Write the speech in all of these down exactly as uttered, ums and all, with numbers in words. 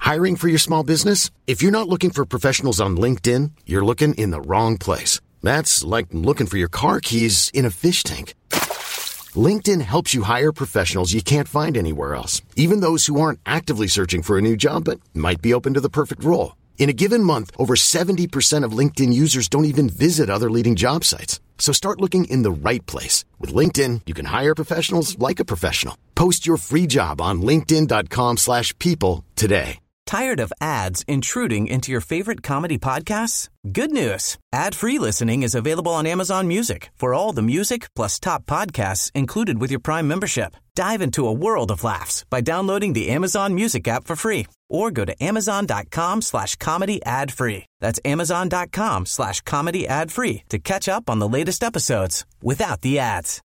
Hiring for your small business? If you're not looking for professionals on LinkedIn, you're looking in the wrong place. That's like looking for your car keys in a fish tank. LinkedIn helps you hire professionals you can't find anywhere else, even those who aren't actively searching for a new job but might be open to the perfect role. In a given month, over seventy percent of LinkedIn users don't even visit other leading job sites. So start looking in the right place. With LinkedIn, you can hire professionals like a professional. Post your free job on linkedin.com slash people today. Tired of ads intruding into your favorite comedy podcasts? Good news. Ad-free listening is available on Amazon Music for all the music plus top podcasts included with your Prime membership. Dive into a world of laughs by downloading the Amazon Music app for free or go to amazon.com slash comedy ad free. That's amazon.com slash comedy ad free to catch up on the latest episodes without the ads.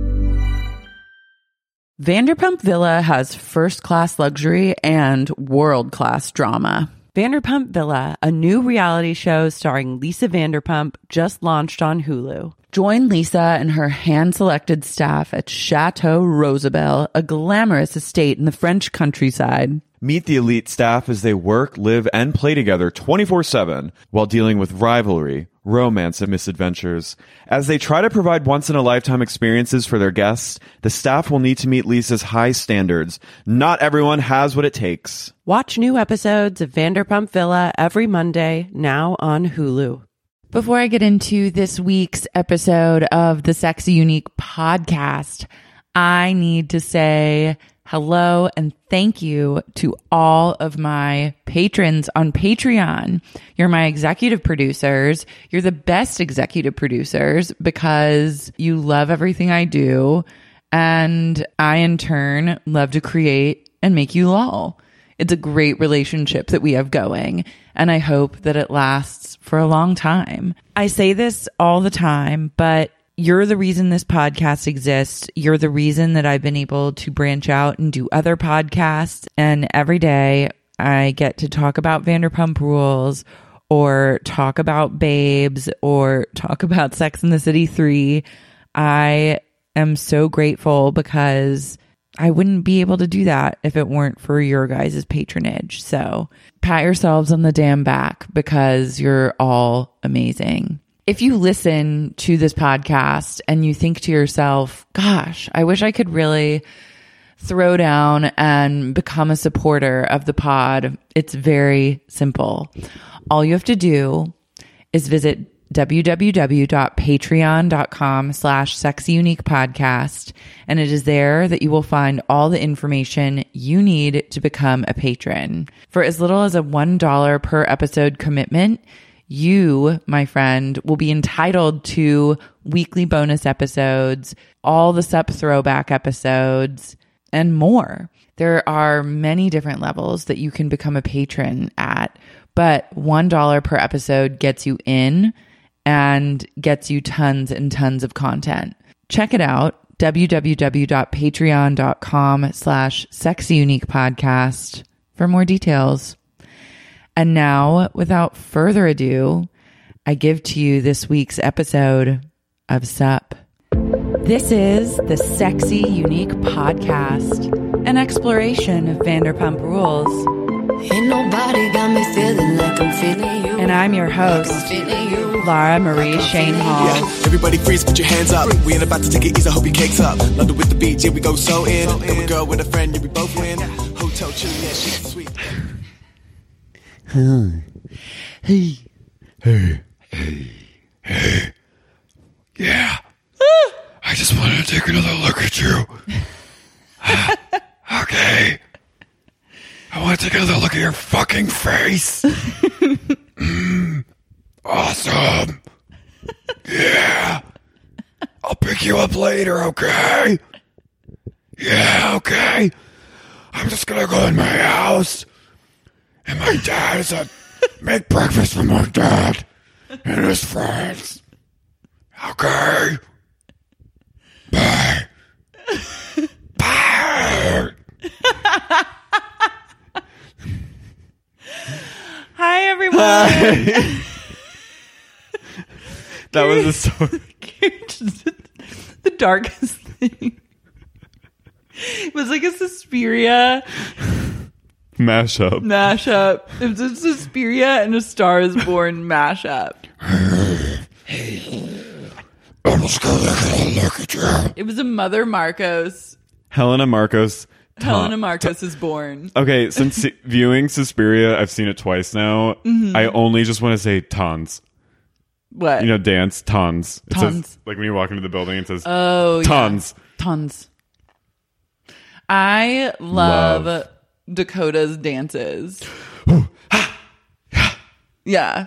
Vanderpump Villa has first-class luxury and world-class drama. Vanderpump Villa, a new reality show starring Lisa Vanderpump, just launched on Hulu. Join Lisa and her hand-selected staff at Chateau Rosabelle, a glamorous estate in the French countryside. Meet the elite staff as they work, live, and play together twenty-four seven while dealing with rivalry, romance, and misadventures. As they try to provide once-in-a-lifetime experiences for their guests, the staff will need to meet Lisa's high standards. Not everyone has what it takes. Watch new episodes of Vanderpump Villa every Monday, now on Hulu. Before I get into this week's episode of the Sexy Unique podcast, I need to say hello and thank you to all of my patrons on Patreon. You're my executive producers. You're the best executive producers because you love everything I do. And I, in turn, love to create and make you lol. It's a great relationship that we have going, and I hope that it lasts for a long time. I say this all the time, but you're the reason this podcast exists. You're the reason that I've been able to branch out and do other podcasts. And every day I get to talk about Vanderpump Rules or talk about Babes or talk about Sex and the City three. I am so grateful because I wouldn't be able to do that if it weren't for your guys' patronage. So pat yourselves on the damn back because you're all amazing. If you listen to this podcast and you think to yourself, gosh, I wish I could really throw down and become a supporter of the pod, it's very simple. All you have to do is visit www.patreon.com slash sexyuniquepodcast, and it is there that you will find all the information you need to become a patron. For as little as a one dollar per episode commitment, you, my friend, will be entitled to weekly bonus episodes, all the Sup throwback episodes, and more. There are many different levels that you can become a patron at, but one dollar per episode gets you in and gets you tons and tons of content. Check it out, www.patreon.com slash sexyuniquepodcast for more details. And now, without further ado, I give to you this week's episode of Sup. This is the Sexy Unique Podcast, an exploration of Vanderpump Rules. Ain't nobody got me feeling like I'm feeling you. And I'm your host, Lara Marie Shane Hall. Yeah. Everybody freeze, put your hands up. We ain't about to take it easy, hope your cake's up. London with the beach, yeah, we go so in. Got a girl with a friend, yeah, we both win. Hotel chilling, yeah, she's sweet. Hey. Hey. Hey. Hey. Hey. Yeah. I just wanted to take another look at you. uh, okay. I want to take another look at your fucking face. mm, awesome. Yeah. I'll pick you up later, okay? Yeah, okay. I'm just gonna go in my house. And my dad is a make breakfast for my dad and his friends. Okay. Bye. Bye. Hi, everyone. Hi. That was a story. The darkest thing. It was like a Suspiria Mashup. Mashup. It was a Suspiria and A Star Is Born mashup. It was a Mother Marcos. Helena Marcos. Helena Marcos is born. Okay, since se- viewing Suspiria, I've seen it twice now. Mm-hmm. I only just want to say tons. What? You know, dance, tons. It Tons. says, like when you walk into the building, it says Oh, tons. Yeah. Tons. I love, Love. Dakota's dances. Yeah.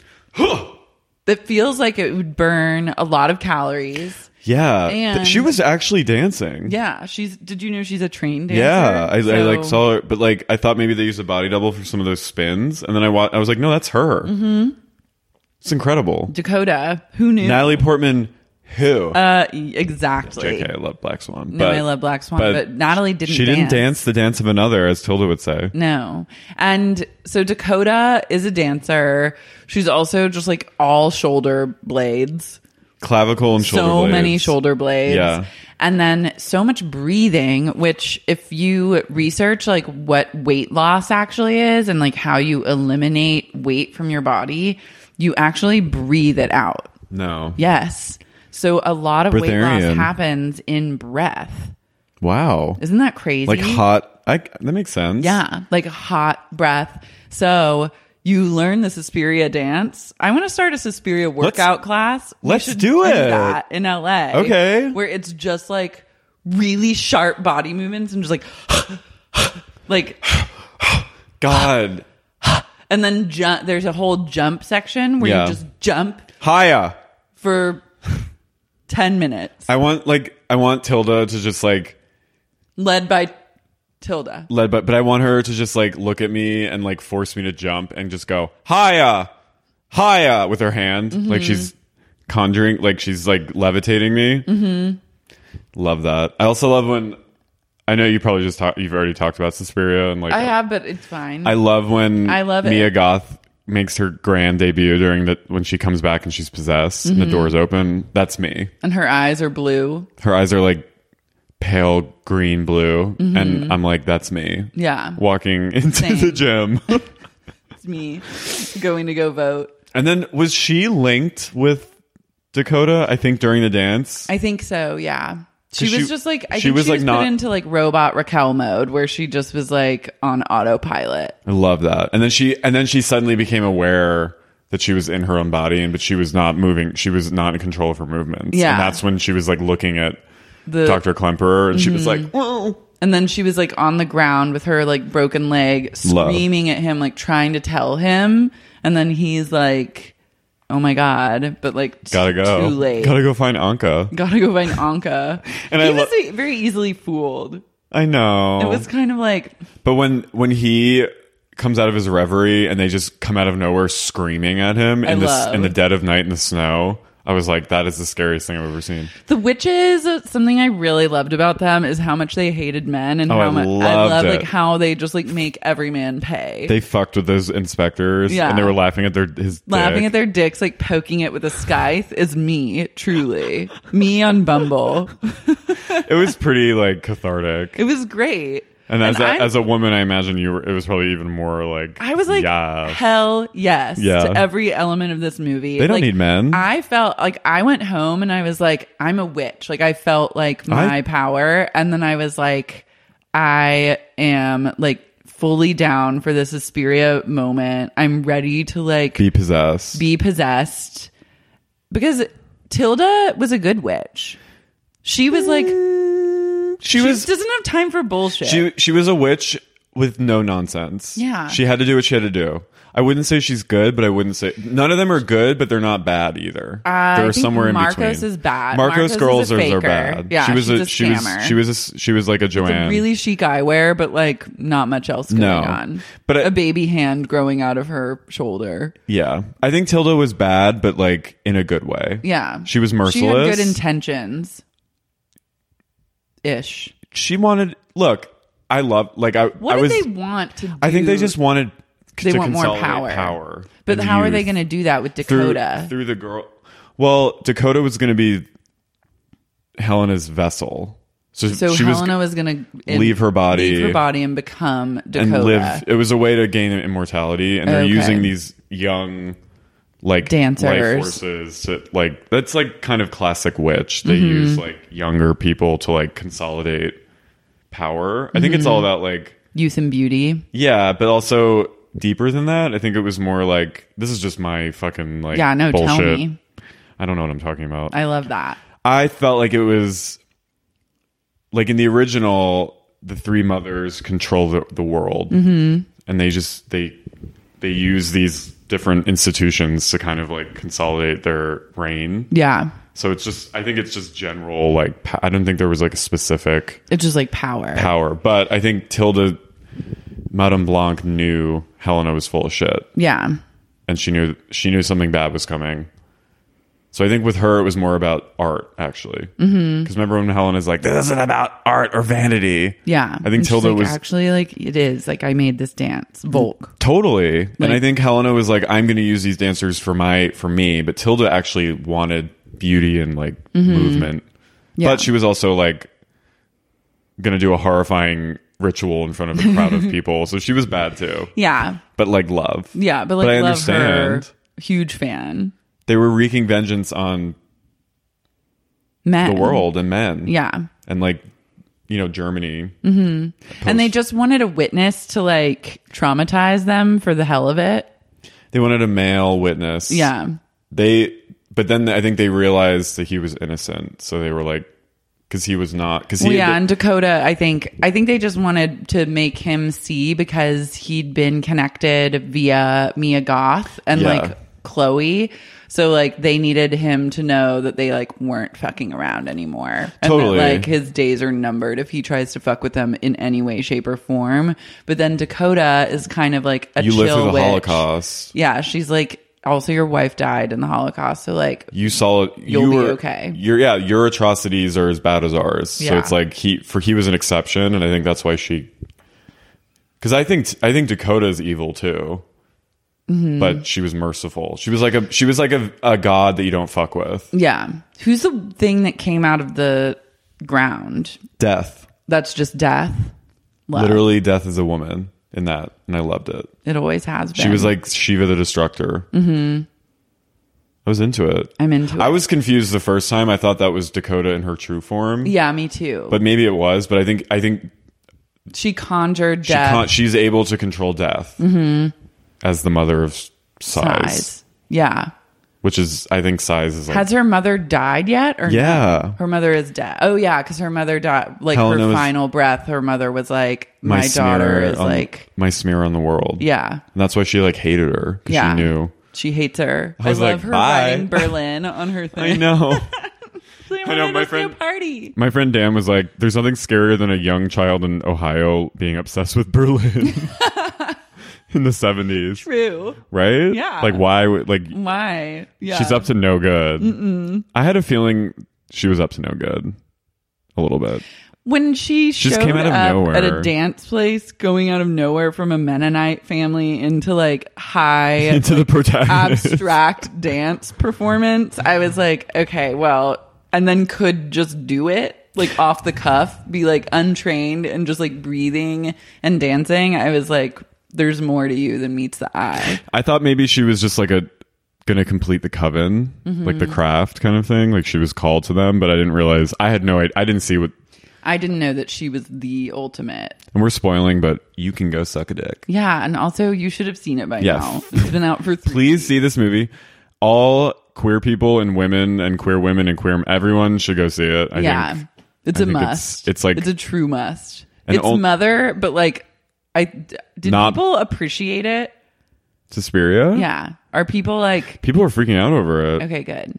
It feels like it would burn a lot of calories. Yeah. And- Th- she was actually dancing. Yeah, she's. Did you know she's a trained dancer? Yeah, I, I So- like saw her, but like I thought maybe they used a body double for some of those spins, and then I wa- I was like, no, that's her. Mm-hmm. It's incredible. Dakota. Who knew? Natalie Portman, who? Uh, exactly. J K, I love Black Swan. No, but, I love Black Swan, but, Natalie didn't. She dance. didn't dance the dance of another, as Tilda would say. No. And so Dakota is a dancer. She's also just like all shoulder blades. Clavicle and shoulder So blades. many shoulder blades. Yeah. And then so much breathing, which if you research like what weight loss actually is and like how you eliminate weight from your body, you actually breathe it out. No. Yes. So a lot of weight loss Breatharian. happens in breath. Wow. Isn't that crazy? Like hot. I, that makes sense. Yeah, like hot breath. So you learn the Suspiria dance. I want to start a Suspiria workout class. We let's should do it. that in L A. Okay. Where it's just like really sharp body movements and just like, like, God. and then jump. There's a whole jump section where Yeah. you just jump Hiya. for ten minutes, I want like I want Tilda to just like led by Tilda. led but but I want her to just like look at me and like force me to jump and just go hiya hiya with her hand Mm-hmm. like she's conjuring, like she's like levitating me. Mm-hmm. Love that. I also love when I know you probably just talk, you've already talked about Suspiria and like I have, but it's fine. I love when I love Mia it. Goth makes her grand debut during the when she comes back and she's possessed Mm-hmm. and the doors open. That's me. and her eyes are blue. Her eyes are like pale green blue, and I'm like, that's me. Mm-hmm. Yeah. Walking into Same. the gym. It's me going to go vote. And then was she linked with Dakota, I think, during the dance? I think so, yeah. She 'Cause was she- just like, I she think was, she like, was not- put into like robot Raquel mode where she just was like on autopilot. I love that. And then she and then she suddenly became aware that she was in her own body, and but she was not moving. She was not in control of her movements. Yeah. And that's when she was like looking at The Doctor Klemperer, and she was like, whoa. And then she was like on the ground with her like broken leg, Love. screaming at him, like trying to tell him. And then he's like, oh my God, but like t- Gotta go. too late. Gotta go find Anka. Gotta go find Anka. And he I was lo- like, very easily fooled. I know. It was kind of like, But when when he comes out of his reverie and they just come out of nowhere screaming at him I in the love. in the dead of night in the snow, I was like, that is the scariest thing I've ever seen. the witches, something I really loved about them is how much they hated men and Oh, how I much I loved love it. like how they just like make every man pay. They fucked with those inspectors, Yeah. and they were laughing at their his Laughing dick. at their dicks, like poking it with a scythe is me, truly. Me on Bumble. It was pretty like cathartic. It was great. And as a, I- as a woman, I imagine you were. It was probably even more like I was like, yeah. hell yes Yeah. to every element of this movie. They don't Like, need men. I felt like I went home and I was like, I'm a witch. Like I felt like my I- power. And then I was like, I am like fully down for this Suspiria moment. I'm ready to like Be possessed. be possessed because Tilda was a good witch. She was like, she she was doesn't have time for bullshit. she she was a witch with no nonsense. Yeah. She had to do what she had to do. I wouldn't say she's good, but I wouldn't say none of them are good, but they're not bad either. I they're think somewhere in Marcos between. is bad. Marcos, Marcos is girls a are, are faker. bad. Yeah, she was she's a, a she was scammer. she was a, she was like a It's a Joanne. really chic eyewear, but like not much else going No. on. But I- a baby hand growing out of her shoulder. Yeah, I think Tilda was bad, but like in a good way. Yeah, She was She had merciless. good intentions. Ish. She wanted. Look, I love. Like I. What I did was. they want to do? I think they just wanted. They to want more consolidate power. power But and how are they youth going to do that with through, Dakota? through the girl? Well, Dakota was going to be Helena's vessel. So, So she Helena was was, going to leave her body, leave her body and become Dakota. and live. It was a way to gain immortality, and they're Okay. using these young, like Dancers. life forces. To, like that's like kind of classic witch. They Mm-hmm. use like younger people to like consolidate power. I think it's all about like Youth and beauty. yeah, but also deeper than that. I think it was more like this is just my fucking like Yeah, no, bullshit. tell me. I don't know what I'm talking about. I love that. I felt like it was like in the original, the three mothers control the, the world, mm-hmm. and they just they they use these different institutions to kind of like consolidate their reign. Yeah. So it's just I think it's just general like pa- I don't think there was like a specific It's just like power. power, but I think Tilda Madame Blanc knew Helena was full of shit, Yeah. and she knew she knew something bad was coming. So I think with her, it was more about art, actually. Because mm-hmm. remember when Helena's like, this isn't about art or vanity. Yeah. I think And she's Tilda like, was... Actually, like, it is. Like, I made this dance. Volk. Totally. Like- and I think Helena was like, I'm going to use these dancers for my for me. But Tilda actually wanted beauty and, like, movement. Yeah. But she was also, like, going to do a horrifying ritual in front of a crowd of people. So she was bad, too. Yeah. But, like, love. Yeah. But, like, But I love understand. her. Huge fan. They were wreaking vengeance on Men. the world and men. Yeah. And, like, you know, Germany. And they just wanted a witness to, like, traumatize them for the hell of it. They wanted a male witness. Yeah. They, but then I think they realized that he was innocent. So they were like, because he was not. Because he, Well, had yeah, been- and Dakota, I think, I think they just wanted to make him see because he'd been connected via Mia Goth and Yeah. like Chloe. So like they needed him to know that they like weren't fucking around anymore. And Totally. that, like his days are numbered if he tries to fuck with them in any way, shape, or form. But then Dakota is kind of like a you chill lived through the witch. Holocaust. Yeah, she's like, also your wife died in the Holocaust, so like You saw it. You'll you be were, okay. Your yeah, your atrocities are as bad as ours. So Yeah. it's like he for he was an exception, and I think that's why she. Because I think I think Dakota is evil too, Mm-hmm. but she was merciful. She was like a she was like a, a god that you don't fuck with. yeah. Who's the thing that came out of the ground? Death, That's just death. Love. literally, death is a woman in that, and I loved it. It always has been. She was like Shiva the Destructor. Mm-hmm. I was into it. I'm into I it. was confused the first time. I thought that was Dakota in her true form. Yeah, me too. But maybe it was. But I think I think she conjured she death. con- she's able to control death as the mother of size, size. Yeah. which is I think size is like Has her mother died yet? Or Yeah. no? Her mother is dead. Oh yeah, because her mother died. Like Helena her was- final breath, her mother was like, "My, daughter smear is on- like, my smear on the world." yeah, and that's why she like hated her because yeah." she knew. She hates her. I was love like, her bye. writing Berlin on her thing. I know. They I know, wanted my us to friend- party. My friend Dan was like, "There's nothing scarier than a young child in Ohio being obsessed with Berlin in the seventies, True. right? Yeah. Like why? would Like Why? Yeah. she's up to no good. Mm-mm. I had a feeling she was up to no good, a little bit. When she She just showed came out of up nowhere. at a dance place, going out of nowhere from a Mennonite family into like high Into the protagonist. abstract dance performance, I was like, okay, well, and then could just do it like off the cuff, be like untrained and just like breathing and dancing. I was like, there's more to you than meets the eye. I thought maybe she was just like a gonna complete the coven, Mm-hmm. like the craft kind of thing. Like she was called to them, but I didn't realize. I had no idea. I didn't see what. I didn't know that she was the ultimate. And we're spoiling, but you can go suck a dick. Yeah, and also you should have seen it by Yes. now. It's been out for three. Please see this movie. All queer people and women and queer women and queer everyone should go see it. I yeah, think. it's I a think must. It's, it's like it's a true must. And It's on- Mother, but like, I d- did Not- people appreciate it? Suspiria. Yeah, are people like, People are freaking out over it. okay, good.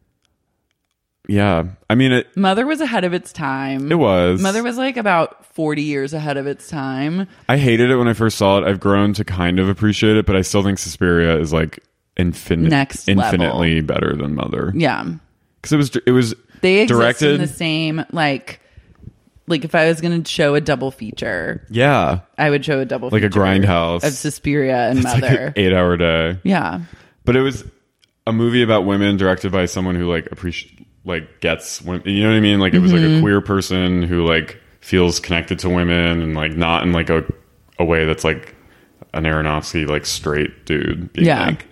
Yeah, I mean it. Mother was ahead of its time. It was. Mother was like about forty years ahead of its time. I hated it when I first saw it. I've grown to kind of appreciate it, but I still think Suspiria is like infinite, Next level. infinitely better than Mother. Yeah, Because it was it was they exist directed. in the same like. Like if I was going to show a double feature, yeah, I would show a double like a feature Grindhouse of Suspiria and It's like Mother. an eight-hour day. Yeah. But it was a movie about women directed by someone who like appreciate like gets women. You know what I mean? Like it was Mm-hmm. like a queer person who like feels connected to women and like not in like a a way that's like an Aronofsky like straight dude. Being Yeah. Like,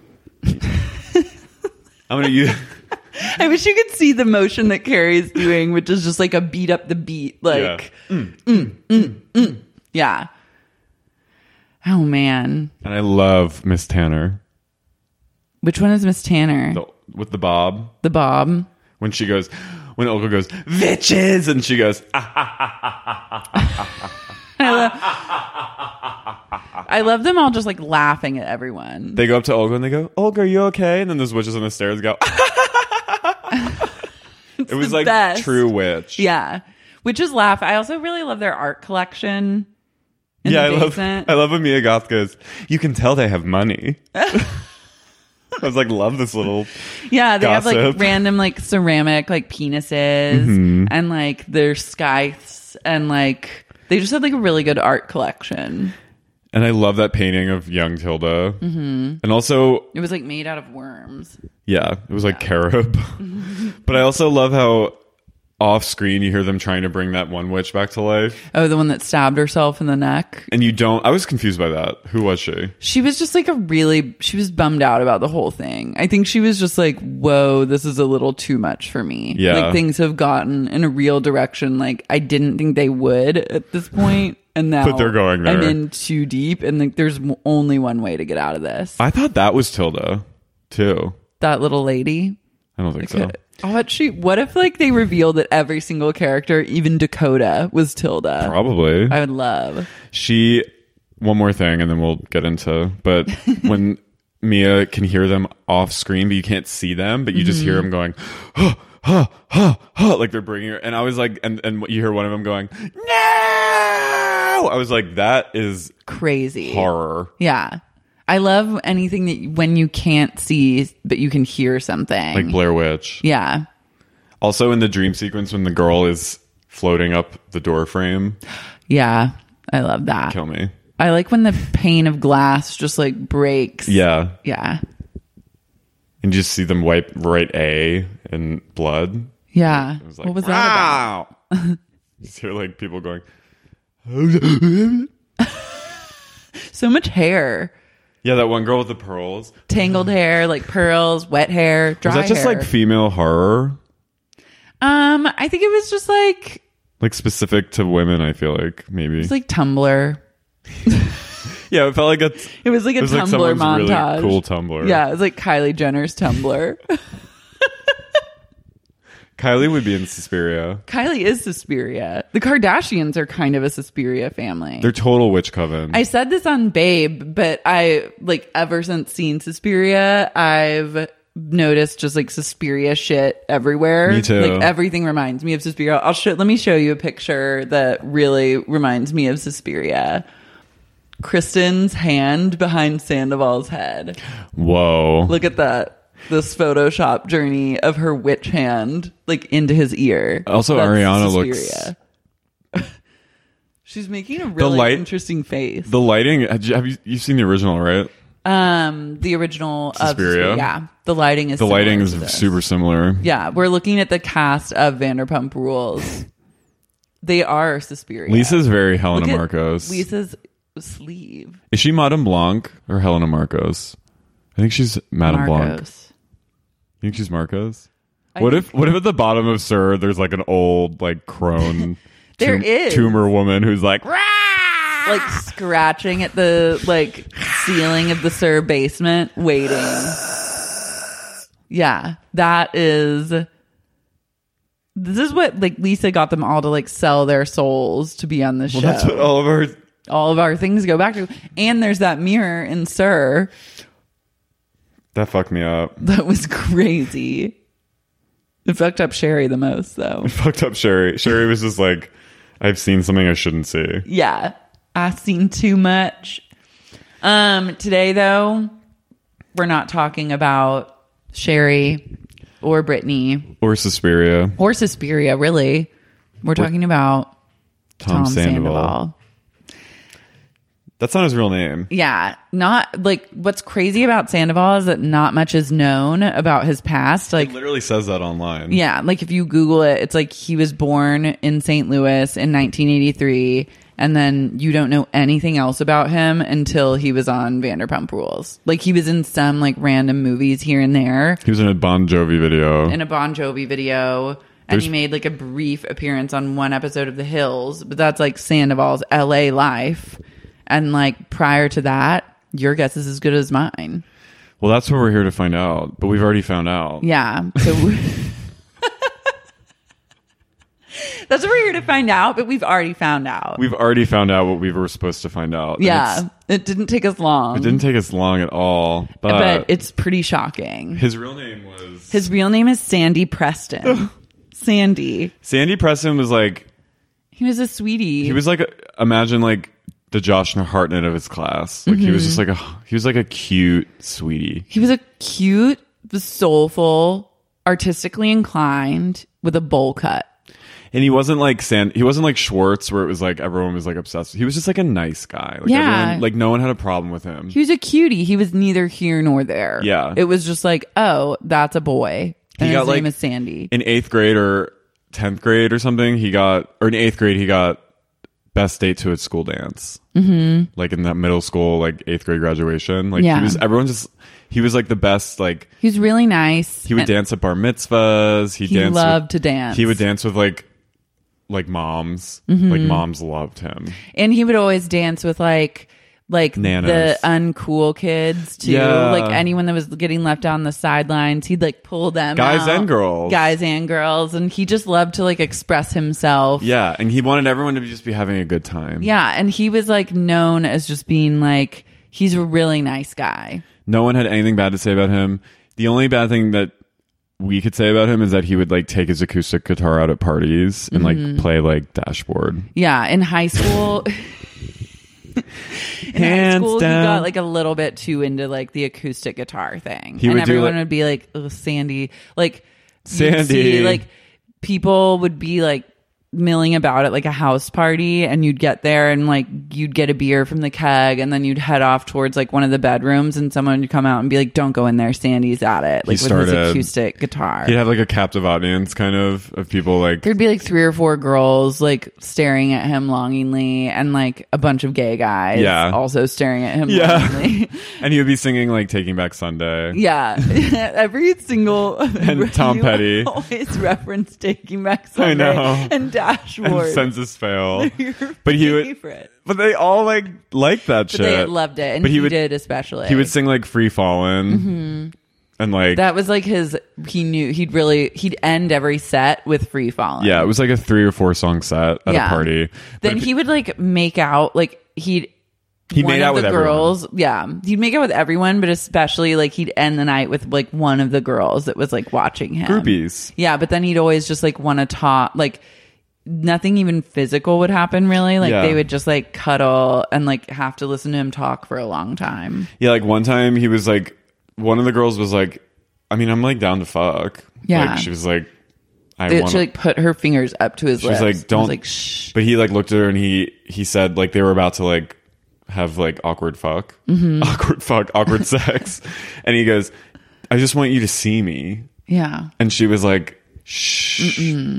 I'm gonna use. I wish you could see the motion that Carrie's doing, which is just like a beat up the beat. Like, Yeah. mm, mm, mm, mm. Yeah. Oh, man. And I love Miss Tanner Which one is Miss Tanner? the, with the bob The Bob. when she goes when Olga goes bitches and she goes ah, I love them all just like laughing at everyone. they go up to Olga and they go, Olga, are you okay? And then those witches on the stairs go. It was the like best. true witch. Yeah. Witches laugh. I also really love their art collection. In yeah, the I love. basement. I love when Mia Goth goes. You can tell they have money. I was like, love this little. Yeah, they have like gossip. random like ceramic like penises Mm-hmm. and like their scythes and like they just have like a really good art collection. And I love that painting of young Tilda. Mm-hmm. And also, It was like made out of worms. yeah, it was like carob. But I also love how off screen you hear them trying to bring that one witch back to life, Oh, the one that stabbed herself in the neck. and you don't. I was confused by that. Who was she? She was just like a really, she was bummed out about the whole thing. I think she was just like, whoa, this is a little too much for me. Yeah. Like things have gotten in a real direction. Like I didn't think they would at this point, and now But they're going there. I'm in too deep, and like there's m- only one way to get out of this. I thought that was Tilda, too. That little lady. I don't think so. Oh, what she? What if like they revealed that every single character, even Dakota, was Tilda? Probably. I would love. She, one more thing, and then we'll get into. But when Mia can hear them off screen, but you can't see them, but you just hear them going, huh, huh, huh, huh, like they're bringing her. And I was like, and and you hear one of them going, no. I was like, that is Crazy horror. Yeah. I love anything that when you can't see, but you can hear something. Like Blair Witch. Yeah. Also in the dream sequence when the girl is floating up the door frame, Yeah. I love that. kill me. I like when the pane of glass just like breaks. Yeah. Yeah. And you just see them wipe right A in blood. Yeah. It was like, What was that about? wow. Just hear like people going, So much hair. yeah, that one girl with the pearls. Tangled hair, like pearls, wet hair, dry Was that just hair. like female horror? Um, I think it was just like Like specific to women, I feel like maybe. it's like Tumblr. Yeah, it felt like a It was like a it was like Tumblr someone's montage. really cool Tumblr. Yeah, it was like Kylie Jenner's Tumblr. Kylie would be in Suspiria. Kylie is Suspiria. The Kardashians are kind of a Suspiria family. They're total witch coven. I said this on Babe, but I like ever since seeing Suspiria, I've noticed just like Suspiria shit everywhere. Me too. Like everything reminds me of Suspiria. I'll show. Let me show you a picture that really reminds me of Suspiria. Kristen's hand behind Sandoval's head. Whoa. Look at that. This Photoshop journey of her witch hand, like into his ear. Also, That's Ariana Suspiria. She's making a really light- interesting face. The lighting, have you, have you you've seen the original, right? Um, the original of Suspiria? Suspiria. Yeah, the lighting is The similar lighting to is this. super similar. Yeah, we're looking at the cast of Vanderpump Rules. They are Suspiria. Lisa's very Helena Look at Marcos. Lisa's sleeve. Is she Madame Blanc or Helena Marcos? I think she's Madame Blanc. Marcos. You think she's Marcos? I What think- if what if at the bottom of Sir there's like an old like crone There tum- is. tumor woman who's like "Rah!" Like scratching at the like ceiling of the Sir basement, waiting. Yeah, that is. This is what like Lisa got them all to like sell their souls to be on the show. Well, that's what all of our all of our things go back to. And there's that mirror in Sir. that fucked me up. That was crazy. It fucked up Sherry the most, though. Fucked up Sherry. Sherry was just like, I've seen something I shouldn't see. Yeah, I've seen too much. Um, today, though, we're not talking about Sherry or Brittany Or Suspiria. or Suspiria, really. We're talking about Tom, Tom Sandoval. Sandoval. That's not his real name. Yeah. Not like what's crazy about Sandoval is that not much is known about his past. Like, It literally says that online. yeah, like if you Google it, it's like he was born in Saint Louis in nineteen eighty-three, and then you don't know anything else about him until he was on Vanderpump Rules. Like he was in some like random movies here and there, He was in a Bon Jovi video. in a Bon Jovi video, and There's- he made like a brief appearance on one episode of The Hills, but that's like Sandoval's L A life. And like prior to that, your guess is as good as mine. Well, that's what we're here to find out. But we've already found out. Yeah. So that's what we're here to find out, but we've already found out. We've already found out what we were supposed to find out. And Yeah. it's- It didn't take us long. It didn't take us long at all. But, but it's pretty shocking. his real name was... His real name is Sandy Preston. Sandy. Sandy Preston was like... He was a sweetie. He was like... A, imagine like the Josh Hartnett of his class. Like he was just like a... He was like a cute sweetie. He was a cute, soulful, artistically inclined with a bowl cut. And he wasn't like Sand. He wasn't like Schwartz, where it was like everyone was like obsessed. He was just like a nice guy. Like Yeah. everyone, like no one had a problem with him. He was a cutie. He was neither here nor there. Yeah. It was just like, oh, that's a boy. And He his got, name like- is Sandy. In eighth grade or tenth grade or something, he got, or in eighth grade, he got best date to his school dance. Mm-hmm. Like in that middle school, like eighth grade graduation. Like Yeah. he was, everyone just, he was like the best. Like He was really nice. he would and dance at bar mitzvahs. He, He danced loved with, to dance. He would dance with like, like moms. Mm-hmm. Like moms loved him. And he would always dance with like like Nanas. the uncool kids too. Yeah. Like anyone that was getting left on the sidelines, he'd like pull them Guys out. and girls. Guys and girls. And he just loved to like express himself. Yeah. And he wanted everyone to just be having a good time. Yeah. And he was like known as just being like, he's a really nice guy. No one had anything bad to say about him. The only bad thing that we could say about him is that he would like take his acoustic guitar out at parties and like Mm-hmm. play like Dashboard. Yeah. In high school. In high Hands school, down. he got like a little bit too into like the acoustic guitar thing, He and would do, everyone like- would be like, "Oh, Sandy!" Like you'd Sandy. see, like people would be like milling about at like a house party, and you'd get there and like you'd get a beer from the keg, and then you'd head off towards like one of the bedrooms, and someone would come out and be like, "Don't go in there, Sandy's at it." Like with started- his acoustic guitar. He'd have like a captive audience kind of of people like There'd be like three or four girls like staring at him longingly, and like a bunch of gay guys Yeah. also staring at him Yeah. longingly. and he would be singing like Taking Back Sunday. Yeah, every single And Tom you Petty. always reference Taking Back Sunday I know. and And Dashboard. Census Fail. Your But he would favorite. But they all like liked that But shit. they loved it, and But he, he would- did especially. He would sing like Free Fallin'. And like That was like his. He knew he'd really he'd end every set with Free Fallin'. yeah, it was like a three or four song set at Yeah. a party. Then But he would like make out like he'd. He one made of out with the everyone. girls. Yeah, he'd make out with everyone, but especially like he'd end the night with like one of the girls that was like watching him. Groupies. Yeah, but then he'd always just like want to talk. Like nothing even physical would happen really. Like Yeah. they would just like cuddle and like have to listen to him talk for a long time. Yeah, like one time he was like, one of the girls was like, I mean, I'm like down to fuck. Yeah. Like, she was like, I They- want She like put her fingers up to his She was lips. like, don't. I was like, shh. But he like looked at her and he, he said like they were about to like have like awkward fuck. Mm-hmm. Awkward fuck, awkward sex. And he goes, I just want you to see me. Yeah. And she was like, shh.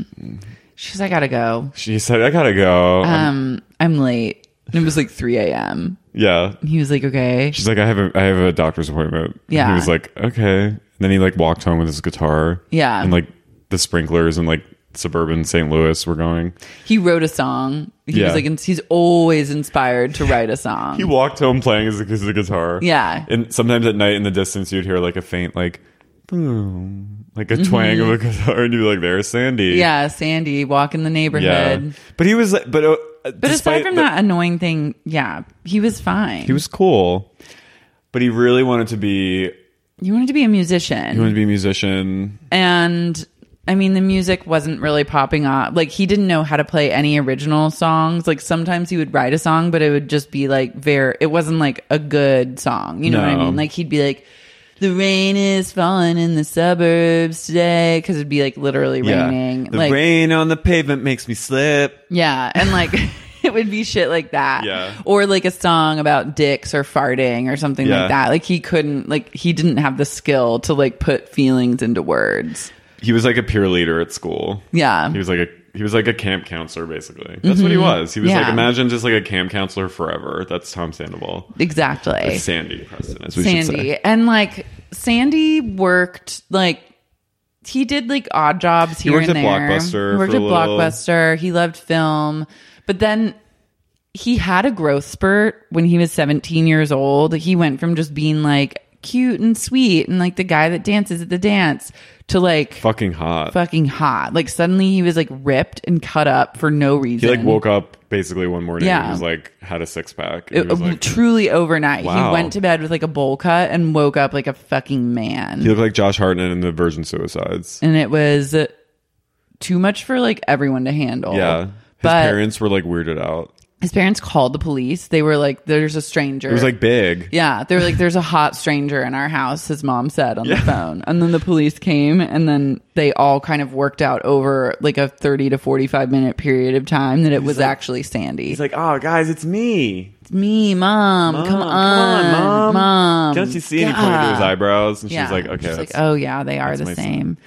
She's like, I gotta go. She said, I gotta go. I'm- Um, I'm late. And it was like three a.m. yeah. He was like, okay. She's like, I have a, I have a doctor's appointment. And Yeah. he was like, okay. And then he like walked home with his guitar. Yeah. And like the sprinklers and like suburban Saint Louis were going. He wrote a song. He Yeah. was like, he's always inspired to write a song. He walked home playing his, his guitar. Yeah. And sometimes at night in the distance, you'd hear like a faint, like, boom, like a twang of a guitar. And you'd be like, there's Sandy. Mm-hmm. Yeah, Sandy, walk in the Yeah. neighborhood. But he was, like- but, uh, But aside from that annoying thing, yeah, he was fine. he was cool. But he really wanted to be, He wanted to be a musician. he wanted to be a musician. And I mean, the music wasn't really popping off. Like, he didn't know how to play any original songs. Like, sometimes he would write a song, but it would just be like very, it wasn't like a good song. You know what I No. mean? Like, he'd be like, the rain is falling in the suburbs today. Cause it'd be like literally raining. The like, rain on the pavement makes me slip. yeah. And like, it would be shit like that. Yeah. Or like a song about dicks or farting or something Yeah. like that. Like he couldn't, like he didn't have the skill to like put feelings into words. He was like a peer leader at school. Yeah. He was like a he was like a camp counselor, basically. That's what he was. He was Yeah. like, imagine just like a camp counselor forever. That's Tom Sandoval. Exactly. Or Sandy Preston, as we should Sandy. say. And like Sandy worked like he did like odd jobs here worked and at there. Blockbuster He worked for at a little. Blockbuster. He loved film. But then he had a growth spurt when he was seventeen years old. He went from just being like cute and sweet and like the guy that dances at the dance to like Fucking hot. fucking hot. Like suddenly he was like ripped and cut up for no reason. He like woke up basically one morning Yeah. and was like had a six pack. It- He was like, truly overnight. Wow. He went to bed with like a bowl cut and woke up like a fucking man. he looked like Josh Hartnett in the Virgin Suicides. And it was too much for like everyone to handle. Yeah. His but parents were like weirded out. his parents called the police. They were like, "There's a stranger." It was like big. yeah, they were like, "There's a hot stranger in our house." His mom said on Yeah. the phone, and then the police came, and then they all kind of worked out over like a thirty to forty-five minute period of time that it was actually Sandy. He's like, oh, guys, it's me. It's me, mom. Mom, come come on, on, Mom. mom. Don't you see? And he pointed to his eyebrows. And she's like, okay. She's like, that's- oh yeah, they are that's the my same.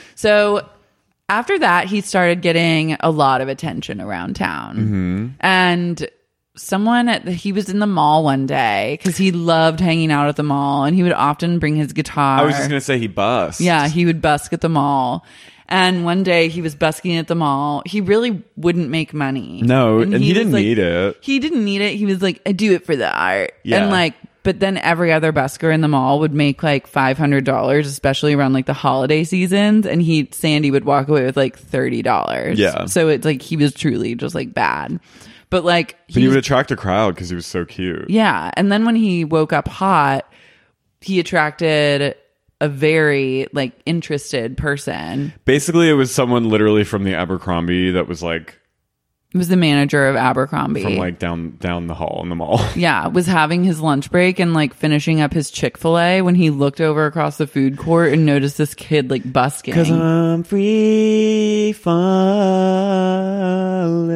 So after that, he started getting a lot of attention around town, Mm-hmm. and someone at the, he was in the mall one day because he loved hanging out at the mall, and he would often bring his guitar. I was just going to say he bust. Yeah, he would busk at the mall. And one day he was busking at the mall. He really wouldn't make money. No, and he was didn't need it. He didn't need it. He was like, I do it for the art. Yeah. And like, but then every other busker in the mall would make like five hundred dollars, especially around like the holiday seasons. And he, Sandy would walk away with like thirty dollars. Yeah. So it's like he was truly just like bad. But like, But he was- would attract a crowd because he was so cute. yeah. And then when he woke up hot, he attracted a very like interested person. Basically, it was someone literally from the Abercrombie that was like It was the manager of Abercrombie. from like down down the hall in the mall. yeah, was having his lunch break and like finishing up his Chick-fil-A when he looked over across the food court and noticed this kid like busking. Cause I'm free falling,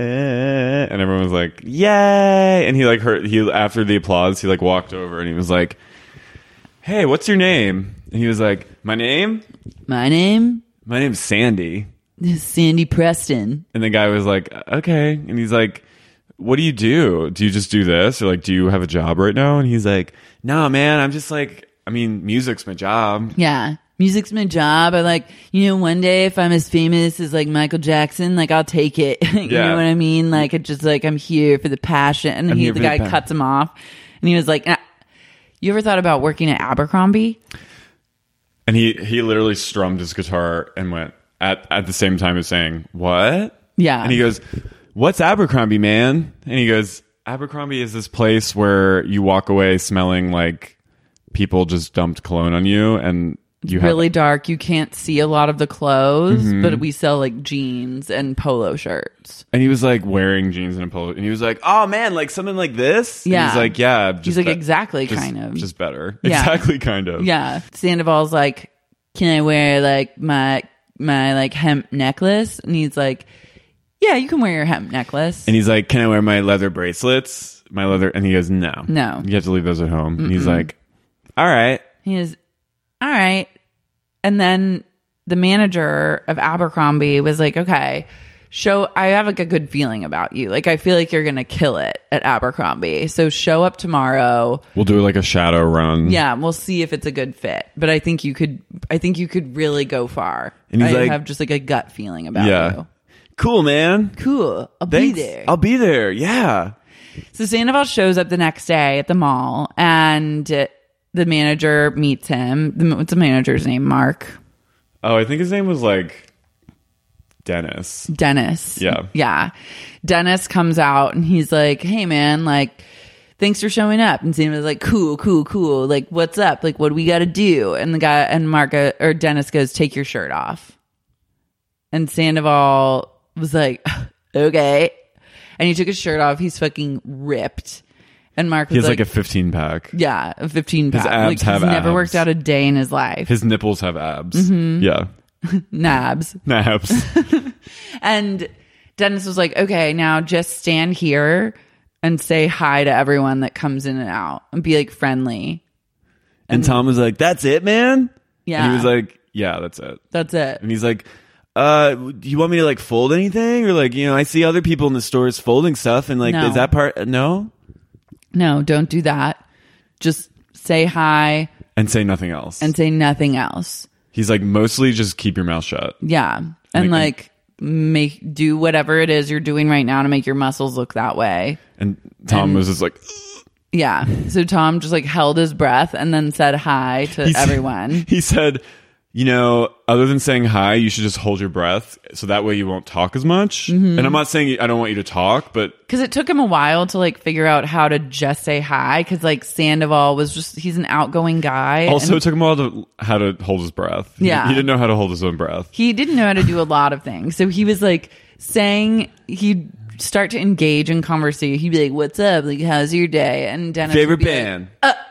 and everyone was like, "Yay!" And he like heard he after the applause, he like walked over and he was like, "Hey, what's your name?" And he was like, "My name, My name my name's Sandy." is Sandy Preston. And the guy was like, "Okay," and he's like, "What do you do? Do you just do this, or like, do you have a job right now?" And he's like, "No, man, I'm just like, I mean, music's my job." Yeah. Music's my job. I like, you know, one day if I'm as famous as like Michael Jackson, like I'll take it. you Yeah. know what I mean? Like it's just like I'm here for the passion. And I'm he, here the for the guy pa- cuts him off, and he was like, nah. "You ever thought about working at Abercrombie?" And he he literally strummed his guitar and went at at the same time as saying, "What?" Yeah. And he goes, "What's Abercrombie, man?" And he goes, "Abercrombie is this place where you walk away smelling like people just dumped cologne on you, and you Really have." dark. You can't see a lot of the clothes, Mm-hmm. but we sell like jeans and polo shirts. And he was like wearing jeans and a polo, and he was like, "Oh man, like something like this." And Yeah. he's like, "Yeah." Just He's like, be- exactly, just- kind of. just better. Yeah. Exactly, kind of. Yeah. Sandoval's like, "Can I wear like my my like hemp necklace?" And he's like, "Yeah, you can wear your hemp necklace." And he's like, "Can I wear my leather bracelets? My leather?" And he goes, "No, No. you have to leave those at home." And he's like, "All right." He is, all right. And then the manager of Abercrombie was like, "Okay, show, I have like a good feeling about you. Like, I feel like you're going to kill it at Abercrombie. So show up tomorrow. We'll do like a shadow run. Yeah, we'll see if it's a good fit. But I think you could, I think you could really go far. And he's I like- have just like a gut feeling about Yeah. you. Cool, man. Cool. I'll Thanks. be there. I'll be there. Yeah. So Sandoval shows up the next day at the mall, and uh, the manager meets him. The, what's the manager's name? Mark? Oh, I think his name was like Dennis. Dennis. Yeah. Yeah. Dennis comes out and he's like, "Hey man, like, thanks for showing up." And Sandoval's like, "Cool, cool, cool. Like, what's up? Like, what do we got to do?" And the guy, and Mark, uh, or Dennis goes, "Take your shirt off." And Sandoval was like, "Okay." And he took his shirt off. He's fucking ripped. And Mark was He has like, like a fifteen pack. yeah, a fifteen pack. His abs like, have he's never abs. worked out a day in his life. His nipples have abs. Mm-hmm. Yeah. Nabs. Nabs. And Dennis was like, okay, now just stand here and say hi to everyone that comes in and out and be like friendly. And, and Tom was like, that's it, man? Yeah. And he was like, yeah, that's it. That's it. And he's like, uh, do you want me to like fold anything? Or like, you know, I see other people in the stores folding stuff and like, No. is that part? No? No, don't do that. Just say hi. And say nothing else. And say nothing else. He's like, mostly just keep your mouth shut. Yeah. And like, make, do whatever it is you're doing right now to make your muscles look that way. And Tom and, was just like, yeah. So Tom just like held his breath and then said hi to he everyone. Said, he said, you know, other than saying hi, you should just hold your breath so that way you won't talk as much. Mm-hmm. And I'm not saying I don't want you to talk, but because it took him a while to like figure out how to just say hi. Because like Sandoval was just, he's an outgoing guy. Also, and it took him a while to how to hold his breath. Yeah. He, he didn't know how to hold his own breath. He didn't know how to do a lot of things. So he was like saying, he'd start to engage in conversation. He'd be like, what's up? Like, how's your day? And Dennis favorite would be band. Like, uh,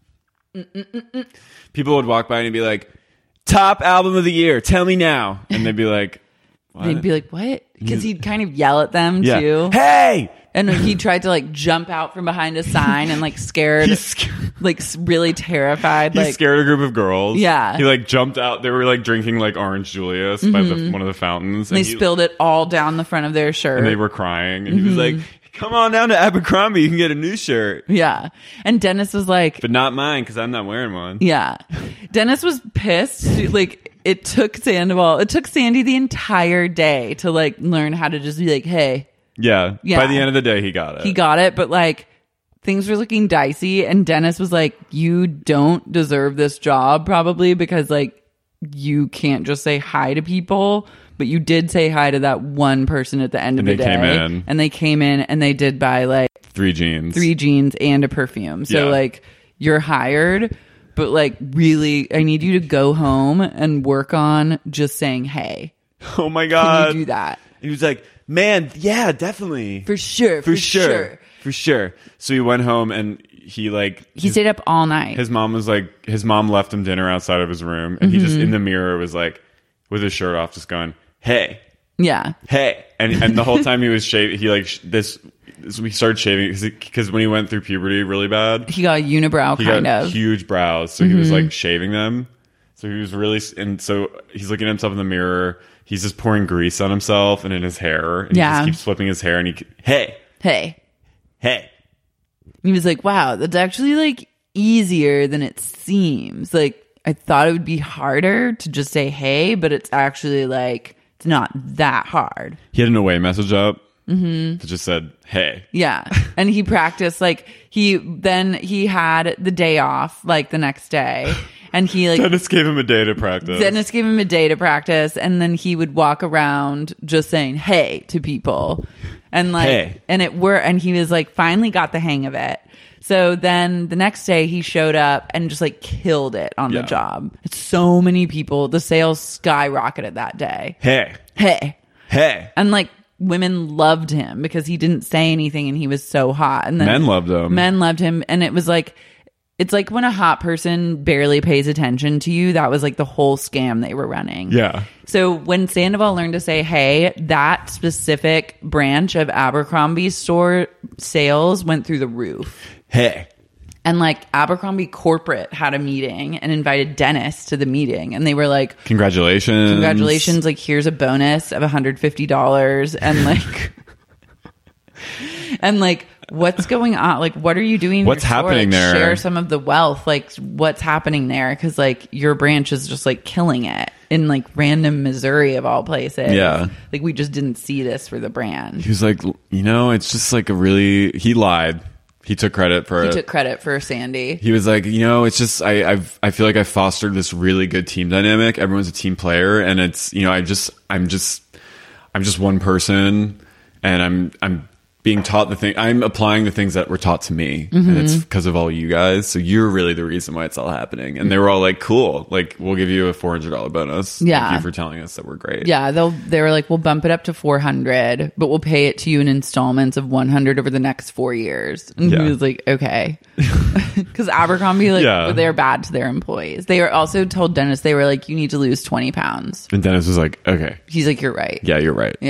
mm, mm, mm, mm. People would walk by and he'd be like, top album of the year, tell me now. And they'd be like, what? They'd be like, what? Because he'd kind of yell at them yeah. too. Hey! And he tried to like jump out from behind a sign and like scared, scared. like really terrified. He like scared a group of girls. Yeah. He like jumped out. They were like drinking like Orange Julius mm-hmm. by the, one of the fountains. And and they he, spilled it all down the front of their shirt. And they were crying. And mm-hmm. he was like, come on down to Abercrombie. You can get a new shirt. Yeah. And Dennis was like, but not mine because I'm not wearing one. Yeah. Dennis was pissed. Like, it took Sandoval, it took Sandy the entire day to like learn how to just be like, hey. Yeah. Yeah. By the end of the day, he got it. He got it, but like things were looking dicey. And Dennis was like, you don't deserve this job probably because like you can't just say hi to people. But you did say hi to that one person at the end and of the they day. Came in. And they came in and they did buy like three jeans. Three jeans and a perfume. So yeah. like you're hired. But like really, I need you to go home and work on just saying, hey. Oh my God. Can you do that? He was like, man, yeah, definitely. For sure. For, for sure. sure. For sure. So he went home and he like. He his, stayed up all night. His mom was like, his mom left him dinner outside of his room. And mm-hmm. he just in the mirror was like, with his shirt off, just going, hey. Yeah. Hey. And and the whole time he was shaving, he like, sh- this. So we started shaving because when he went through puberty really bad, he got a unibrow he kind got of huge brows. So mm-hmm. he was like shaving them. So he was really, and so he's looking at himself in the mirror. He's just pouring grease on himself and in his hair. And yeah. he just keeps flipping his hair and he, hey, hey, hey. He was like, wow, that's actually like easier than it seems. Like I thought it would be harder to just say, hey, but it's actually like, it's not that hard. He had an away message up. Mm-hmm. That just said, hey. Yeah. And he practiced like he then he had the day off like the next day. And he like Dennis gave him a day to practice. Dennis gave him a day to practice. And then he would walk around just saying hey to people. And like hey. and it were and he was like finally got the hang of it. So then the next day he showed up and just like killed it on yeah. the job. So many people, the sales skyrocketed that day. Hey. Hey. Hey. And like women loved him because he didn't say anything and he was so hot. And then men loved him. Men loved him. And it was like, it's like when a hot person barely pays attention to you, that was like the whole scam they were running. Yeah. So when Sandoval learned to say, hey, that specific branch of Abercrombie's store sales went through the roof. Hey. And like Abercrombie corporate had a meeting and invited Dennis to the meeting. And they were like, congratulations. Congratulations. Like, here's a bonus of one hundred fifty dollars. And like, and like, what's going on? Like, what are you doing? What's happening like, there? Share some of the wealth. Like, what's happening there? Cause like your branch is just like killing it in like random Missouri of all places. Yeah. Like we just didn't see this for the brand. He was like, you know, it's just like a really, he lied. He took credit for he it. He took credit for Sandy. He was like, you know, it's just I I've I feel like I fostered this really good team dynamic. Everyone's a team player, and it's you know I just I'm just I'm just one person, and I'm I'm being taught the thing. I'm applying the things that were taught to me, mm-hmm. and it's because of all you guys. So you're really the reason why it's all happening. And they were all like, "Cool, like we'll give you a four hundred dollar bonus. Yeah, thank you for telling us that we're great." Yeah, they'll they were like, "We'll bump it up to four hundred, but we'll pay it to you in installments of one hundred over the next four years." And yeah. he was like, "Okay," because Abercrombie like yeah. they're bad to their employees. They were also told Dennis they were like, "You need to lose twenty pounds," and Dennis was like, "Okay." He's like, "You're right." Yeah, you're right. Yeah.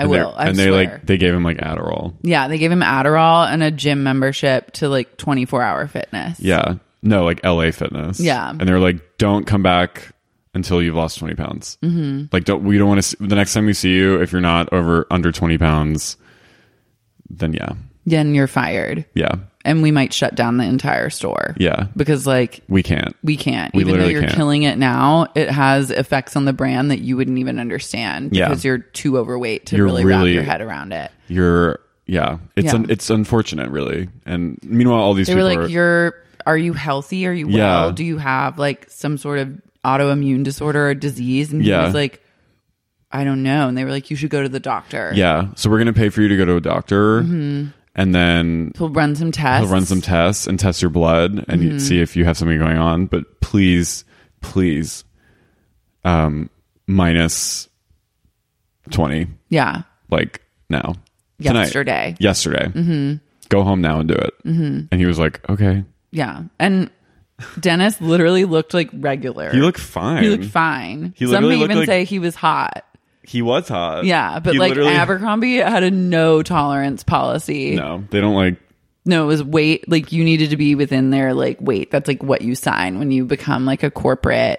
I and they- will. I and they swear. like they gave him like Adderall. Yeah, they gave him Adderall and a gym membership to like twenty-four hour fitness. Yeah. No, like L A Fitness. Yeah. And they were like, don't come back until you've lost twenty pounds. Mm-hmm. Like, don't, we don't want to, the next time we see you, if you're not over under twenty pounds, then yeah. Then you're fired. Yeah. And we might shut down the entire store. Yeah. Because like We can't. we can't. We Even though literally you're can't. killing it now, it has effects on the brand that you wouldn't even understand Yeah. because you're too overweight to You're really, really- wrap your head around it. You're, yeah. It's, Yeah. Un, it's unfortunate, really. And meanwhile, all these They people were like, are, "You're are you healthy? Are you well? Yeah. Do you have like some sort of autoimmune disorder or disease?" And he Yeah. was like, "I don't know." And they were like, "You should go to the doctor." yeah. So we're going to pay for you to go to a doctor. Mm-hmm. And then He'll run some tests. he'll run some tests and test your blood and Mm-hmm. you see if you have something going on. But please, please, um, minus twenty, Yeah. like now. Yesterday. Tonight. Yesterday. Mm-hmm. Go home now and do it. Mm-hmm. And he was like, okay. Yeah. And Dennis literally looked like regular. He looked fine. He looked fine. He Some literally may looked even like- say he was hot. He was hot. Yeah, but He like literally- Abercrombie had a no tolerance policy. No, they don't like. No, it was weight. Like you needed to be within their like weight. That's like what you sign when you become like a corporate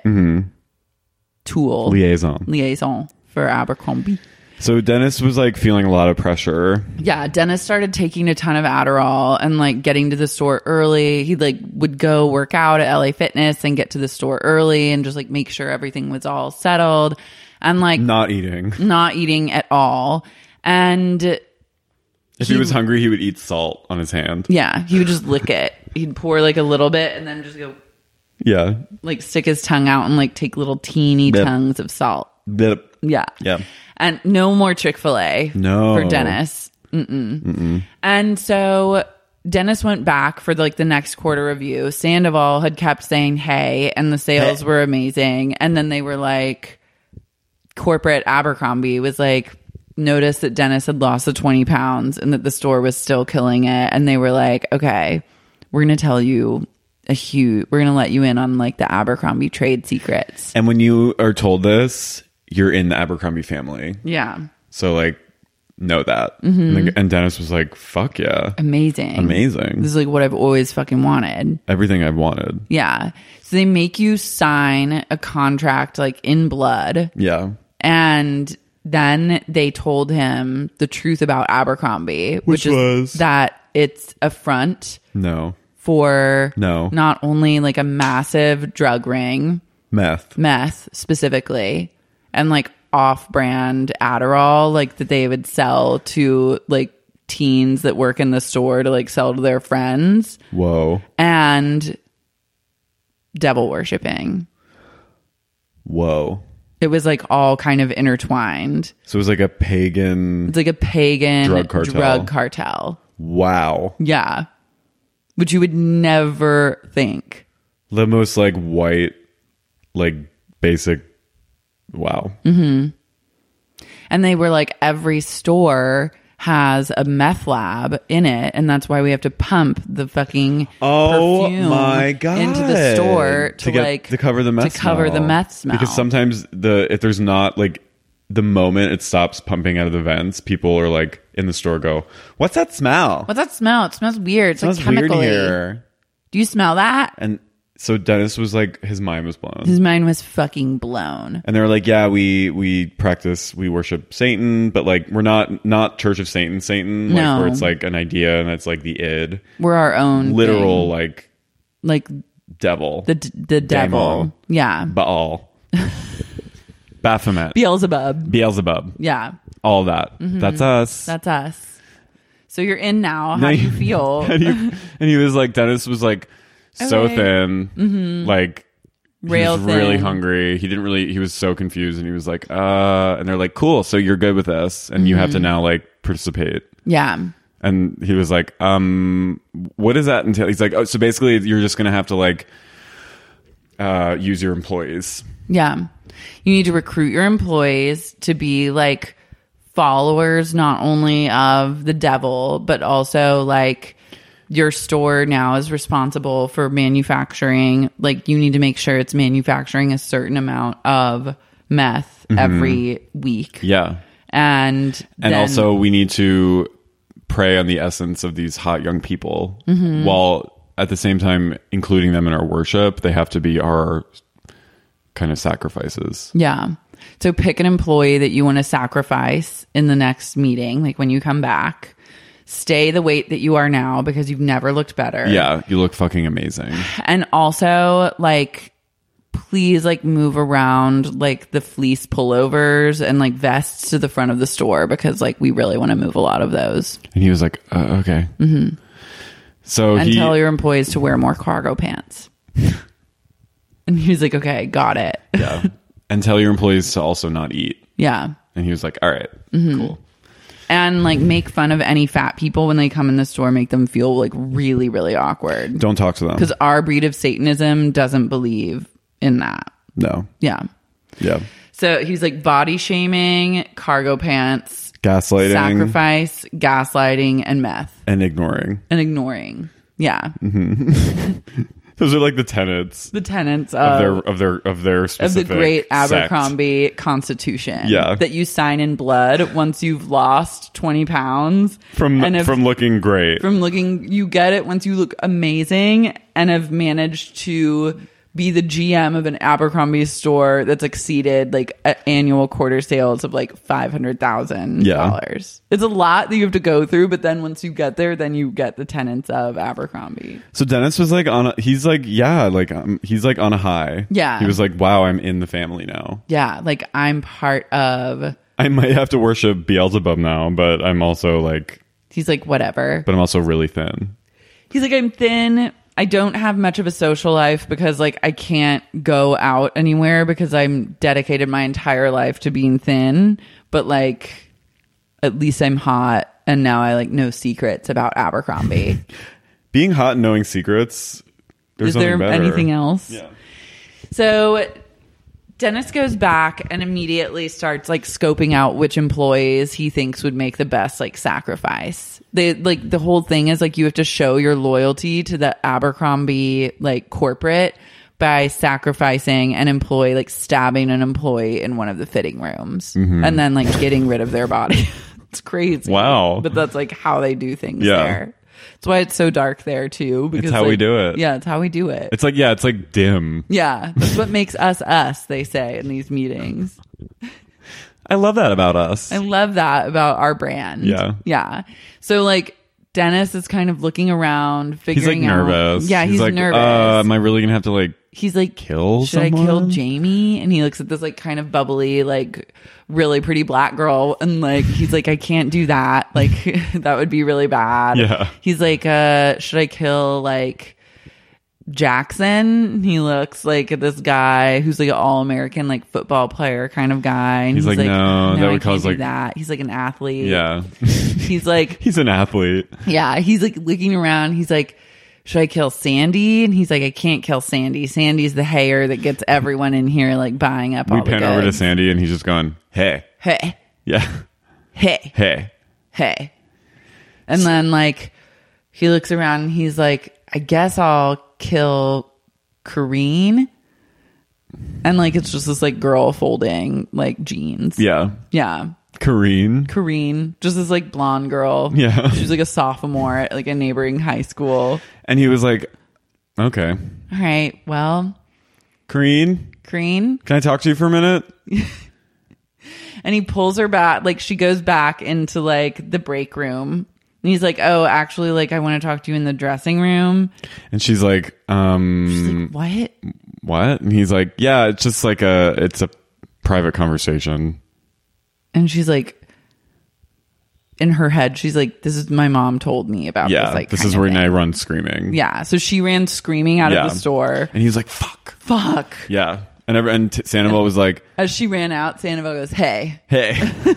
tool Liaison. liaison for Abercrombie. So Dennis was like feeling a lot of pressure. Yeah, Dennis started taking a ton of Adderall and like getting to the store early. He like would go work out at L A Fitness and get to the store early and just like make sure everything was all settled and like Not eating. not eating at all. And If he was hungry, he would eat salt on his hand. yeah, he would just lick it. He'd pour like a little bit and then just go Yeah. like stick his tongue out and like take little teeny Yep. tongues of salt. Yep. Yeah. Yeah. And no more Chick-fil-A No. for Dennis. Mm-mm. Mm-mm. And so Dennis went back for like the next quarter review. Sandoval had kept saying, hey, and the sales Hey. were amazing. And then they were like, corporate Abercrombie was like, noticed that Dennis had lost the twenty pounds and that the store was still killing it. And they were like, okay, we're going to tell you a huge, we're going to let you in on like the Abercrombie trade secrets. And when you are told this, you're in the Abercrombie family. Yeah. So like, know that. Mm-hmm. And, then- and Dennis was like, fuck yeah. Amazing. Amazing. This is like what I've always fucking wanted. Everything I've wanted. Yeah. So they make you sign a contract like in blood. Yeah. And then they told him the truth about Abercrombie, which, Which is was? that it's a front No. for No. not only like a massive drug ring, Meth. meth specifically, and like off-brand Adderall, like that they would sell to like teens that work in the store to like sell to their friends, Whoa. and devil worshipping. Whoa. It was like all kind of intertwined. So it was like a pagan. It's like a pagan Drug cartel. drug cartel. Wow. Yeah. Which you would never think. The most like white, like basic. Wow. Mm-hmm. And they were like, every store has a meth lab in it, and that's why we have to pump the fucking Oh perfume my god! into the store to, get, like to cover the meth to cover smell. the meth smell. Because sometimes the if there's not like the moment it stops pumping out of the vents, people are like in the store go, "What's that smell? What's that smell? It smells weird. It's It smells like weird chemically. here." Do you smell that? And so Dennis was like, his mind was blown. His mind was fucking blown. And they were like, yeah, we we practice, we worship Satan, but like we're not not Church of Satan, Satan, like No. where it's like an idea and it's like the id, We're our own literal thing. like like devil, the the devil. Daimon. Yeah. Baal, Baphomet, Beelzebub. Beelzebub, Yeah. all that. That's us. That's us. So you're in now. How Now do you you- feel? and, he, and he was like, Dennis was like so Okay. thin, mm-hmm. like Rail he was really thin. hungry. He didn't really. He was so confused, and he was like, "Uh," and they're like, "Cool, so you're good with this, and you have Mm-hmm. to now like participate." Yeah. And he was like, "Um, what does that entail?" He's like, "Oh, so basically, you're just gonna have to like uh, use your employees." Yeah. You need to recruit your employees to be like followers, not only of the devil, but also like your store now is responsible for manufacturing. Like you need to make sure it's manufacturing a certain amount of meth every week. Yeah. And And then, also, we need to prey on the essence of these hot young people Mm-hmm. while at the same time including them in our worship. They have to be our kind of sacrifices. yeah. So pick an employee that you want to sacrifice in the next meeting, like when you come back. Stay the weight that you are now because you've never looked better. Yeah, you look fucking amazing. And also, like, please, like, move around, like, the fleece pullovers and, like, vests to the front of the store because, like, we really want to move a lot of those. And he was like, uh, okay. Mm-hmm. So And he, tell your employees to wear more cargo pants. And he was like, okay, got it. yeah. And tell your employees to also not eat. Yeah. And he was like, all right, Mm-hmm. cool. And, like, make fun of any fat people when they come in the store, make them feel, like, really, really awkward. Don't talk to them. Because our breed of Satanism doesn't believe in that. No. Yeah. Yeah. So he's like body shaming, cargo pants, Gaslighting. sacrifice, gaslighting, and meth, And ignoring. and ignoring. Yeah. Those are like the tenets The tenets of of, their of their of their of the specific great sect. Abercrombie Constitution. Yeah. That you sign in blood once you've lost twenty pounds. From and have- from looking great. From looking, you get it once you look amazing and have managed to be the G M of an Abercrombie store that's exceeded like a- annual quarter sales of like five hundred thousand dollars. It's a lot that you have to go through, but then once you get there, then you get the tenets of Abercrombie. So Dennis was like on a, he's like yeah like um, he's like on a high. Yeah. He was like, wow, I'm in the family now. Yeah, like I'm part of. I might have to worship Beelzebub now, but I'm also like He's like, whatever. but I'm also really thin. He's like, I'm thin. I don't have much of a social life because like I can't go out anywhere because I'm dedicated my entire life to being thin. But like, at least I'm hot, and now I like know secrets about Abercrombie. Being hot and knowing secrets. There's Is there nothing better. anything else? Yeah. So Dennis goes back and immediately starts like scoping out which employees he thinks would make the best like sacrifice. They like the whole thing is like you have to show your loyalty to the Abercrombie like corporate by sacrificing an employee, like stabbing an employee in one of the fitting rooms Mm-hmm. and then like getting rid of their body. It's crazy. Wow. But that's like how they do things Yeah. there. That's why it's so dark there too. Because how we like, do it. Yeah, it's how we do it. It's like yeah, it's like dim. Yeah, that's what makes us us, they say in these meetings. I love that about us. I love that about our brand. Yeah. Yeah. So like Dennis is kind of looking around, He's like figuring out. nervous. Yeah, he's, like, nervous. Uh, am I really gonna have to like he's like, kill should I kill someone? Jamie? And he looks at this like kind of bubbly, like really pretty black girl, and like he's like, I can't do that. Like that would be really bad. Yeah. He's like, uh, should I kill like Jackson? He looks like this guy who's like an all-American like football player kind of guy. And He's like, no, that I would can't cause, do like- that. He's like an athlete. yeah. He's like, He's an athlete. yeah, he's like looking around. He's like, should I kill Sandy? And he's like, I can't kill Sandy. Sandy's the hayer that gets everyone in here like buying up We all the pan over to goods. Sandy and he's just going, hey. Hey, Yeah. hey, Hey. hey. And then like he looks around and he's like, I guess I'll kill Kareen. And like it's just this like girl folding like jeans. Yeah. Yeah. Kareen. Kareen, just this like blonde girl. Yeah. She's like a sophomore at like a neighboring high school. And he was like, okay. All right, well, Kareen, Kareen. can I talk to you for a minute? And he pulls her back, like she goes back into like the break room. And he's like, oh, actually, like I want to talk to you in the dressing room. And she's like, um, Like, what? what? And he's like, yeah, it's just like a, it's a private conversation. And she's like, in her head, she's like, this is my mom told me about Yeah. this. Like, this kind is of where thing. I run screaming. Yeah. So she ran screaming out Yeah. of the store. And he's like, fuck. Fuck. Yeah. And, every, and t- Sandoval was like, As she ran out, Sandoval goes, hey. hey.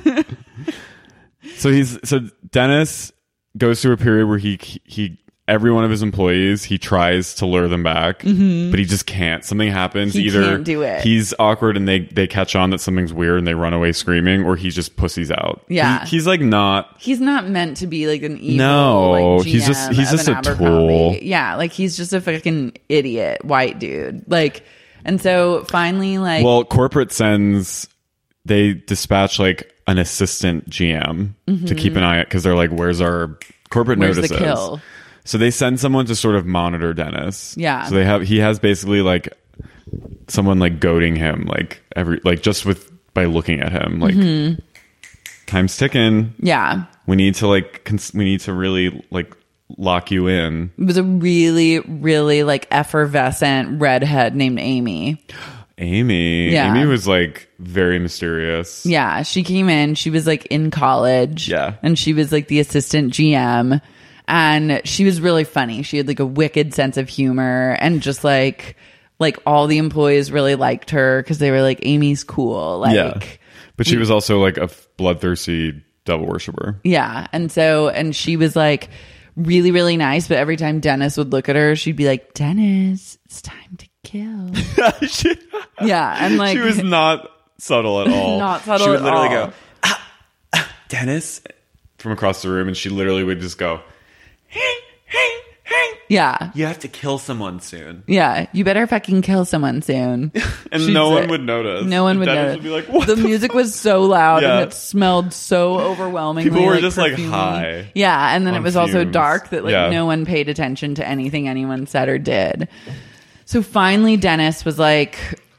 so he's, so Dennis goes through a period where he, he, every one of his employees, he tries to lure them back, but he just can't. Something happens. He Either can't do it. he's awkward and they, they catch on that something's weird and they run away screaming, or he just pussies out. Yeah. He- he's like not, He's not meant to be like an evil. No, like, he's G M just- he's of just an a Abercrombie. tool. Yeah, like he's just a fucking idiot white dude. Like, and so finally, like, well, corporate sends, they dispatch like an assistant G M mm-hmm. to keep an eye, because they're like, where's our corporate Where's notices? the kill? So they send someone to sort of monitor Dennis. Yeah. So they have he has basically like someone like goading him like every like just with by looking at him like mm-hmm. time's ticking. Yeah. We need to like cons- we need to really like lock you in. It was a really really like effervescent redhead named Amy. Amy. Yeah. Amy was like very mysterious. Yeah, she came in, she was like in college. Yeah. And she was like the assistant G M. And she was really funny. She had like a wicked sense of humor, and just like like all the employees really liked her because they were like, Amy's cool. Like, yeah. But she was also like a bloodthirsty devil worshiper. Yeah. And so, and she was like really, really nice. But every time Dennis would look at her, she'd be like, Dennis, it's time to kill. she, yeah. And like, she was not subtle at all. Not subtle She would at literally all. go, ah, ah, Dennis, from across the room. And she literally would just go, hey, hey, hey. Yeah. You have to kill someone soon. Yeah. You better fucking kill someone soon. And She'd no say- one would notice. No one would Dennis notice. would be like, what the the music fuck? was so loud Yeah. and it smelled so overwhelmingly. People were like, just, like, perfumey. high Yeah. And then it on was also fumes. dark that like Yeah. no one paid attention to anything anyone said or did. So finally Dennis was like,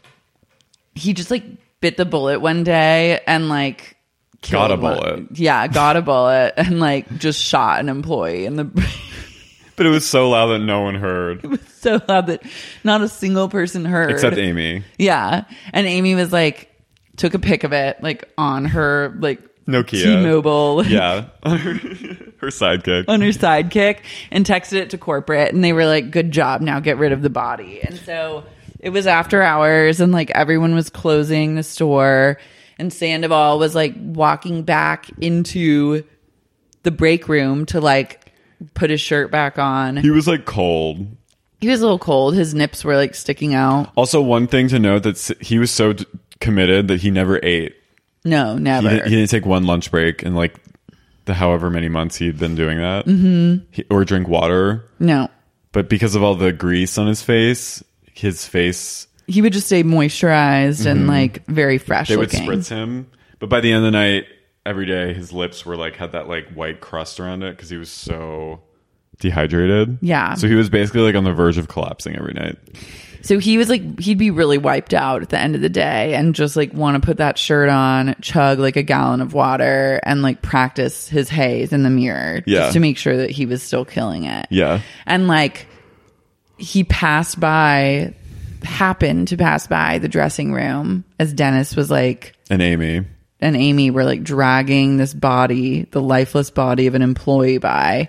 he just like bit the bullet one day and like Got a killed one- bullet. Yeah, got a bullet and like just shot an employee in the But it was so loud that no one heard. It was so loud that not a single person heard. Except Amy. Yeah. And Amy was like, took a pic of it, like on her, like, Nokia. T-Mobile. Yeah. On her, her sidekick. On her sidekick and texted it to corporate. And they were like, good job. Now get rid of the body. And so it was after hours and like everyone was closing the store. And Sandoval was like walking back into the break room to like put his shirt back on. He was like cold. He was a little cold. His nips were like sticking out. Also, one thing to note that s- he was so d- committed that he never ate. No, He, never. did, he didn't take one lunch break in like the however many months he'd been doing that, mm-hmm. he, or drink water. No. But because of all the grease on his face, his face, He would just stay moisturized and like very fresh they would looking. spritz him. But by the end of the night, every day, his lips were like had that like white crust around it because he was so dehydrated. Yeah. So he was basically like on the verge of collapsing every night. So he was like, he'd be really wiped out at the end of the day and just like want to put that shirt on, chug like a gallon of water and like practice his haze in the mirror Yeah. just to make sure that he was still killing it. Yeah. And like he passed by, happened to pass by the dressing room as Dennis was like, And Amy. and Amy were like dragging this body, the lifeless body of an employee by.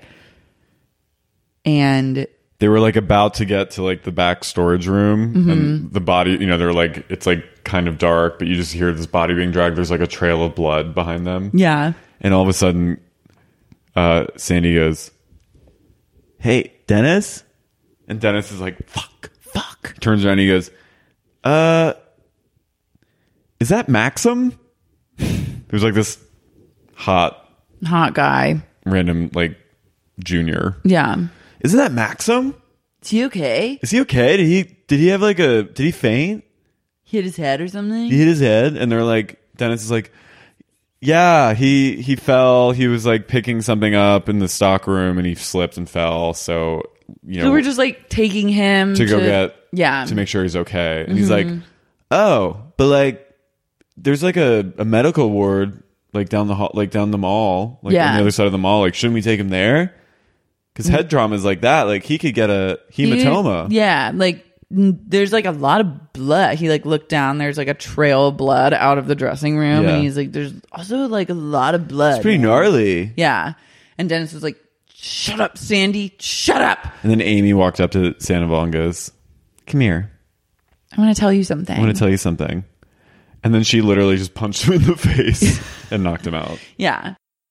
And They were like about to get to like the back storage room Mm-hmm. and the body, you know, they're like, it's like kind of dark, but you just hear this body being dragged. There's like a trail of blood behind them. yeah. And all of a sudden, uh, Sandy goes, "Hey, Dennis?" And Dennis is like, fuck, fuck. Turns around and he goes, uh, is that Maxim? There's like this hot, Hot guy. random, like, junior. Yeah. Isn't that Maxim? Is he okay? Is he okay? Did he did he have like a did he faint? Hit his head or something? He hit his head, and they're like, Dennis is like, yeah, he he fell. He was like picking something up in the stock room, and he slipped and fell. So you know, So we're just like taking him to go get yeah to make sure he's okay. And he's like, oh, but like, there's like a, a medical ward like down the hall, like down the mall, like Yeah. on the other side of the mall. Like, shouldn't we take him there? Because head trauma is like that. Like, he could get a hematoma. He- yeah, like n- there's like a lot of blood. He like looked down. There's like a trail of blood out of the dressing room, Yeah. and he's like, "There's also like a lot of blood." It's pretty gnarly. Yeah, and Dennis was like, "Shut up, Sandy! Shut up! And then Amy walked up to Sandoval and goes, come here. I want to tell you something." I want to tell you something. And then she literally just punched him in the face and knocked him out. Yeah.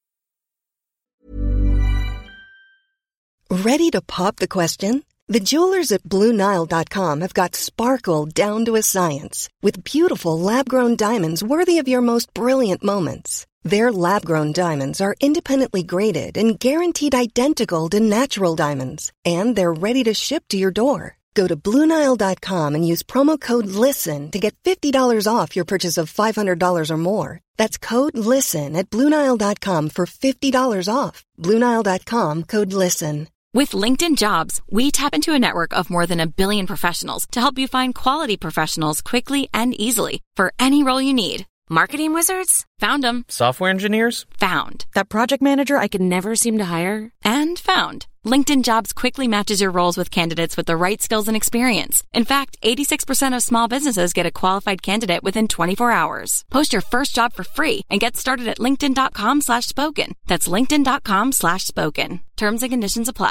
Ready to pop the question? The jewelers at Blue Nile dot com have got sparkle down to a science with beautiful lab-grown diamonds worthy of your most brilliant moments. Their lab-grown diamonds are independently graded and guaranteed identical to natural diamonds, and they're ready to ship to your door. Go to Blue Nile dot com and use promo code LISTEN to get fifty dollars off your purchase of five hundred dollars or more. That's code LISTEN at Blue Nile dot com for fifty dollars off. Blue Nile dot com, code LISTEN. With LinkedIn Jobs, we tap into a network of more than a billion professionals to help you find quality professionals quickly and easily for any role you need. Marketing wizards? Found them. Software engineers? Found. That project manager I could never seem to hire? And found. LinkedIn Jobs quickly matches your roles with candidates with the right skills and experience. In fact, eighty-six percent of small businesses get a qualified candidate within twenty-four hours. Post your first job for free and get started at linkedin.com slash spoken. That's linkedin.com slash spoken. Terms and conditions apply.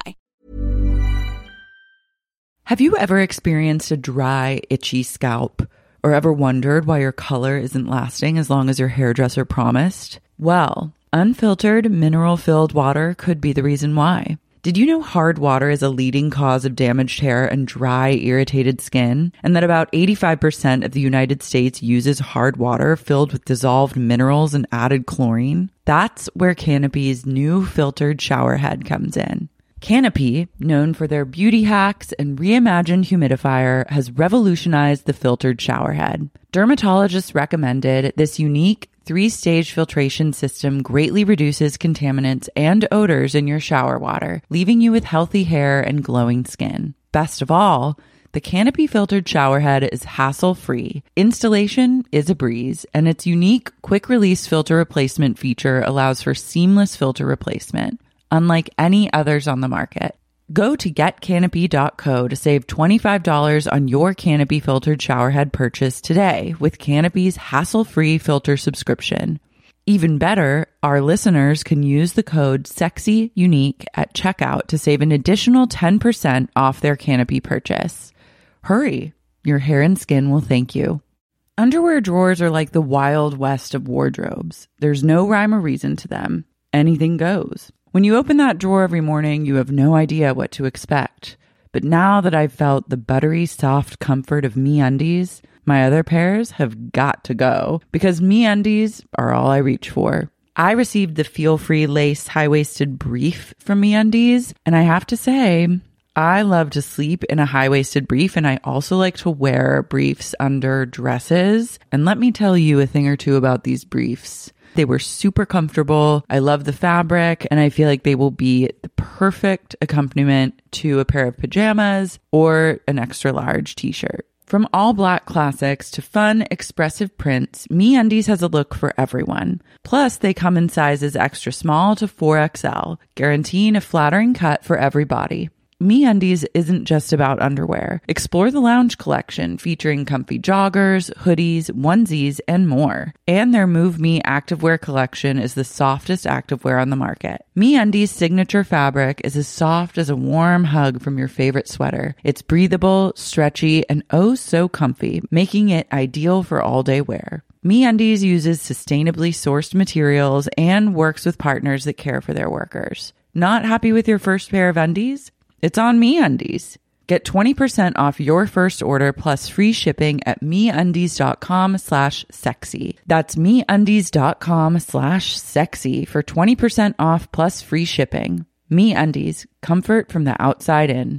Have you ever experienced a dry, itchy scalp? Or ever wondered why your color isn't lasting as long as your hairdresser promised? Well, unfiltered, mineral-filled water could be the reason why. Did you know hard water is a leading cause of damaged hair and dry, irritated skin? And that about eighty-five percent of the United States uses hard water filled with dissolved minerals and added chlorine? That's where Canopy's new filtered shower head comes in. Canopy, known for their beauty hacks and reimagined humidifier, has revolutionized the filtered shower head. Dermatologists recommended this unique three-stage filtration system greatly reduces contaminants and odors in your shower water, leaving you with healthy hair and glowing skin. Best of all, the Canopy filtered shower head is hassle-free. Installation is a breeze, and its unique quick-release filter replacement feature allows for seamless filter replacement, unlike any others on the market. Go to get canopy dot co to save twenty-five dollars on your Canopy filtered shower head purchase today with Canopy's hassle-free filter subscription. Even better, our listeners can use the code SEXYUNIQUE at checkout to save an additional ten percent off their Canopy purchase. Hurry, your hair and skin will thank you. Underwear drawers are like the wild west of wardrobes. There's no rhyme or reason to them. Anything goes. When you open that drawer every morning, you have no idea what to expect. But now that I've felt the buttery, soft comfort of MeUndies, my other pairs have got to go because MeUndies are all I reach for. I received the feel-free lace high-waisted brief from MeUndies, and I have to say, I love to sleep in a high-waisted brief, and I also like to wear briefs under dresses. And let me tell you a thing or two about these briefs. They were super comfortable. I love the fabric, and I feel like they will be the perfect accompaniment to a pair of pajamas or an extra large t-shirt. From all black classics to fun, expressive prints, MeUndies has a look for everyone. Plus, they come in sizes extra small to four X L, guaranteeing a flattering cut for every body. MeUndies isn't just about underwear. Explore the lounge collection featuring comfy joggers, hoodies, onesies, and more. And their Move Me activewear collection is the softest activewear on the market. MeUndies' signature fabric is as soft as a warm hug from your favorite sweater. It's breathable, stretchy, and oh so comfy, making it ideal for all-day wear. MeUndies uses sustainably sourced materials and works with partners that care for their workers. Not happy with your first pair of undies? It's on MeUndies. Get twenty percent off your first order plus free shipping at MeUndies.com slash sexy. That's MeUndies.com slash sexy for twenty percent off plus free shipping. MeUndies, comfort from the outside in.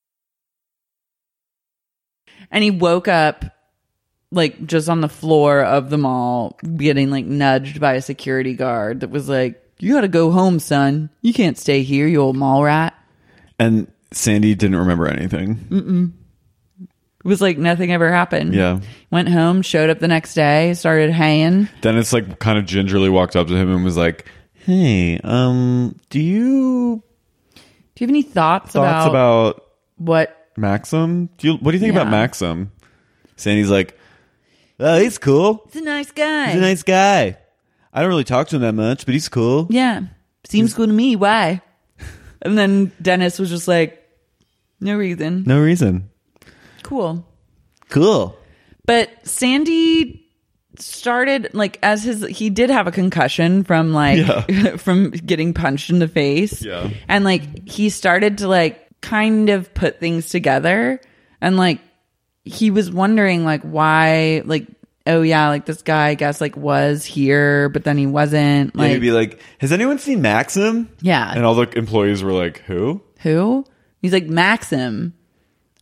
And he woke up like just on the floor of the mall getting like nudged by a security guard that was like, "You gotta go home, son. You can't stay here, you old mall rat." And Sandy didn't remember anything. Mm-mm. It was like nothing ever happened. Yeah. Went home, showed up the next day, started hanging. Dennis like kind of gingerly walked up to him and was like, "Hey, um, do you do you have any thoughts, thoughts about, about what Maxim? Do you what do you think Yeah. about Maxim?" Sandy's like, "Oh, he's cool. He's a nice guy. He's a nice guy. I don't really talk to him that much, but he's cool." Yeah. Seems cool to me. Why? And then Dennis was just like, "No reason. No reason. Cool. Cool." But Sandy started like as his he did have a concussion from like Yeah. from getting punched in the face. Yeah. And like he started to like kind of put things together, and like he was wondering like why like oh yeah, like this guy I guess like was here, but then he wasn't. Like, Like he'd be like, "Has anyone seen Maxim?" Yeah. And all the employees were like, "Who?" Who? He's like Maxim.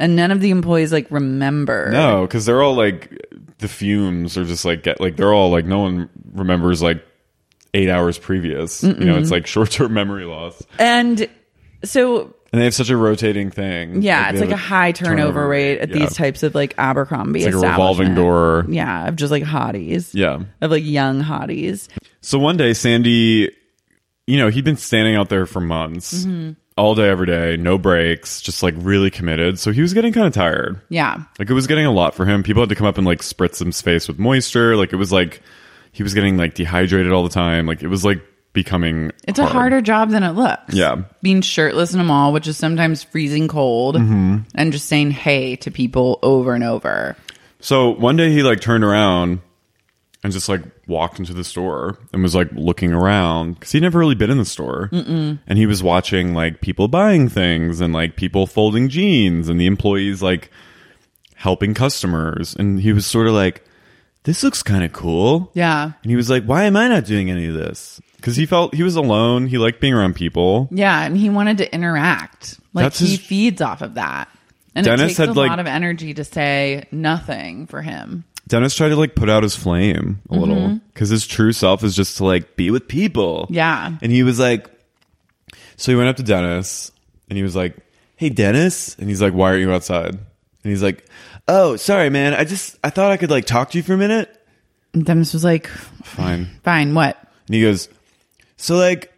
And none of the employees like remember. No, because they're all like the fumes are just like get like they're all like no one remembers like eight hours previous. Mm-mm. You know, it's like short term memory loss. And so. And they have such a rotating thing. Yeah, like it's like a high turnover, turnover rate at yeah. these types of like Abercrombie. It's like a revolving door. Yeah, of just like hotties. Yeah. Of like young hotties. So one day, Sandy, you know, he'd been standing out there for months, mm-hmm. all day, every day, no breaks, just like really committed. So he was getting kind of tired. Yeah. Like it was getting a lot for him. People had to come up and like spritz his face with moisture. Like it was like he was getting like dehydrated all the time. Like it was like becoming it's hard. a harder job than it looks. Yeah. Being shirtless in a mall, which is sometimes freezing cold, mm-hmm. and just saying hey to people over and over. So one day he like turned around and just like walked into the store and was like looking around because he'd never really been in the store. Mm-mm. And he was watching like people buying things and like people folding jeans and the employees like helping customers. And he was sort of like, this looks kind of cool. Yeah. And he was like, why am I not doing any of this? Because he felt he was alone. He liked being around people. Yeah, and he wanted to interact. Like That's he his... feeds off of that. And Dennis it takes had a like, lot of energy to say nothing for him. Dennis tried to like put out his flame a mm-hmm. little because his true self is just to like be with people. Yeah. And he was like, so he went up to Dennis and he was like, hey, Dennis. And he's like, why are you outside? And he's like, oh, sorry, man. I just, I thought I could like talk to you for a minute. And Dennis was like, fine. Fine. What? And he goes, so like,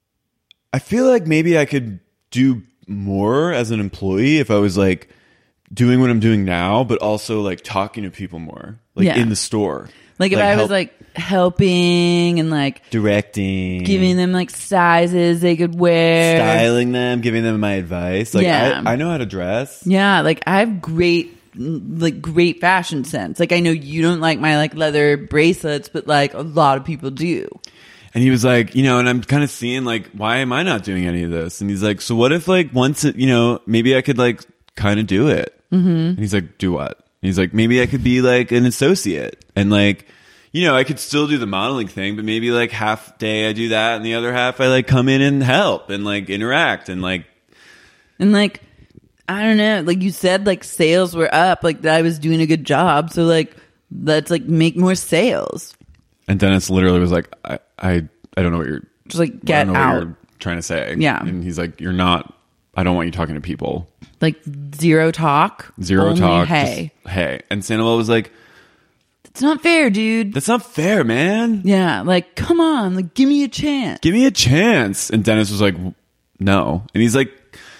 I feel like maybe I could do more as an employee if I was like doing what I'm doing now, but also like talking to people more, like yeah. in the store. Like if like I help- was like helping and like directing, giving them like sizes they could wear, styling them, giving them my advice. Like yeah. I, I know how to dress. Yeah, like I have great, like great fashion sense. Like I know you don't like my like leather bracelets, but like a lot of people do. And he was like, you know, and I'm kind of seeing like, why am I not doing any of this? And he's like, so what if like once, it, you know, maybe I could like kind of do it. Mm-hmm. And he's like, do what? And he's like, maybe I could be like an associate and like, you know, I could still do the modeling thing, but maybe like half day I do that and the other half I like come in and help and like interact and like. And like, I don't know, like you said, like sales were up, like that I was doing a good job. So like, let's like make more sales. And Dennis literally was like, I, I, I don't know what you're just like get I don't know out. What you're trying to say. Yeah. And he's like, you're not. I don't want you talking to people. Like zero talk. Zero only talk. Hey. Just, hey. And Sandoval was like, it's not fair, dude. That's not fair, man. Yeah. Like, come on. Like, give me a chance. Give me a chance. And Dennis was like, no. And he's like,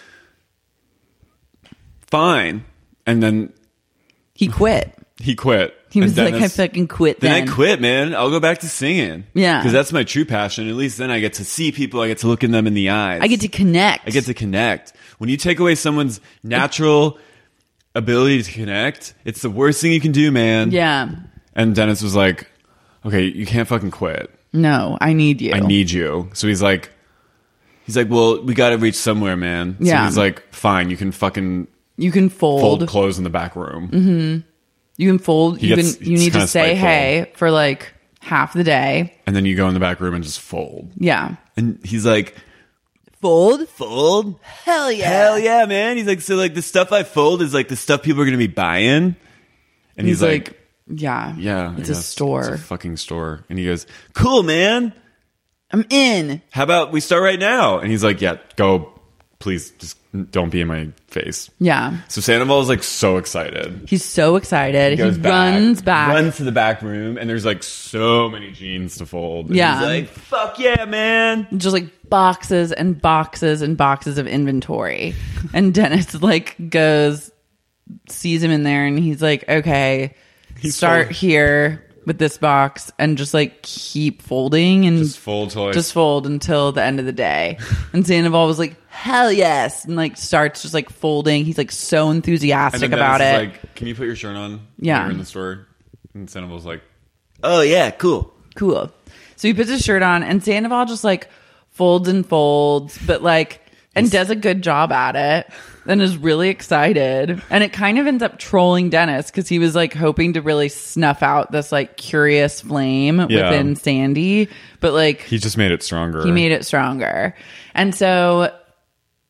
fine. And then he quit. He quit. He was Dennis, like, I fucking quit then. Then I quit, man. I'll go back to singing. Yeah. Because that's my true passion. At least then I get to see people. I get to look in them in the eyes. I get to connect. I get to connect. When you take away someone's natural ability to connect, it's the worst thing you can do, man. Yeah. And Dennis was like, okay, you can't fucking quit. No, I need you. I need you. So he's like, he's like, well, we got to reach somewhere, man. So yeah. he's like, fine, you can fucking you can fold fold clothes in the back room. Mm-hmm. You can fold. He you gets, can. You need to say hey for like half the day, and then you go in the back room and just fold. Yeah. And he's like, fold, fold, hell yeah, hell yeah, man. He's like, so like the stuff I fold is like the stuff people are gonna be buying. And he's, he's like, like, yeah, yeah, it's a store, it's a fucking store. And he goes, cool, man, I'm in. How about we start right now? And he's like, yeah, go. Please just don't be in my face. Yeah. So Sandoval is like so excited. He's so excited. He, goes he back, runs back. Runs to the back room and there's like so many jeans to fold. And yeah. He's like, fuck yeah, man. Just like boxes and boxes and boxes of inventory. And Dennis like goes, sees him in there and he's like, okay, he's start fold- here with this box and just like keep folding and just fold till I- just fold until the end of the day. And Sandoval was like, hell yes, and like starts just like folding. He's like so enthusiastic about it. Like, can you put your shirt on? Yeah, when you're in the store. And Sandoval's like, oh yeah, cool, cool. So he puts his shirt on, and Sandoval just like folds and folds, but like and does a good job at it. And is really excited. And it kind of ends up trolling Dennis because he was like hoping to really snuff out this like curious flame yeah. within Sandy. But like he just made it stronger. He made it stronger. And so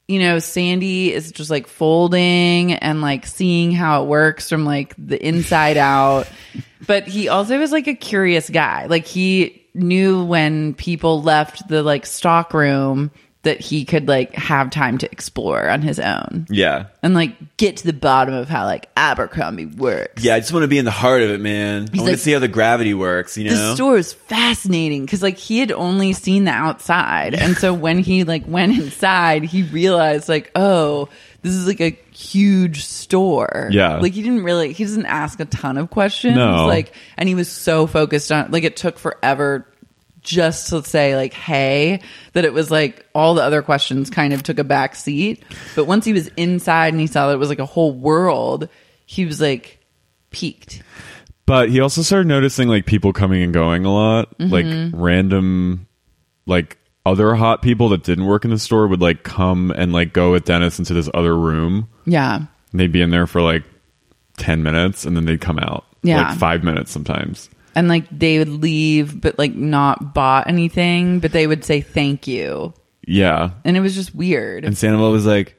you know, Sandy is just like folding and like seeing how it works from like the inside out. But he also was like a curious guy. Like he knew when people left the like stock room that he could like have time to explore on his own. Yeah. And like get to the bottom of how like Abercrombie works. Yeah, I just want to be in the heart of it, man. He's I want like, to see how the gravity works, you know? The store is fascinating because like he had only seen the outside. And so when he like went inside, he realized like, oh, this is like a huge store. Yeah. Like he didn't really, he doesn't ask a ton of questions. No. Like, and he was so focused on, like it took forever just to say like, hey, that it was like all the other questions kind of took a back seat. But once he was inside and he saw that it was like a whole world, he was like piqued. But he also started noticing like people coming and going a lot, Mm-hmm. like random, like other hot people that didn't work in the store would like come and like go with Dennis into this other room. Yeah. And they'd be in there for like ten minutes and then they'd come out. Yeah. Like five minutes sometimes. And like they would leave, but like not bought anything, but they would say thank you. Yeah. And it was just weird. And Sandoval was like,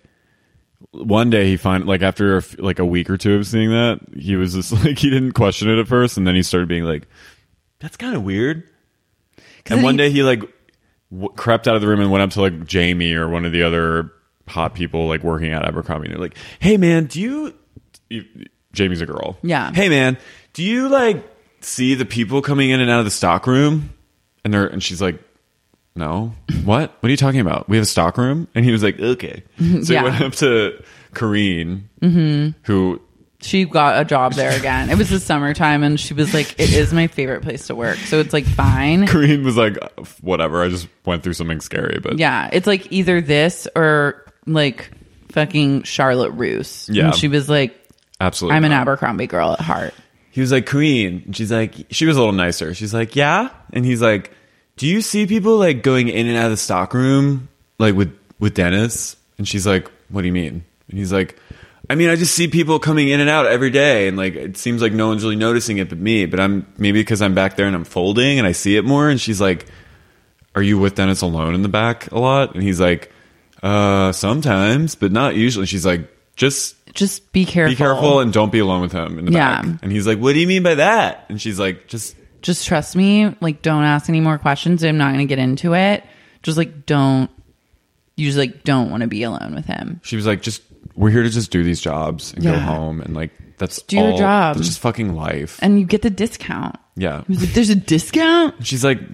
one day he find like after a f- like a week or two of seeing that, he was just like, he didn't question it at first. And then he started being like, that's kind of weird. And one he- day he like w- crept out of the room and went up to like Jamie or one of the other hot people like working at Abercrombie. And they're like, hey man, do you, you Jamie's a girl. Yeah. Hey man, do you like see the people coming in and out of the stock room? And they're, and she's like, no. What? What are you talking about? We have a stock room? And he was like, okay. So Yeah. he went up to Corrine, who She got a job there again. It was the summertime and she was like, it is my favorite place to work. So it's like fine. Corrine was like, whatever. I just went through something scary, but Yeah. It's like either this or like fucking Charlotte Roos. Yeah. And she was like, absolutely. I'm an not. Abercrombie girl at heart. He was like, Queen. And she's like, She was a little nicer. She's like, yeah. and he's like, do you see people like going in and out of the stock room like with, with Dennis? And she's like, what do you mean? And he's like, I mean, I just see people coming in and out every day, and like it seems like no one's really noticing it but me. But I'm maybe because I'm back there and I'm folding and I see it more. And she's like, Are you with Dennis alone in the back a lot? and he's like, uh, sometimes, but not usually. She's like, just Just be careful. Be careful and don't be alone with him in the Yeah. back. and he's like, what do you mean by that? And she's like, just Just trust me. Like, don't ask any more questions. I'm not going to get into it. Just like, don't. You just like don't want to be alone with him. She was like, just we're here to just do these jobs and go Yeah. home and like that's do your all- job. That's just fucking life. And you get the discount. Yeah. He was like, there's a discount? And she's like,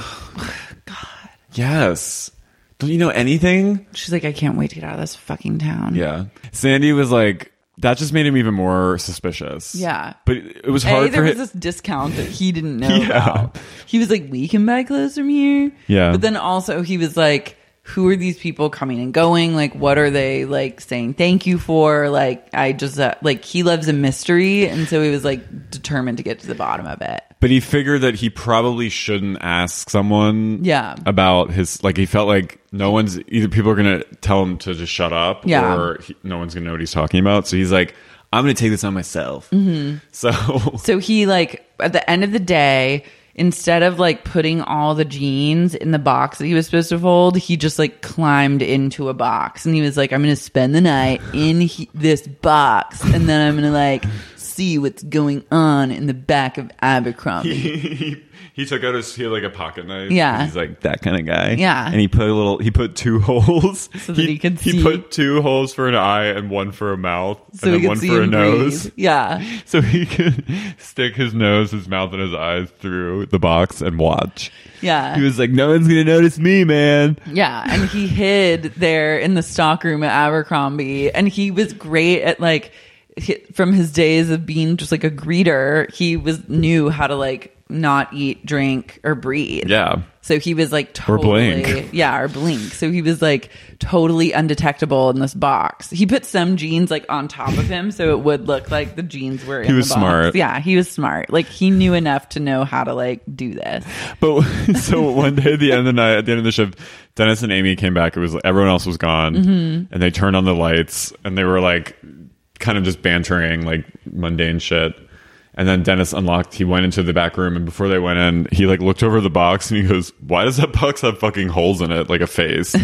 God. Yes. Don't you know anything? She's like, I can't wait to get out of this fucking town. Yeah. Sandy was like, that just made him even more suspicious. Yeah. But it was A, hard there for was him. this discount that he didn't know Yeah. about. He was like, we can buy clothes from here. Yeah. But then also he was like, who are these people coming and going? Like, what are they like saying thank you for? Like, I just, uh, like, he loves a mystery. And so he was like determined to get to the bottom of it. But he figured that he probably shouldn't ask someone Yeah. about his, like, he felt like no one's, either people are going to tell him to just shut up Yeah. or he, no one's going to know what he's talking about. So he's like, I'm going to take this on myself. Mm-hmm. so, So he like at the end of the day, instead of like putting all the jeans in the box that he was supposed to fold, he just like climbed into a box and he was like, I'm going to spend the night in he- this box and then I'm going to like see what's going on in the back of Abercrombie. he, he took out his, he had like a pocket knife. Yeah. He's like that kind of guy. Yeah. And he put a little, he put two holes. So that he could see. He put two holes for an eye and one for a mouth So and he then could one see for a and nose. breathe. Yeah. So he could stick his nose, his mouth, and his eyes through the box and watch. Yeah. He was like, no one's going to notice me, man. Yeah, and he hid there in the stockroom at Abercrombie, and he was great at like hi- from his days of being just like a greeter. He was knew how to like not eat, drink, or breathe. Yeah. So he was like Or totally blink. yeah, or blink. So he was like totally undetectable in this box. He put some jeans like on top of him, so it would look like the jeans were. in He was the box. smart. Yeah, he was smart. Like he knew enough to know how to like do this. But so one day at the end of the night, at the end of the shift, Dennis and Amy came back. It was everyone else was gone, Mm-hmm. and they turned on the lights, and they were like, kind of just bantering like mundane shit. And then Dennis unlocked. He went into the back room, and before they went in, he like looked over the box, and he goes, "Why does that box have fucking holes in it, like a face?"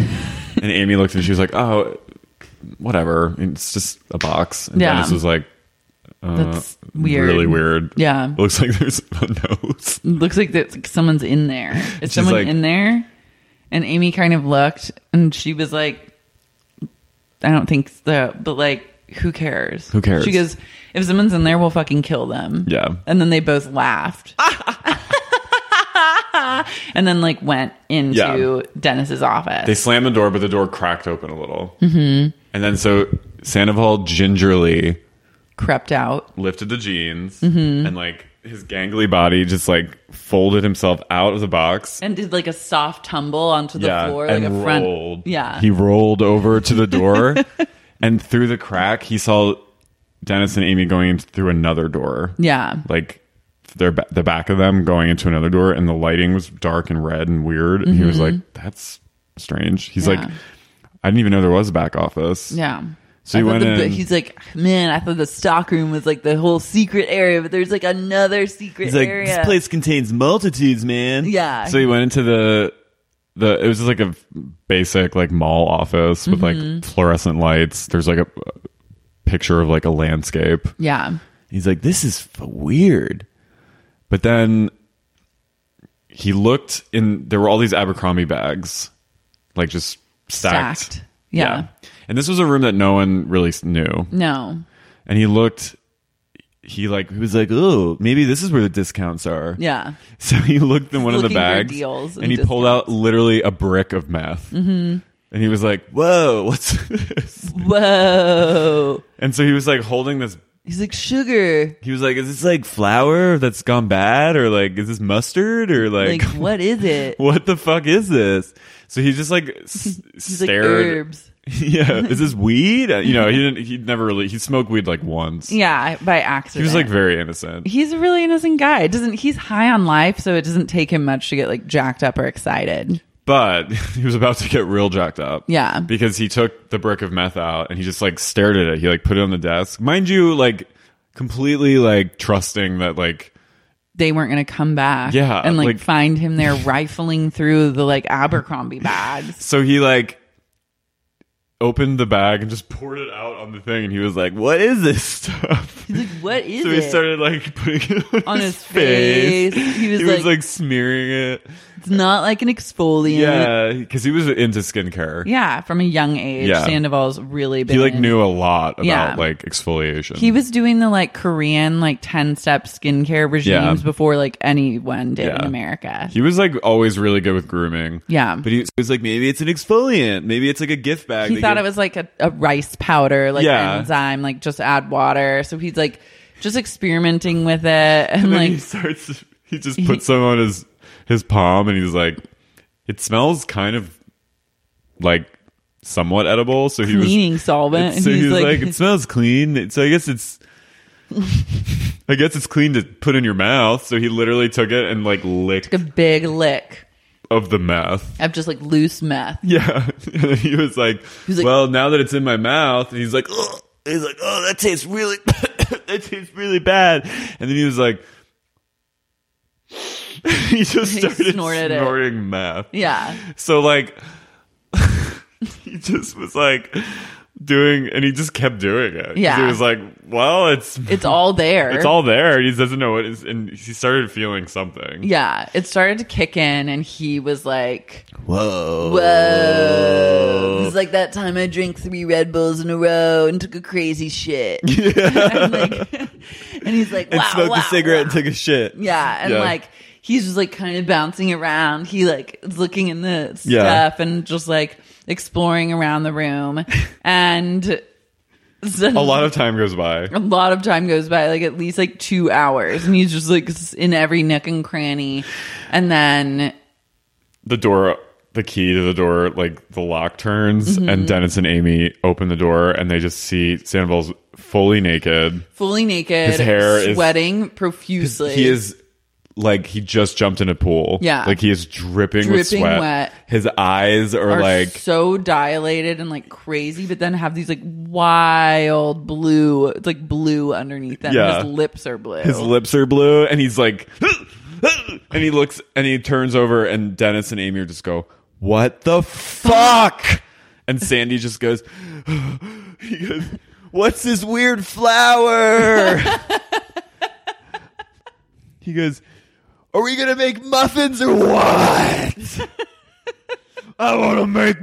And Amy looked and she was like, oh, whatever. It's just a box. And Yeah. Dennis was like, uh, That's weird. Really weird. Yeah. Looks like there's a nose. Looks like that like someone's in there. Is She's someone like- in there? And Amy kind of looked and she was like, I don't think so, but like, who cares? Who cares? She goes, if someone's in there, we'll fucking kill them. Yeah. And then they both laughed. And then like went into Yeah. Dennis's office. They slammed the door, but the door cracked open a little. Mm-hmm. And then so Sandoval gingerly crept out. lifted the jeans Mm-hmm. and like his gangly body just like folded himself out of the box. And did like a soft tumble onto the yeah, floor, like and a front. rolled. Yeah. He rolled over to the door and through the crack he saw Dennis and Amy going in through another door. Yeah. Like their ba- the back of them going into another door, and the lighting was dark and red and weird. And he was like, "That's strange." He's Mm-hmm. Yeah. like, "I didn't even know there was a back office." Yeah. So I he thought went the, in. He's like, man, I thought the stock room was like the whole secret area, but there's like another secret He's like, area. "This place contains multitudes, man." Yeah. So he went into the the. It was just like a basic like mall office with Mm-hmm. like fluorescent lights. There's like a, a picture of like a landscape. Yeah. He's like, "This is f- weird." But then he looked in, there were all these Abercrombie bags, like just stacked. Stacked. Yeah. And this was a room that no one really knew. No. And he looked, he like, he was like, oh, maybe this is where the discounts are. Yeah. So he looked in one of the Looking for bags deals and and he pulled out literally a brick of meth. Mm-hmm. And he was like, whoa, what's this? Whoa. And so he was like holding this. He's like, sugar. He was like, is this like flour that's gone bad? Or like, is this mustard? Or like, Like, what is it? what the fuck is this? So he just like s- He's like, stared. herbs. Yeah, is this weed? Uh, You know, he didn't. He never really. He smoked weed like once. Yeah, by He accident. was like very innocent. He's a really innocent guy. It doesn't he's high on life, so it doesn't take him much to get like jacked up or excited. But he was about to get real jacked up. Yeah. Because he took the brick of meth out and he just like stared at it. He like put it on the desk. Mind you, like completely like trusting that like They weren't going to come back. Yeah, And like, like- find him there rifling through the like Abercrombie bags. so he like opened the bag and just poured it out on the thing and he was like, what is this stuff? He's like, what is So it? he started like putting it on, On his, his face. face. He was he was like- like smearing it. It's not like an exfoliant. Yeah, because he was into skincare. Yeah, from a young age, Yeah. Sandoval's really been He like in- knew a lot about Yeah. like exfoliation. He was doing the like Korean like ten step skincare regimes Yeah. before like anyone did in Yeah. America. He was like always really good with grooming. Yeah. But he was, he was like, maybe it's an exfoliant. Maybe it's like a gift bag. He they thought give- it was like a, a rice powder, like Yeah. enzyme, like just add water. So he's like just experimenting with it and, And then like he starts. He just puts some on his his palm, and he's like, "It smells kind of like somewhat edible." So he cleaning was solvent. So and he he's was like, like, "It smells clean." So I guess it's. I guess it's clean to put in your mouth. So he literally took it and like licked a big lick of the meth. of just like loose meth. Yeah, and then he was like, He's like- "Well, now that it's in my mouth," and he's like, "Ugh." He's like, "Oh, that tastes really, that tastes really bad." And then he was like, he just He started snorted it. snorting meth. Yeah. So like, he just was like doing, and he just kept doing it. 'Cause Yeah. he was like, "Well, it's It's all there. it's all there." And he doesn't know what is, and he started feeling something. Yeah. It started to kick in and he was like, Whoa, whoa. This is like that time I drank three Red Bulls in a row and took a crazy shit. and, like, and he's like, wow, and smoked wow, a cigarette wow. and took a shit. Yeah, and Yeah. like he's just like kind of bouncing around. He like is looking in the stuff Yeah. and just like exploring around the room. And A lot of time goes by. a lot of time goes by, like at least like two hours, and he's just like in every nook and cranny. And then The door, the key to the door, like the lock turns, Mm-hmm. and Dennis and Amy open the door, and they just see Sandoval's fully naked. fully naked, His hair is- sweating profusely. He is like he just jumped in a pool. Yeah. like he is dripping, with Dripping sweat. wet. His eyes are, are like so dilated and like crazy, but then have these like wild blue, it's like blue underneath them. Yeah. His lips are blue. his lips are blue, and he's like, and he looks and he turns over, and Dennis and Amy just go, "What the fuck?" And Sandy just goes, he goes, what's this weird flower? He goes, are we going to make muffins or what? I want to make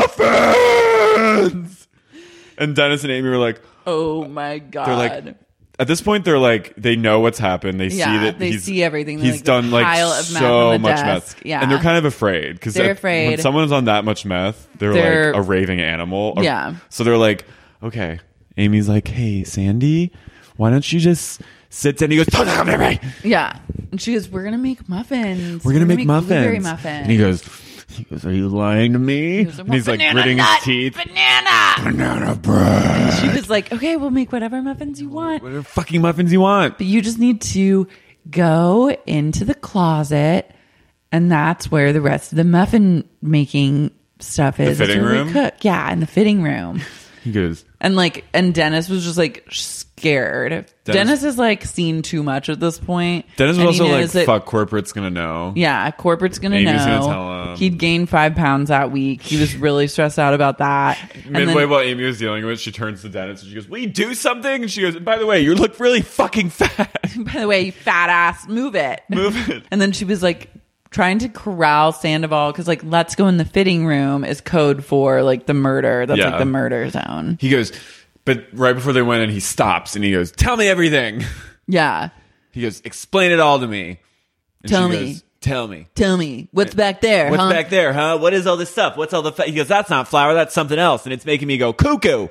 muffins. And Dennis and Amy were like, oh my God. They're like, at this point, they're like, they know what's happened. They Yeah, see that they he's, see everything. He's Like, the done like pile of meth so on the much desk. meth. Yeah. And they're kind of afraid because They're when afraid. someone's on that much meth, they're, They're- like a raving animal. Or- Yeah. So they're like, okay. Amy's like, hey, Sandy, why don't you just sit down? He goes, don't come near me. Yeah. And she goes, we're going to make muffins. We're gonna make, blueberry muffins. muffins. And he goes, he goes, are you lying to me? goes, and he's like "Banana gritting nut, his teeth. Banana. Banana bread. She was like, okay, we'll make whatever muffins you want. Whatever fucking muffins you want. But you just need to go into the closet, and that's where the rest of the muffin making stuff is. That's fitting where we room? cook. Yeah, in the fitting room. He goes, And like, and Dennis was just like scared. Dennis, Dennis- has like seen too much at this point. Dennis was And he also like, knows that- fuck, corporate's gonna know. Yeah, corporate's gonna Amy's know. gonna tell him. He'd gained five pounds that week. He was really stressed out about that. And Midway then- while Amy was dealing with it, she turns to Dennis and she goes, will you do something? And she goes, by the way, you look really fucking fat. by the way, you fat ass, move it. Move it. And then she was like trying to corral Sandoval because like let's go in the fitting room is code for like the murder. That's Yeah. like the murder zone. He goes, but right before they went in, he stops and he goes, tell me everything. Yeah. He goes, explain it all to me. And Tell she me. goes, tell me. Tell me what's back there. What's huh? back there, huh? What is all this stuff? What's all the... Fa-? He goes, that's not flour, that's something else. And it's making me go cuckoo.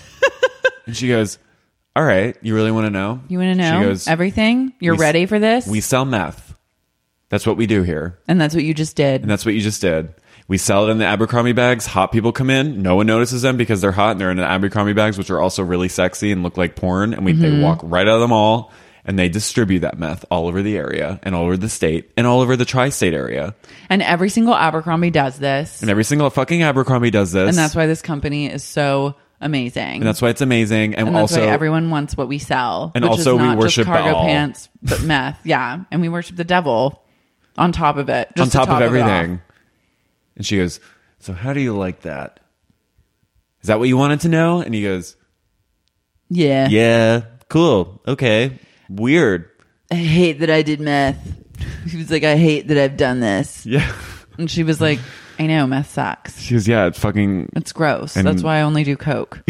And she goes, all right, you really want to know? You want to know She goes, everything? You're "We s- ready for this? we sell meth. That's what we do here. and that's what you just did. And that's what you just did. We sell it in the Abercrombie bags. Hot people come in. No one notices them because they're hot and they're in the Abercrombie bags, which are also really sexy and look like porn. And we Mm-hmm. they walk right out of the mall and they distribute that meth all over the area and all over the state and all over the tri-state area. And every single Abercrombie does this. And every single fucking Abercrombie does this. And that's why this company is so amazing. And that's why it's amazing. And, And that's also why everyone wants what we sell. And which also is we not worship just cargo Baal. pants, but meth. Yeah. And we worship the devil on top of it. Just on top, to of it everything. off. And she goes, so how do you like that? Is that what you wanted to know? And he goes, Yeah. yeah, cool. Okay. Weird. I hate that I did meth. He was like, I hate that I've done this. Yeah. And she was like, I know, meth sucks. She goes, yeah, it's fucking... It's gross. And- That's why I only do coke.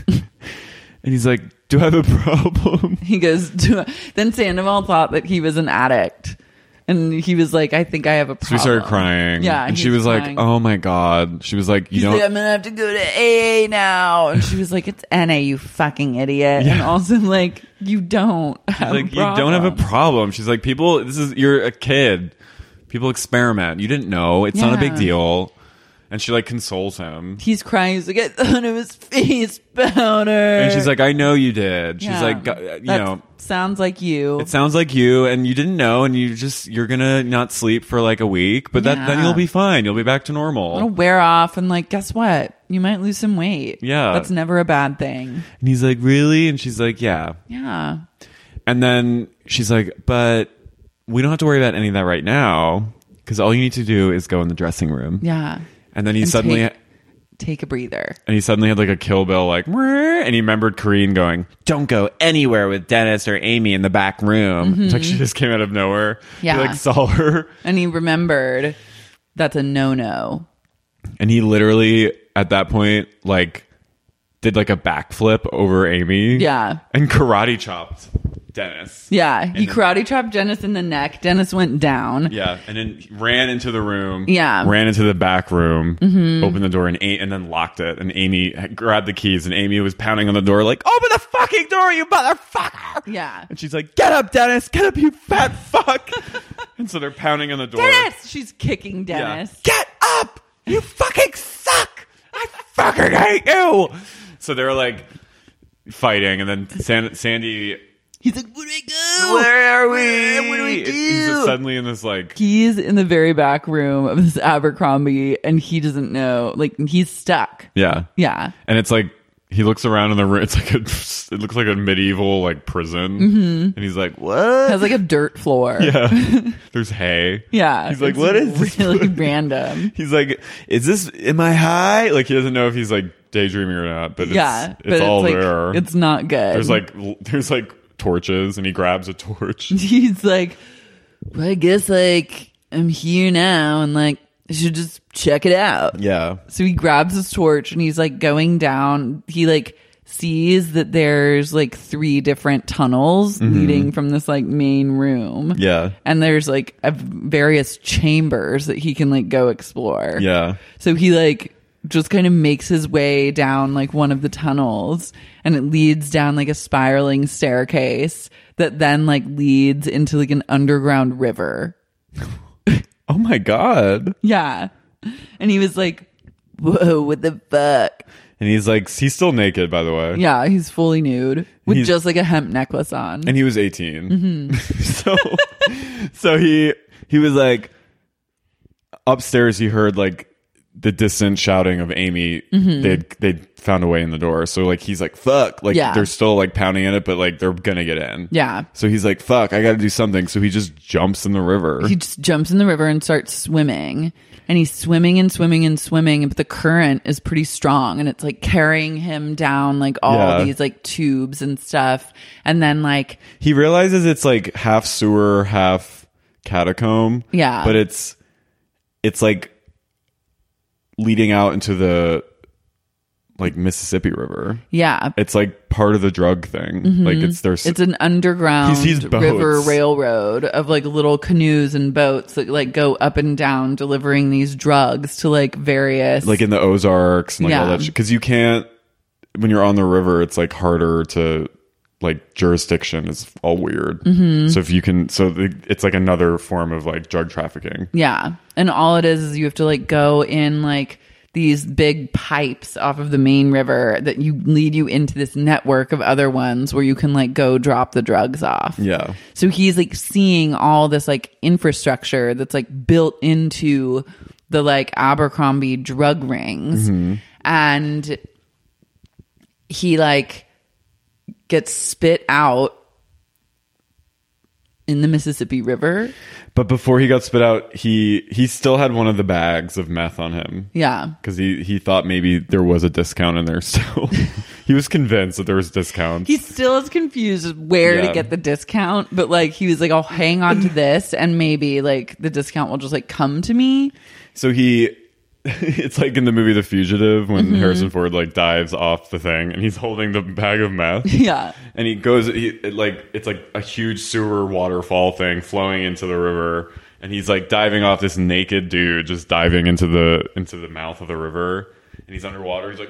And he's like, do I have a problem? He goes, do I? Then Sandoval thought that he was an addict. And he was like, I think I have a problem. So we started crying. Yeah. And he she was crying. like, oh my God. She was like, you He's don't... like, I'm going to have to go to A A now. And she was like, it's N A, you fucking idiot. Yeah. And also like, you don't have like, a you don't have a problem. problem. She's like, people, this is, you're a kid. People experiment. You didn't know. It's not a big Yeah. deal. And she like consoles him. He's crying. He's like, I thought it was face powder. And she's like, I know you did. She's Yeah. like, "Go- you That know, sounds like you. it sounds like you and you didn't know and you just, you're gonna not sleep for like a week, but that, then Yeah. you'll be fine. You'll be back to normal. It'll wear off. And like, guess what? You might lose some weight. Yeah. That's never a bad thing. And he's like, really? And she's like, yeah. Yeah. And then she's like, but we don't have to worry about any of that right now because all you need to do is go in the dressing room. Yeah. And then he And suddenly, take- Take a breather. and he suddenly had like a Kill Bill, like, "Mrrr," and he remembered Corinne going, don't go anywhere with Dennis or Amy in the back room. It's like she just came out of nowhere. Mm-hmm. Yeah. He like saw her. And he remembered that's a no-no. And he literally, at that point, like, did like a backflip over Amy. Yeah. And karate chopped Dennis. Yeah. He And- karate chopped Dennis in the neck. Dennis went down. Yeah, and then he ran into the room. Yeah. ran into the back room, Mhm. opened the door, and A- and then locked it. And Amy had grabbed the keys, and Amy was pounding on the door, like, "Open the fucking door, you motherfucker!" Yeah. And she's like, "Get up, Dennis! Get up, you fat fuck!" And so they're pounding on the door. Dennis! She's kicking Yeah. Dennis. Get up! You fucking suck! I fucking hate you! So they're like fighting, and then San- Sandy. He's like, where do we go? Where are we? Where- what do we do? He's just suddenly in this like. He's in the very back room of this Abercrombie and he doesn't know. Like, he's stuck. Yeah. Yeah. And it's like he looks around in the room. It's like a, it looks like a medieval like prison, Mm-hmm. and he's like, "What?" Has like a dirt floor. Yeah, there's hay. Yeah, he's like, it's "What is this?" really random? He's like, "Is this? Am I high?" Like he doesn't know if he's like daydreaming or not. But it's, yeah, it's but all it's like, there. It's not good. There's like l- there's like torches, and he grabs a torch. He's like, well, I guess like I'm here now, and like I should just check it out. Yeah. So he grabs his torch and he's like going down. He like sees that there's like three different tunnels Mm-hmm. leading from this like main room. Yeah. And there's like a, various chambers that he can like go explore. Yeah. So he like just kind of makes his way down like one of the tunnels, and it leads down like a spiraling staircase that then like leads into like an underground river. Oh my god. Yeah. And he was like, whoa, what the fuck? And he's like, he's still naked, by the way. Yeah, he's fully nude with He's- just like a hemp necklace on. And he was eighteen. Mm-hmm. so, so he he was like upstairs. He heard like the distant shouting of Amy. Mm-hmm. They'd they'd found a way in the door. So like he's like, fuck. Like Yeah. they're still like pounding at it, but like they're gonna get in. Yeah. So he's like, fuck, I got to do something. So he just jumps in the river. He just jumps in the river and starts swimming. And he's swimming and swimming and swimming, but the current is pretty strong, and it's like carrying him down like all Yeah. these like tubes and stuff. And then like He realizes it's like half sewer, half catacomb. Yeah. But it's it's like leading out into the like Mississippi River. yeah, It's like part of the drug thing. Like it's there's it's an underground He's- he's boats. river railroad of like little canoes and boats that like go up and down delivering these drugs to like various like in the Ozarks and like all Yeah. that shit. Because you can't when you're on the river, it's like harder to like jurisdiction is all weird. Mm-hmm. So if you can, so the, it's like another form of like drug trafficking. Yeah. And all it is is you have to like go in like these big pipes off of the main river that you lead you into this network of other ones where you can like go drop the drugs off. Yeah. So he's like seeing all this like infrastructure that's like built into the like Abercrombie drug rings. Mm-hmm. And he like gets spit out in the Mississippi River. But before he got spit out, he he still had one of the bags of meth on him. Yeah. Because he, he thought maybe there was a discount in there still. He was convinced that there was discounts. He still is confused where Yeah. to get the discount, but like he was like, I'll hang on to this and maybe like the discount will just like come to me. So he, it's like in the movie The Fugitive when Mm-hmm. Harrison Ford like dives off the thing and he's holding the bag of meth. Yeah. And he goes, he, it like it's like a huge sewer waterfall thing flowing into the river, and he's like diving off this naked dude, just diving into the into the mouth of the river, and he's underwater. He's like,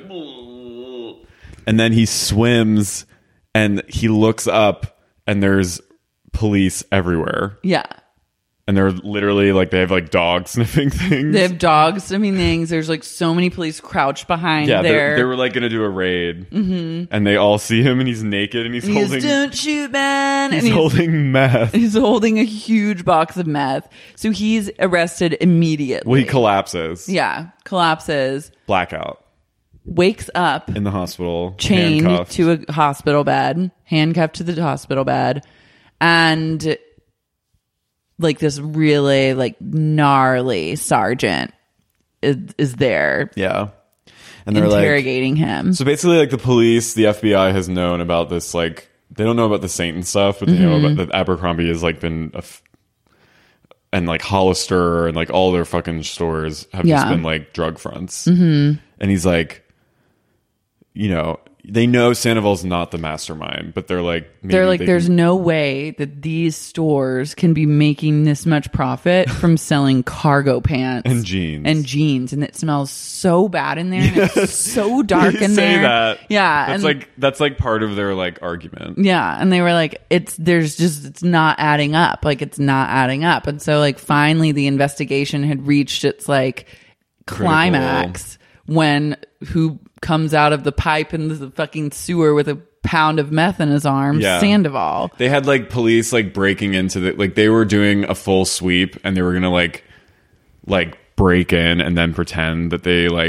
and then he swims, and he looks up, and there's police everywhere. Yeah. And they're literally like they have like dog sniffing things. They have dogs sniffing things. There's like so many police crouched behind yeah, there. they they were like gonna do a raid, mm-hmm. and they all see him, and he's naked, and he's And he goes, holding don't shoot, man. he's and he's, holding meth. he's holding a huge box of meth. So he's arrested immediately. Well, he collapses. Yeah. Collapses. Blackout Wakes up. in the hospital, Chained handcuffed. to a hospital bed. Handcuffed to the hospital bed. And like this really like gnarly sergeant is, is there yeah, and they're like, interrogating him. so basically, like the police, the F B I has known about this. Like they don't know about the Satan stuff, but they know Mm-hmm. about that Abercrombie has like been a f- and like Hollister and like all their fucking stores have Yeah. just been like drug fronts. Mm-hmm. And he's like, you know, they know Sandoval's not the mastermind, but they're like, maybe They're like, they there's can- no way that these stores can be making this much profit from selling cargo pants And jeans. and jeans, and it smells so bad in there. And it's so dark They in say there. that. Yeah, that's and like that's like part of their like argument. yeah, and they were like, it's there's just it's not adding up. Like it's not adding up, and so like finally the investigation had reached its like climax when who comes out of the pipe in the fucking sewer with a pound of meth in his arm? Yeah. Sandoval. They had like police like breaking into the like they were doing a full sweep and they were gonna like like break in and then pretend that they like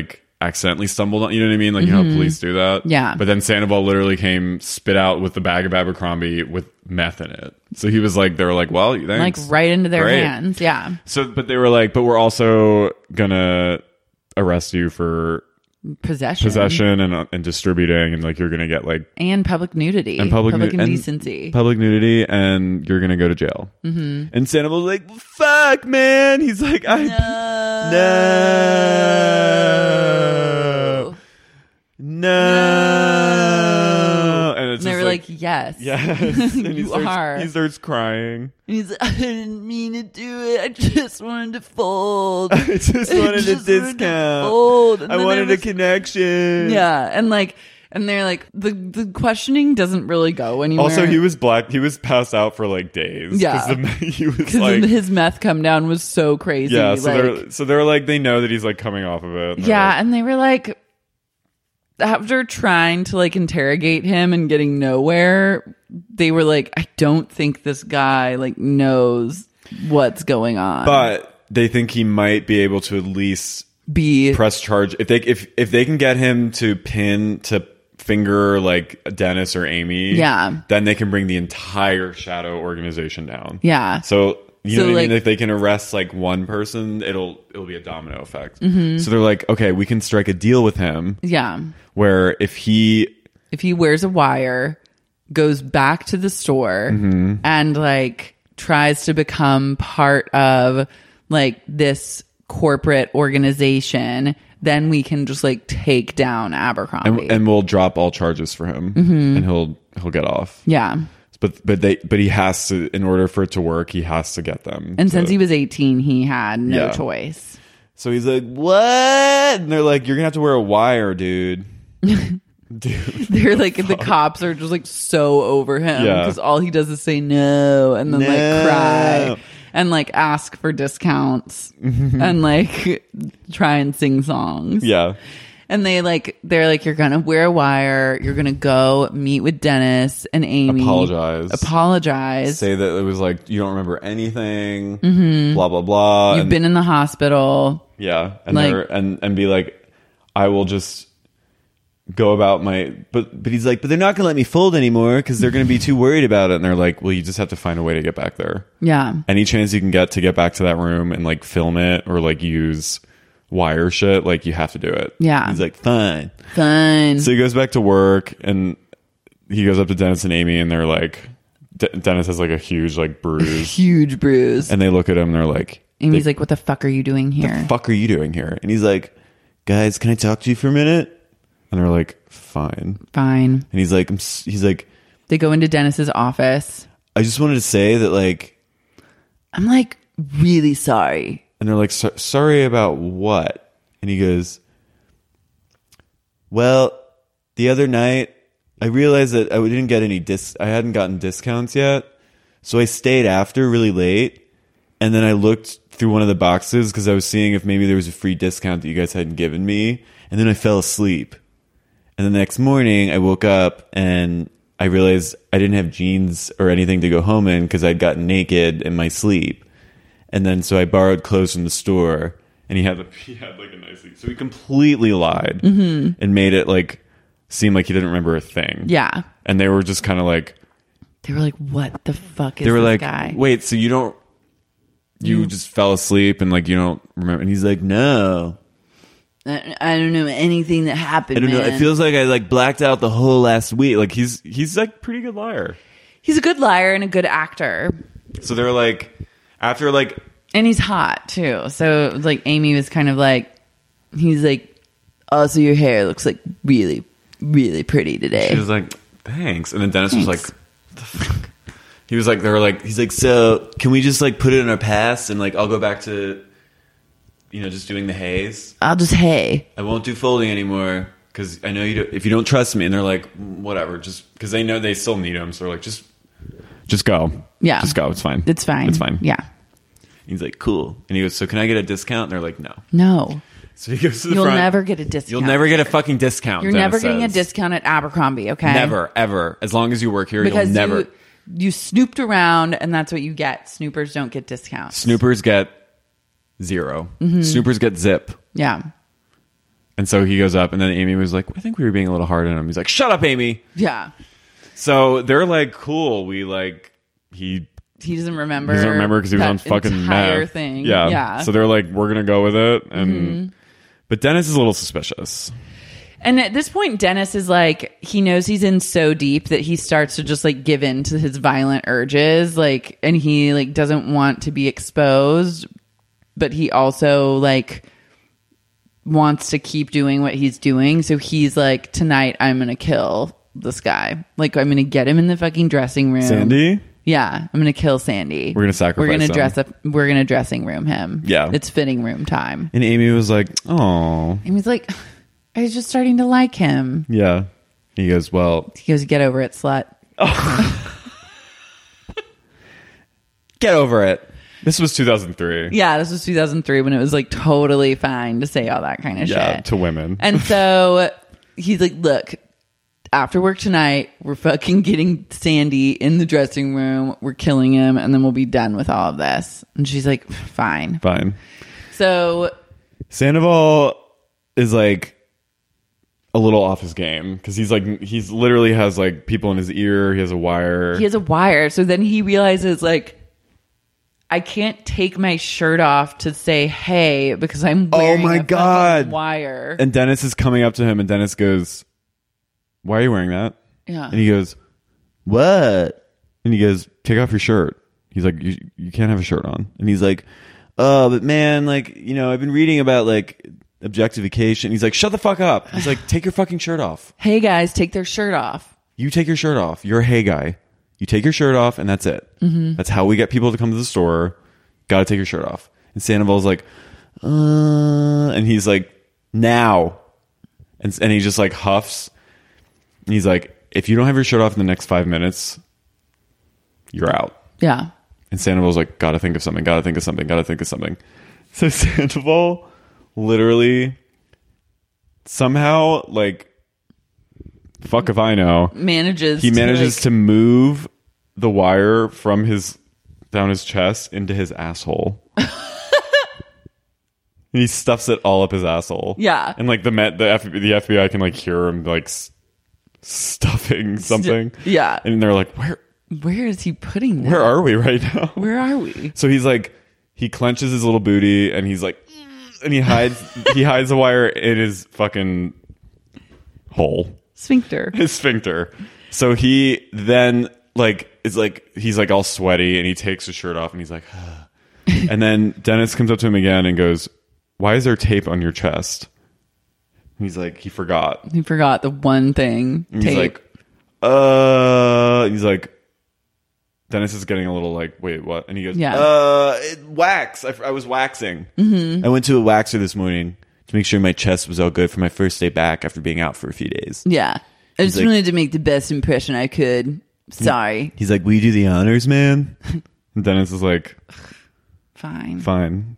accidentally stumbled on, you know what I mean? Like, you know how police do that? Yeah. But then Sandoval literally came, spit out with the bag of Abercrombie with meth in it. So he was like, they were like, well, thanks. Like right into their Great. hands. Yeah. So, but they were like, but we're also gonna arrest you for Possession. possession and uh, and distributing, and like you're gonna get like And public nudity. and public, nu- indecency. and public nudity, and you're gonna go to jail. Mm-hmm. And Sandoval's like, fuck, man. He's like, I no. no, no, and it's And they just were like, yes. yes, and he You starts, are. He starts crying. And he's like, I didn't mean to do it. I just wanted to fold. I just wanted just a wanted to discount. fold. And I then wanted there was- a connection. Yeah. And like, and they're like, the, the questioning doesn't really go anywhere. Also, he was black. He was passed out for like days. Yeah. 'Cause the, he was because like, his meth come down was so crazy. yeah. So like, they're so they're like they know that he's like coming off of it. And they're yeah. like, And they were like, after trying to like interrogate him and getting nowhere, they were like, I don't think this guy like knows what's going on. but they think he might be able to at least be press charge if they if if they can get him to pin to finger like Dennis or Amy. Yeah. Then they can bring the entire Shadow organization down. Yeah. So. You So, know what I mean? like- If they can arrest like one person, it'll it'll be a domino effect. Mm-hmm. So they're like, okay, we can strike a deal with him yeah. where if he If he wears a wire, goes back to the store Mm-hmm. and like tries to become part of like this corporate organization, then we can just like take down Abercrombie. and, and we'll drop all charges for him, Mm-hmm. and he'll he'll get off. yeah. But but they but he has to, in order for it to work, he has to get them. And to- since he was eighteen, he had no Yeah. choice. so he's like, what? And they're like, you're gonna have to wear a wire, dude. Dude, They're like, the cops are just like so over him Yeah. because all he does is say no and then No. like cry and like ask for discounts and like try and sing songs. yeah. And they like, they're like, you're gonna wear a wire. You're gonna go meet with Dennis and Amy. Apologize. Apologize. Say that it was like you don't remember anything. Blah blah blah. You've and, been in the hospital. yeah, and like- they're and and be like, I will just go about my. But but he's like, but they're not gonna let me fold anymore because they're gonna be too worried about it. And they're like, well, you just have to find a way to get back there. Yeah. Any chance you can get to get back to that room and like film it or like use wire shit, like you have to do it. Yeah. He's like, fine. Fun. So he goes back to work and he goes up to Dennis and Amy and they're like, D- Dennis has like a huge like bruise Huge bruise. and they look at him and they're like, Amy's they, like, what the fuck are you doing here? the fuck are you doing here? And he's like, guys, can I talk to you for a minute? And they're like, fine. Fine. And he's like, I'm, s- he's like, They go into Dennis's office. I just wanted to say that like, I'm like, really sorry. and they're like, "So- sorry about what? And he goes, well, the other night I realized that I didn't get any dis, I hadn't gotten discounts yet. So I stayed after really late. And then I looked through one of the boxes because I was seeing if maybe there was a free discount that you guys hadn't given me. And then I fell asleep. And the next morning I woke up and I realized I didn't have jeans or anything to go home in because I'd gotten naked in my sleep. And then so I borrowed clothes from the store, and he had a, he had like a nice sleep. So he completely lied and made it like seem like he didn't remember a thing. Yeah. And they were just kind of like, They were like, what the fuck is they were this like, guy? wait, so you don't, you just fell asleep and like you don't remember? And he's like, no, I, I don't know anything that happened. I don't know. man. It feels like I like blacked out the whole last week. Like he's he's like pretty good liar. He's a good liar and a good actor. So they're like, after like, And he's hot too. So like Amy was kind of like, he's like, also your hair looks like really, really pretty today. she was like, thanks. And then Dennis was like, Thanks. what the fuck? He was like, they were like, he's like, so can we just like put it in our past and like I'll go back to, you know, just doing the haze. I'll just, hey. I won't do folding anymore because I know you. Do, if you don't trust me, and they're like, whatever, just because they know they still need him, so they're like, just, just go, Yeah. just go. It's fine. It's fine. It's fine. Yeah. He's like, cool. And he goes, so can I get a discount? And they're like, no. No. So he goes to the You'll front. never get a discount. You'll never get a fucking discount. You're Dennis never getting says. a discount at Abercrombie, okay? Never, ever. As long as you work here, Because you'll never. you, you snooped around and that's what you get. Snoopers don't get discounts. Snoopers get zero. Mm-hmm. Snoopers get zip. Yeah. And so he goes up, and then Amy was like, I think we were being a little hard on him. He's like, shut up, Amy. Yeah. So they're like, cool. We like, he he doesn't remember. He doesn't remember because he was on fucking entire meth. thing. Yeah. Yeah. So they're like, we're gonna go with it, and Mm-hmm. but Dennis is a little suspicious. And at this point, Dennis is like, he knows he's in so deep that he starts to just like give in to his violent urges, like, and he like doesn't want to be exposed, but he also like wants to keep doing what he's doing. So he's like, tonight I'm gonna kill this guy. Like, I'm gonna get him in the fucking dressing room. Sandy? Yeah, I'm gonna kill Sandy. We're gonna sacrifice We're gonna him. dress up. We're gonna dressing room him. Yeah. It's fitting room time. And Amy was like, oh. Amy's like, I was just starting to like him. Yeah. He goes, well. He goes, get over it, slut. Get over it. This was two thousand three. Yeah, this was two thousand three when it was like totally fine to say all that kind of Yeah, shit to women. And so he's like, look, after work tonight, we're fucking getting Sandy in the dressing room. We're killing him, and then we'll be done with all of this. And she's like, fine. Fine. So Sandoval is like a little off his game because he's like, he's literally has like people in his ear. He has a wire. he has a wire. So then he realizes, like, I can't take my shirt off to say hey because I'm wearing oh my a fucking God. wire. And Dennis is coming up to him, and Dennis goes, why are you wearing that? Yeah. And he goes, what? And he goes, take off your shirt. He's like, you, you can't have a shirt on. And he's like, oh, but man, like, you know, I've been reading about like objectification. He's like, shut the fuck up. He's like, take your fucking shirt off. Hey guys, take their shirt off. You take your shirt off. You're a hey guy. You take your shirt off, and that's it. Mm-hmm. That's how we get people to come to the store. Got to take your shirt off. And Sandoval's like, uh, and he's like, now. And, and he just like huffs. And he's like, if you don't have your shirt off in the next five minutes, you're out. Yeah. And Sandoval's like, gotta think of something, gotta think of something, gotta think of something. So Sandoval literally somehow, like, fuck if I know, Manages he to, manages like- to move the wire from his down his chest into his asshole. And he stuffs it all up his asshole. Yeah. And like the Met, the F, the F B I can like hear him like s- stuffing something. Yeah. And they're like, where Where is he putting that? where are we right now? Where are we? So he's like, he clenches his little booty and he's like, and he hides he hides the wire in his fucking hole. Sphincter. His sphincter. So he then like is like he's like all sweaty and he takes his shirt off and he's like, ah. And then Dennis comes up to him again and goes, why is there tape on your chest? And he's like, he forgot. He forgot the one thing. And he's Tape. like, uh, he's like, Dennis is getting a little like, wait, what? And he goes, Yeah. uh, it, wax. I, I was waxing. Mhm. I went to a waxer this morning to make sure my chest was all good for my first day back after being out for a few days. Yeah. I He's just like- wanted to make the best impression I could. Sorry. He's like, will you do the honors, man? And Dennis is like, Fine. fine.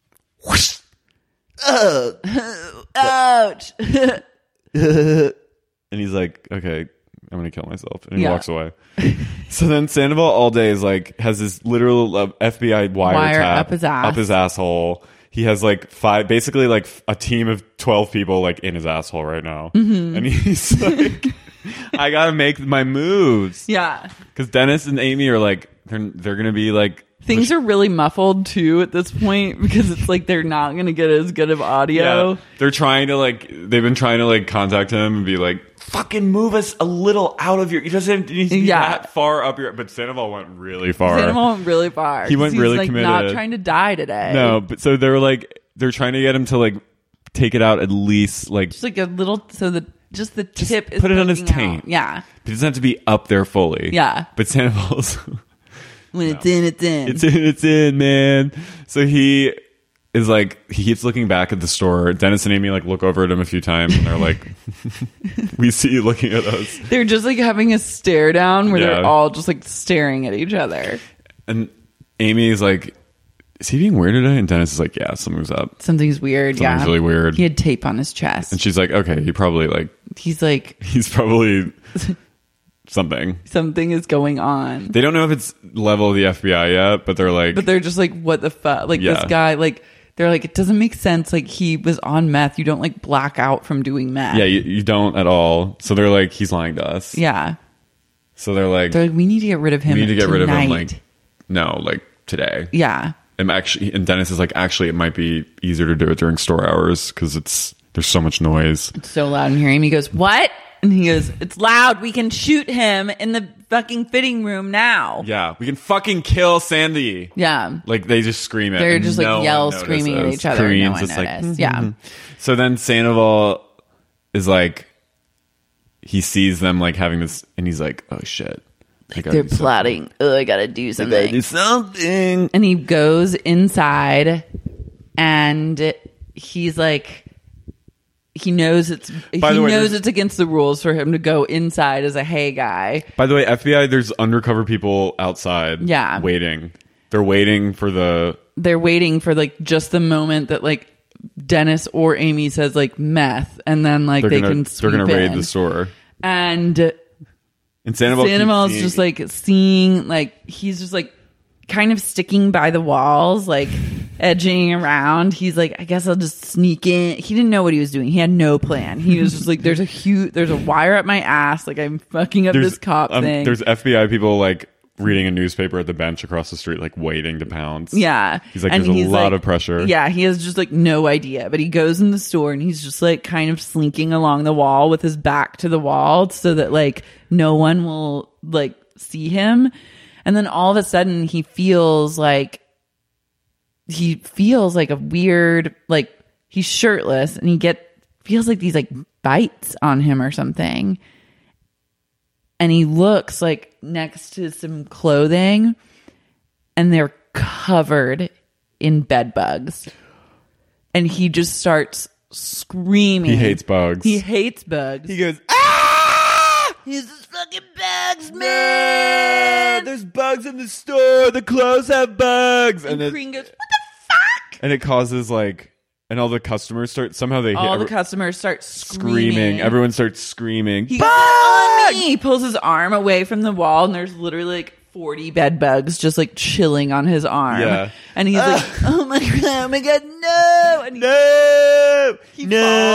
Oh. Ouch. And he's like, okay, I'm gonna kill myself, and he Yeah. walks away. So then Sandoval all day is like has this literal uh, F B I wiretap Wire up his ass. up his asshole. He has like five, basically like a team of twelve people like in his asshole right now, Mhm. and he's like, I gotta make my moves, Yeah. because Dennis and Amy are like they're they're gonna be like. Things are really muffled too at this point because it's like they're not going to get as good of audio. Yeah, they're trying to like they've been trying to like contact him and be like, fucking move us a little out of your, he doesn't need to be Yeah. that far up your, but Sandoval went really far. Sandoval went really far. He went 'cause he's, really like, committed. Not trying to die today. No, but so they're like they're trying to get him to like take it out at least like Just like a little, so the just the tip is put it on his poking taint. out. Yeah. It doesn't have to be up there fully. Yeah. But Sandoval's When it's in, it's in. it's in, it's in, man. So he is like he keeps looking back at the store. Dennis and Amy like look over at him a few times and they're like, we see you looking at us. They're just like having a stare down where Yeah. they're all just like staring at each other. And Amy is like, is he being weird today? And Dennis is like, yeah, something's up. Something's weird. Something's yeah. really weird. He had tape on his chest. And she's like, okay, he probably like He's like, he's probably something. something is going on. They don't know if it's level of the F B I yet, but they're like, But they're just like, what the fuck? Like Yeah. this guy, like they're like, it doesn't make sense. Like, he was on meth. You don't like black out from doing meth. Yeah, you, you don't at all. So they're like, he's lying to us. Yeah. So they're like, they're like, we need to get rid of him. We need to get tonight. rid of him. Like, no, like today. Yeah. And actually, and Dennis is like, actually, it might be easier to do it during store hours because it's there's so much noise. It's so loud in here. Amy goes, what? And he goes, it's loud. We can shoot him in the fucking fitting room now. Yeah, we can fucking kill Sandy. Yeah. Like, they just scream it. They're just no like yell screaming at each other. Korean's no one just like, noticed. Yeah. mm-hmm. So then Sandoval is like, he sees them like having this, and he's like, oh shit. Like they're plotting. Oh, I gotta do something. I gotta do something. And he goes inside, and he's like, he knows it's By he the way, knows there's- it's against the rules for him to go inside as a hey guy. By the way, F B I, there's undercover people outside. Yeah. Waiting. They're waiting for the. They're waiting for like just the moment that like Dennis or Amy says like meth, and then like They're they gonna, can they're sweep gonna raid in. the store. And And Sandoval Sandoval's keeps just seeing- like seeing, like, he's just like kind of sticking by the walls, like edging around. He's like, I guess I'll just sneak in. He didn't know what he was doing. He had no plan. He was just like, there's a huge, there's a wire up my ass. Like, I'm fucking up there's, this cop um, thing. There's F B I people like reading a newspaper at the bench across the street, like waiting to pounce. Yeah. He's like, And there's a he's lot like- of pressure. Yeah, he has just like no idea. But he goes in the store and he's just like kind of slinking along the wall with his back to the wall so that like no one will like see him. And then all of a sudden he feels like he feels like a weird, like he's shirtless and he get feels like these like bites on him or something. And he looks like next to some clothing and they're covered in bed bugs. And he just starts screaming. He hates bugs. He hates bugs. He goes, ah! He's just fucking bugs, man. There's bugs in the store. The clothes have bugs. And, And, it, Green goes, what the fuck? and it causes like, and all the customers start, somehow they All hit, the every- customers start screaming. screaming. Everyone starts screaming. He goes, on me. He pulls his arm away from the wall, and there's literally like forty bed bugs just like chilling on his arm. Yeah. And he's like, oh my god, oh my god, no. And he, No! he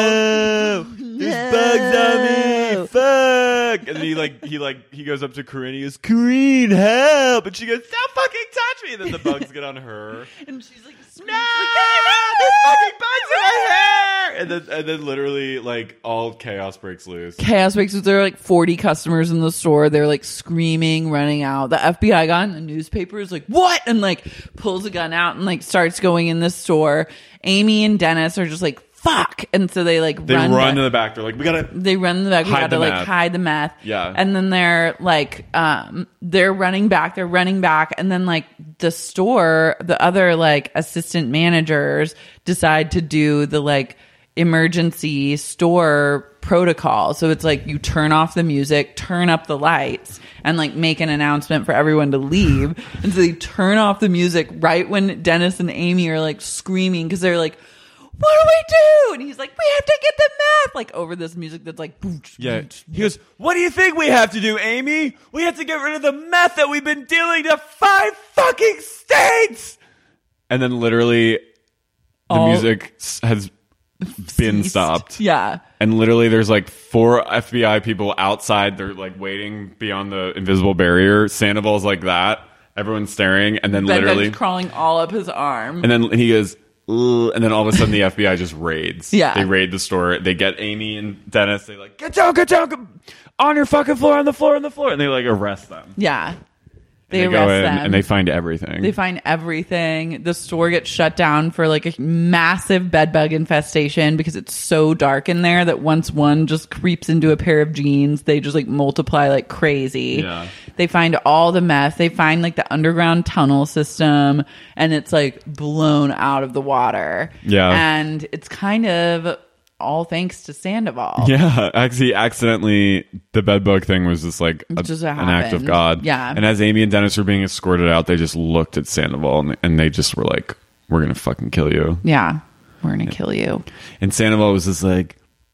No! falls. There's bugs on me! Fuck! And then he like he like he goes up to Corinne. He goes, Corinne, help! And she goes, don't fucking touch me! And then the bugs get on her. And she's like, No! There's fucking bugs in my hair! And then and then literally like all chaos breaks loose. chaos breaks loose. There are like forty customers in the store. They're like screaming, running out. The F B I guy in the newspaper is like, what? And like pulls a gun out and like starts going in the store. Amy and Dennis are just like, fuck. And so they like They run, run, back- to the back. They're like, we gotta they run in the back. We Hide gotta the like meth. hide the meth. Yeah. And then they're like, um, they're running back. They're running back. And then like the store, the other like assistant managers decide to do the like emergency store protocol. So it's like you turn off the music, turn up the lights, and like make an announcement for everyone to leave. And so they turn off the music right when Dennis and Amy are like screaming because they're like, what do we do? And he's like, we have to get the meth, like over this music that's like, booch, Yeah. booch. He goes, what do you think we have to do, Amy? We have to get rid of the meth that we've been dealing to five fucking states! And then literally the All- music s- has been Ceased. stopped. Yeah. And literally there's like four F B I people outside. They're like waiting beyond the invisible barrier. Sandoval's like that. Everyone's staring. And then Bed literally, bugs crawling all up his arm. and then and he goes, "Ugh," and then all of a sudden the F B I just raids. Yeah. They raid the store. They get Amy and Dennis. They like, get down, get down, get on your fucking floor, on the floor, on the floor. And they like arrest them. Yeah. And They, they arrest go in them. and they find everything. They find everything. The store gets shut down for like a massive bed bug infestation because it's so dark in there that once one just creeps into a pair of jeans, they just like multiply like crazy. Yeah. They find all the meth. They find like the underground tunnel system and it's like blown out of the water. Yeah. And it's kind of all thanks to Sandoval. Yeah, actually, accidentally, the bedbug thing was just like a, Just an act of happened. God. Yeah. And as Amy and Dennis were being escorted out, they just looked at Sandoval and, and they just were like, "We're gonna fucking kill you." Yeah. We're going to kill you. And Sandoval was just like,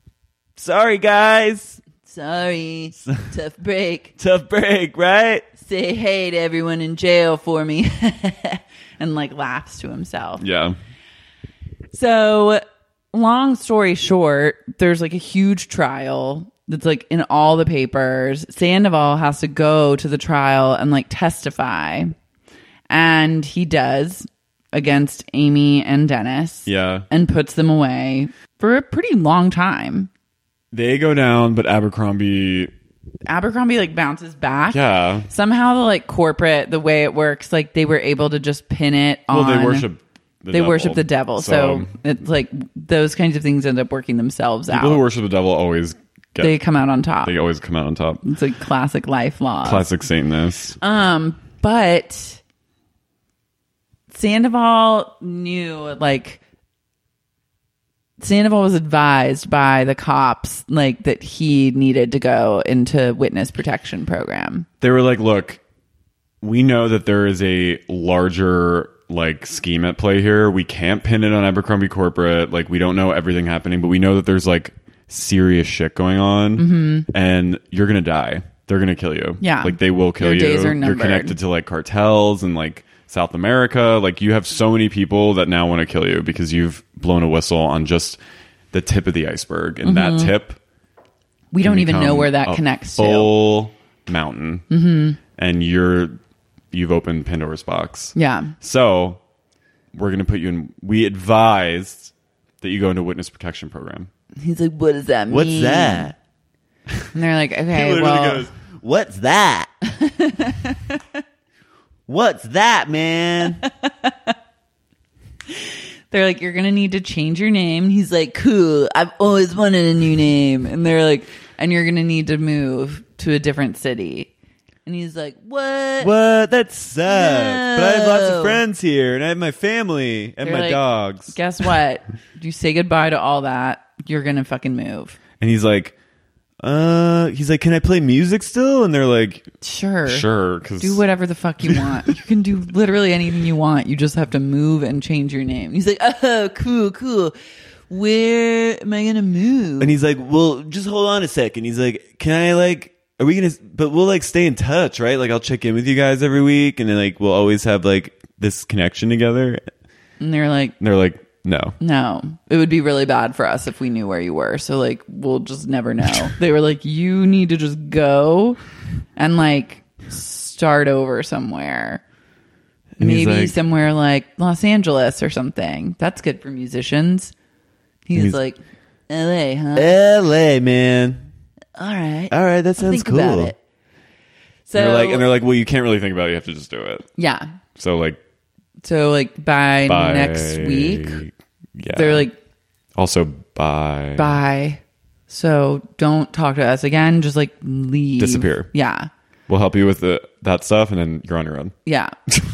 "Sorry, guys, Sorry. Tough break. tough break, right?" Say hey to everyone in jail for me. And like laughs to himself. Yeah. So, long story short, there's like a huge trial that's like in all the papers. Sandoval has to go to the trial and like testify. And he does against Amy and Dennis. Yeah. And puts them away for a pretty long time. They go down, but Abercrombie... Abercrombie like bounces back. Yeah. Somehow the like corporate, the way it works, like they were able to just pin it on... Well, they worship the They devil. worship the devil. So, So- it's like those kinds of things end up working themselves People out. who worship the devil always get... They come out on top. They always come out on top. It's like classic life law. Classic Satanist. Um, but Sandoval knew, like, Sandoval was advised by the cops, like, that he needed to go into witness protection program. They were like, look, we know that there is a larger, like, scheme at play here. We can't pin it on Abercrombie corporate. Like, we don't know everything happening, but we know that there's, like, serious shit going on. Mm-hmm. And you're going to die. They're going to kill you. Yeah. Like, they will kill Your you. days are You're numbered. connected to, like, cartels and, like, South America. Like, you have so many people that now want to kill you because you've blown a whistle on just the tip of the iceberg. And that tip... We can don't even know become where that a connects to. full mountain. Mm-hmm. And you're... You've opened Pandora's box. Yeah. So, we're going to put you in... We advised that you go into witness protection program. He's like, what does that mean? What's that? And they're like, okay, He literally well... goes, What's that? What's that, man? They're like, you're going to need to change your name. And he's like, cool. I've always wanted a new name. And they're like, and you're going to need to move to a different city. And he's like, what? What? That sucks. But I have lots No. of friends here, and I have my family and They're my like, dogs. Guess what? You say goodbye to all that. You're going to fucking move. and he's like, uh, he's like, can I play music still? And they're like, Sure. sure. Cause Do whatever the fuck you want. You can do literally anything you want. You just have to move and change your name. He's like, oh, cool, cool. Where am I going to move? And he's like, well, just hold on a second. He's like, can I, like, are we going to, but we'll, like, stay in touch, right? Like, I'll check in with you guys every week, and then, like, we'll always have, like, this connection together. And they're like, And they're like, no. no, it would be really bad for us if we knew where you were. So, like, we'll just never know. They were like, you need to just go and, like, start over somewhere. And he's Maybe like- somewhere like Los Angeles or something. That's good for musicians. He's, he's- like, L A, huh? L A, man. All right. All right, that sounds Think cool. about it. So, And they're like, and they're like, well, you can't really think about it. You have to just do it. yeah. So like, So, like, by, by next week, yeah. they're like, also bye. bye. So, don't talk to us again. Just, like, leave. Disappear. Yeah. We'll help you with the, that stuff, and then you're on your own. Yeah.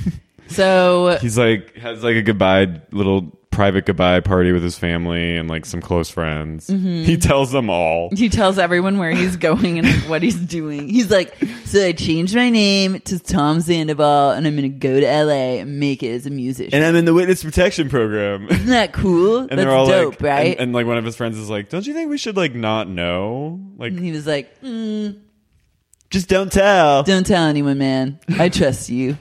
So, He's like has like a goodbye little private goodbye party with his family and like some close friends. Mm-hmm. He tells them all. he tells everyone where he's going and what he's doing. He's like, so I changed my name to Tom Sandoval, and I'm going to go to L A and make it as a musician. And I'm in the witness protection program. Isn't that cool? And That's they're all dope, like, right? And, and like one of his friends is like, "Don't you think we should like not know?" Like, And he was like, mm, Just don't tell. don't tell anyone, man. I trust you.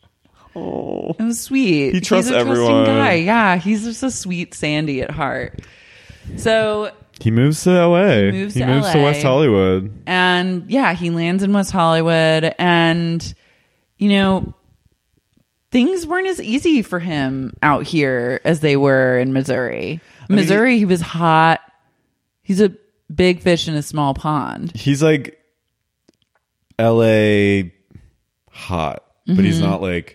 oh, It was sweet. He trusts he's a trusting everyone. guy. Yeah, he's just a sweet Sandy at heart. So, he moves to L A. He moves he to moves L to A. West Hollywood. and yeah, he lands in West Hollywood, and you know, things weren't as easy for him out here as they were in Missouri. mean, Missouri, he was hot. He's a big fish in a small pond. He's like L A hot, but Mm-hmm. he's not like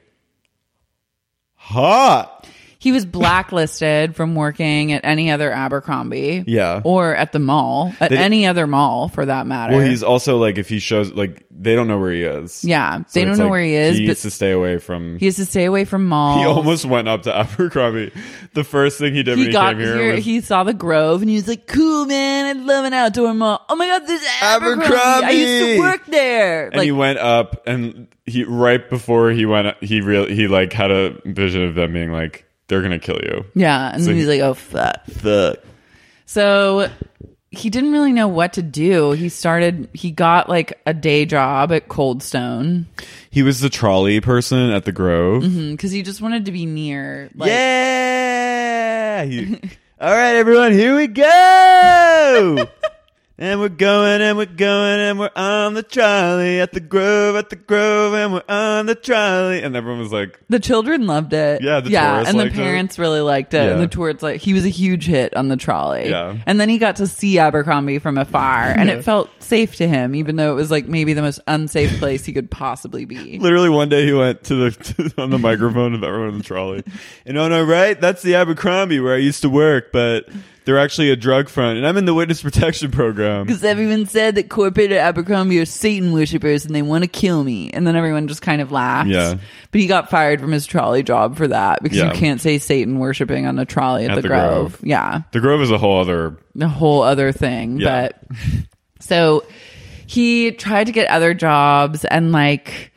hot. He was blacklisted from working at any other Abercrombie. Yeah. Or at the mall. At They- any other mall, for that matter. Well, he's also like if he shows like they don't know where he is. Yeah, So they don't it's know like, where he is, He but needs to stay away from. he has to stay away from malls. He almost went up to Abercrombie. The first thing he did when He he got came here, here, was he saw the Grove, and he was like, cool, man, I love an outdoor mall. Oh my God, this is Abercrombie. Abercrombie. I used to work there. and Like, he went up, and he right before he went, he really he like had a vision of them being like, they're gonna kill you. yeah, and So then he's he- like, oh, fuck. Fuck. So he didn't really know what to do. He started, he got like a day job at Cold Stone He was the trolley person at the Grove. because he just wanted to be near. Like, Yeah. yeah. He, all right, everyone, here we go. And we're going, and we're going, and we're on the trolley at the Grove, at the Grove, and we're on the trolley. And everyone was like, The children loved it. Yeah, the yeah, tourists and the liked it. parents really liked it. And Yeah. the tourists like he was a huge hit on the trolley. Yeah. And then he got to see Abercrombie from afar, and Yeah. it felt safe to him, even though it was like maybe the most unsafe place he could possibly be. literally one day he went to the to, on the microphone of everyone in the trolley. And on our right, that's the Abercrombie where I used to work, but they're actually a drug front, and I'm in the witness protection program. Because everyone said that corporate at Abercrombie are Satan worshippers and they want to kill me. And then everyone just kind of laughed. Yeah. But he got fired from his trolley job for that because Yeah. you can't say Satan worshipping on a trolley at, At the, the Grove. Grove. Yeah. The Grove is a whole other. A whole other thing. Yeah. But so he tried to get other jobs and like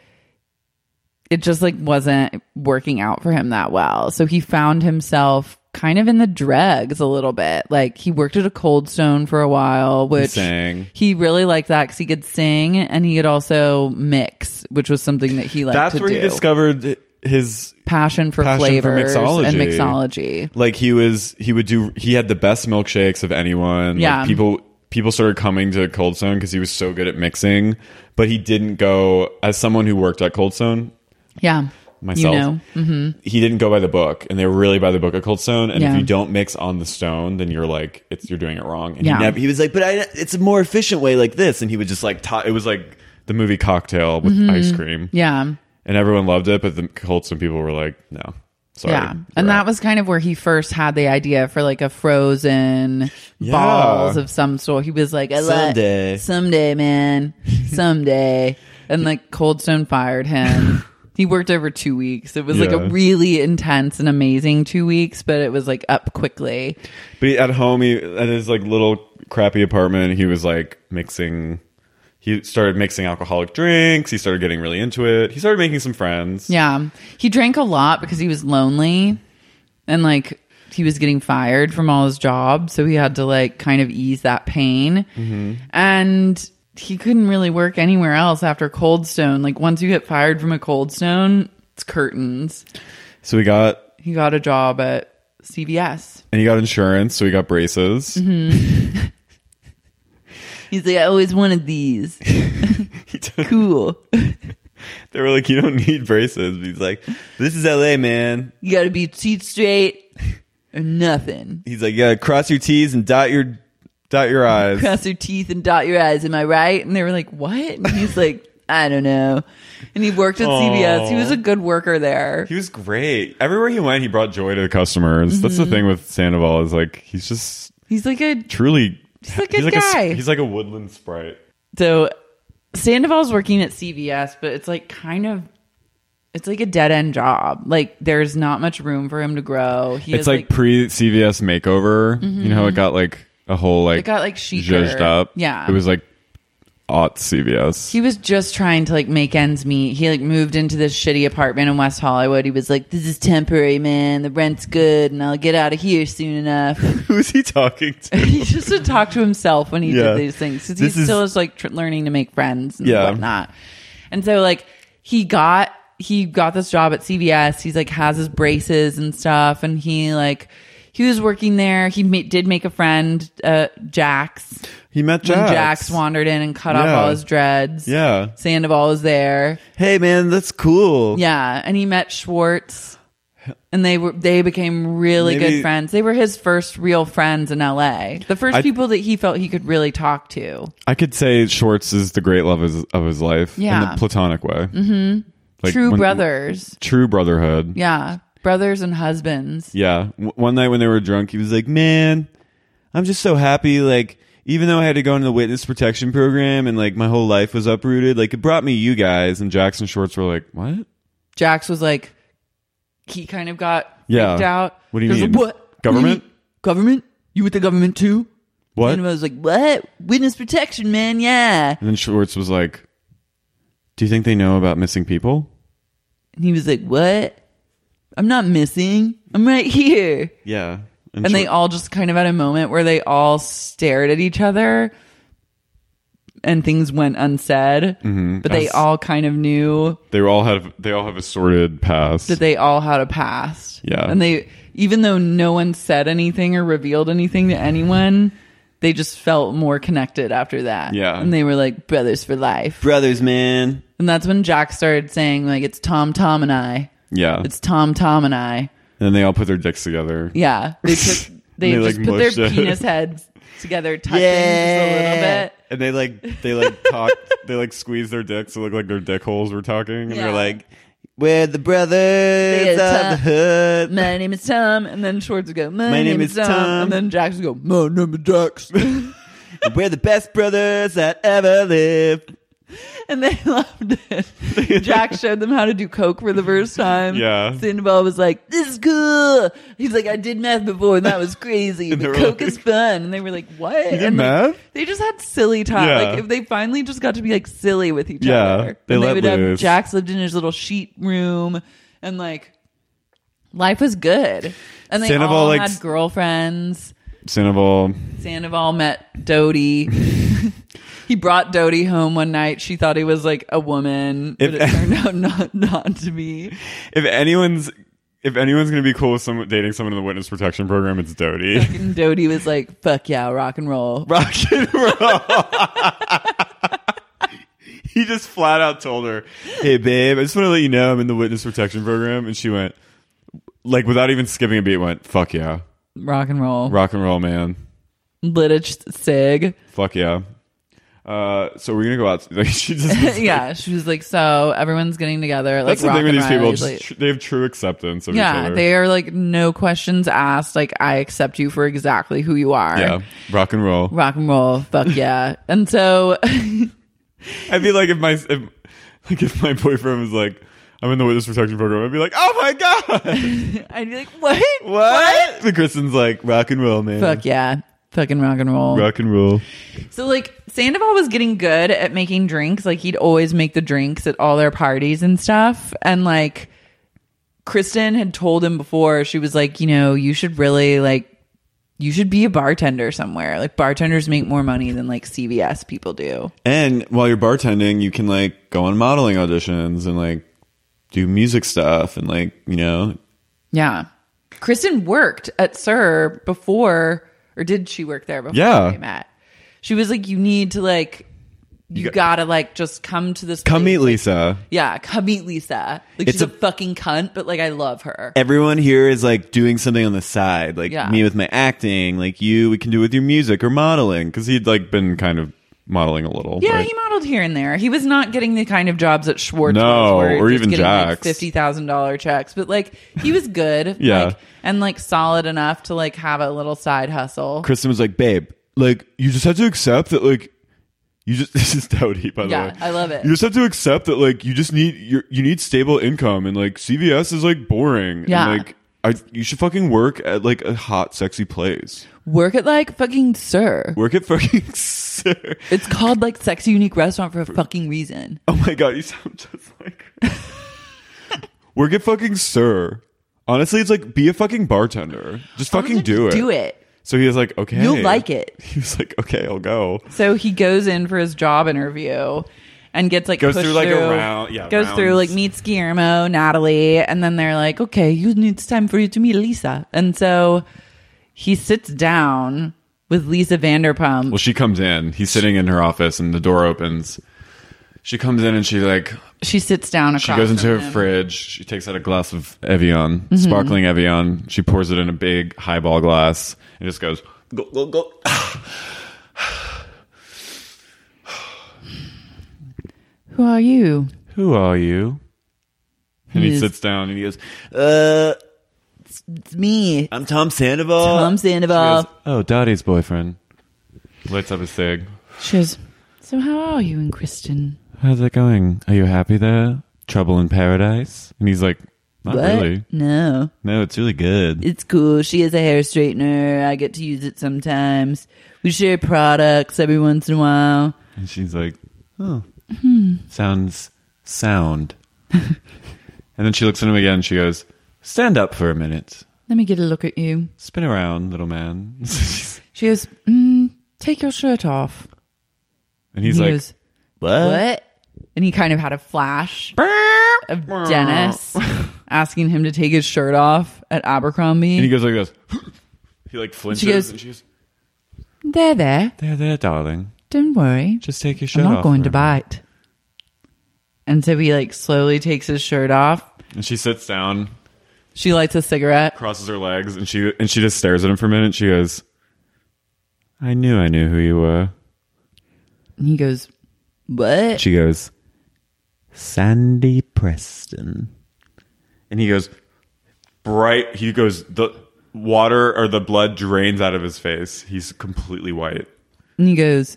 it just like wasn't working out for him that well. So he found himself kind of in the dregs a little bit. Like he worked at a Cold Stone for a while, which sang. he really liked that because he could sing and he could also mix, which was something that he liked That's to where do. he discovered his passion for passion for flavors mixology. and mixology. Like he was, he would do. He had the best milkshakes of anyone. Yeah. Like people people started coming to Cold Stone because he was so good at mixing. But he didn't go as someone who worked at Cold Stone. Yeah. Myself, You know. Mm-hmm. he didn't go by the book, and they were really by the book at Cold Stone. And Yeah. if you don't mix on the stone, then you're like, it's you're doing it wrong. And Yeah. he, never, he was like, but I, it's a more efficient way like this. And he would just like, ta- it was like the movie Cocktail with Mhm. ice cream. Yeah. And everyone loved it, but the Cold Stone people were like, no, sorry. Yeah. And that was kind of where he first had the idea for like a frozen Yeah. balls of some sort. He was like, I like- Someday. someday, man, someday. And like Cold Stone fired him. He worked over two weeks. It was like Yeah. a really intense and amazing two weeks, but it was like up quickly. But he, at home, he, at his like little crappy apartment, he was like mixing. He started mixing alcoholic drinks. He started getting really into it. He started making some friends. Yeah. He drank a lot because he was lonely and like he was getting fired from all his jobs. So he had to like kind of ease that pain. Mm-hmm. And he couldn't really work anywhere else after Cold Stone. Like once you get fired from a Cold Stone, it's curtains. So he got He got a job at C V S. and he got insurance. So he got braces. Mm-hmm. He's like, I always wanted these. Cool. They were like, you don't need braces. But he's like, this is L A, man. You got to be teeth straight or nothing. He's like, yeah, cross your T's and dot your dot your I's. Cross your teeth and dot your eyes. Am I right? And they were like, what? And he's like, I don't know. And he worked at C V S. He was a good worker there. He was great. Everywhere he went, he brought joy to the customers. That's the Mhm. thing with Sandoval is like he's just He's like a truly He's a good like guy. A, he's like a woodland sprite. So Sandoval's working at C V S, but it's like kind of it's like a dead end job. Like there's not much room for him to grow. He It's has, like, pre C V S makeover. You know how it got like a whole like It got, like, chicer. zhuzhed up. Yeah. it was like aught C V S. he was just trying to like make ends meet. He like moved into this shitty apartment in West Hollywood. He was like, this is temporary, man. The rent's good and I'll get out of here soon enough. Who's he talking to? He just would talk to himself when he Yeah. did these things because This he is- still is like tr- learning to make friends and Yeah. whatnot. And so like he got he got this job at C V S. He's like has his braces and stuff, and he like he was working there. He ma- did make a friend, uh, Jax. He met When Jax. Jax wandered in and cut off Yeah. all his dreads. Yeah. Sandoval was there. Hey man, that's cool. Yeah, and he met Schwartz, and they were they became really Maybe- good friends. They were his first real friends in L A. The first I- people that he felt he could really talk to. I could say Schwartz is the great love of his, of his life Yeah. in the platonic way. Mm-hmm. Like, True when- brothers. True brotherhood. Yeah, brothers and husbands. Yeah. W- one night when they were drunk, he was like, man, I'm just so happy. Like, even though I had to go into the witness protection program and like my whole life was uprooted, like it brought me you guys. And Jackson Schwartz were like, what? Jax was like, he kind of got Yeah. freaked out. What do you He was mean? like, what? What do you Government? mean? Government? You with the government too? What? And I was like, what? Witness protection, man. Yeah. And then Schwartz was like, do you think they know about missing people? And he was like, what? I'm not missing. I'm right here. Yeah. And, they Schwar- all just kind of had a moment where they all stared at each other, and things went unsaid, Mhm. but they As- all kind of knew They all have they all have a sordid past. that they all had a past. Yeah. And they, even though no one said anything or revealed anything to anyone, they just felt more connected after that. Yeah. And they were like brothers for life. Brothers, man. And that's when Jack started saying, like, it's Tom, Tom, and I. Yeah. It's Tom, Tom, and I. And then they all put their dicks together. Yeah. They took, they, They, just like, put their mushed it. penis heads together, touching just a little bit. And they like they like talk they like squeeze their dicks to look like their dick holes were talking. And Yeah. they're like, We're the brothers They of go, the Tom, hood. my name is Tom. And then Schwartz would go, my, My name, is Tom. Tom. And then Jackson would go, my name is Jax. We're the best brothers that ever lived. And they loved it. Jack showed them how to do coke for the first time. Yeah. Sandoval was like, this is cool. He's like, I did math before and that was crazy. And they But were coke like- is fun. And they were like, what? You did and like, math? they just had silly time. Yeah. Like if they finally just got to be like silly with each Yeah, other. they and let they would have loose. Jax lived in his little sheet room and like life was good. And they Sandoval, all like, had girlfriends. Sandoval. Sandoval met Dodie. He brought Dodie home one night. She thought he was like a woman, but If- it turned out not not to be. If anyone's if anyone's gonna be cool with someone dating someone in the witness protection program, it's Dodie. And Dodie was like, "Fuck yeah, rock and roll." Rock and roll. He just flat out told her, "Hey babe, I just want to let you know I'm in the witness protection program," and she went, like without even skipping a beat, went, "Fuck yeah, Rock and roll. rock and roll, man, Lit a ch- cig. fuck yeah." Uh, so we're gonna go out. Like she just Yeah, she was like, "So everyone's getting together." Like That's the thing with Rock these and people. Riley's Just like- tr- they have true acceptance of each yeah, other. they are like no questions asked. Like I accept you for exactly who you are. Yeah, rock and roll. Rock and roll. Fuck yeah. And so I'd be like, if my if, like if my boyfriend was like, I'm in the witness protection program, I'd be like, oh my god, I'd be like, what? what? And Kristen's like, rock and roll, man. Fuck yeah. Fucking rock and roll. Rock and roll. So like Sandoval was getting good at making drinks. Like he'd always make the drinks at all their parties and stuff. And like Kristen had told him before, she was like, you know, you should really like, you should be a bartender somewhere. Like bartenders make more money than like C V S people do. And while you're bartending, you can like go on modeling auditions and like do music stuff and like, you know. Yeah. Kristen worked at Sir before, or did she work there before Yeah. they met? She was like, you need to like, you, got- gotta like just come to this Come place. meet Lisa. Yeah, come meet Lisa. Like It's she's a, a- fucking cunt, but like I love her. Everyone here is like doing something on the side. Like Yeah. me with my acting, like you, we can do with your music or modeling. Because he'd like been kind of modeling a little. Yeah, right? he modeled here and there. He was not getting the kind of jobs that Schwartz No, was, where or just even getting like Jax. fifty thousand dollar checks. But like he was good, Yeah. like, and like solid enough to like have a little side hustle. Kristen was like, babe, like you just have to accept that like you just this is Dowdy, by the Yeah, way. I love it. You just have to accept that like you just need you you need stable income and like C V S is like boring. Yeah. And, like I you should fucking work at like a hot, sexy place. Work at like fucking Sir. Work at fucking Sir. It's called like Sexy Unique Restaurant for a fucking reason. Oh my god, you sound just like her. Work at fucking Sir. Honestly, it's like be a fucking bartender. Just fucking do it. Do it. So he was like, okay. You'll like it. He was like, okay, I'll go. So he goes in for his job interview and gets like Goes pushed through, like, a round- yeah, goes through rounds. like meets Guillermo, Natalie, and then they're like, okay, you it's time for you to meet Lisa. And so he sits down with Lisa Vanderpump. Well, she comes in. He's sitting in her office, and the door opens. She comes in, and she like She sits down across. she goes into from her him. fridge. She takes out a glass of Evian, Mm-hmm. sparkling Evian. She pours it in a big highball glass and just goes go go go. Who are you? Who are you? And he He's- sits down and he goes, Uh, It's me, I'm Tom Sandoval. Tom Sandoval. she goes, "Oh, Dottie's boyfriend." Lights up a cig. She goes, so how are you and Kristen? How's it going? Are you happy there? Trouble in paradise? And he's like, not What? really. No. No, it's really good. It's cool. She has a hair straightener. I get to use it sometimes. We share products every once in a while. And she's like, oh, Hmm. sounds sound. And then she looks at him again and she goes, stand up for a minute. Let me get a look at you. Spin around, little man. She goes, mm, take your shirt off. And he's he like, goes, What? what? And he kind of had a flash of Dennis asking him to take his shirt off at Abercrombie. and he goes like this. He like flinches goes, and she goes, there, there. there, there, darling. Don't worry. Just take your shirt I'm off. not going for to a bite. And so he like slowly takes his shirt off. minute." And she sits down, She lights a cigarette. crosses her legs, and she and she just stares at him for a minute. And she goes, I knew I knew who you were. And he goes, what? She goes, Sandy Preston. And he goes, bright. He goes, the water or the blood drains out of his face. He's completely white. And he goes,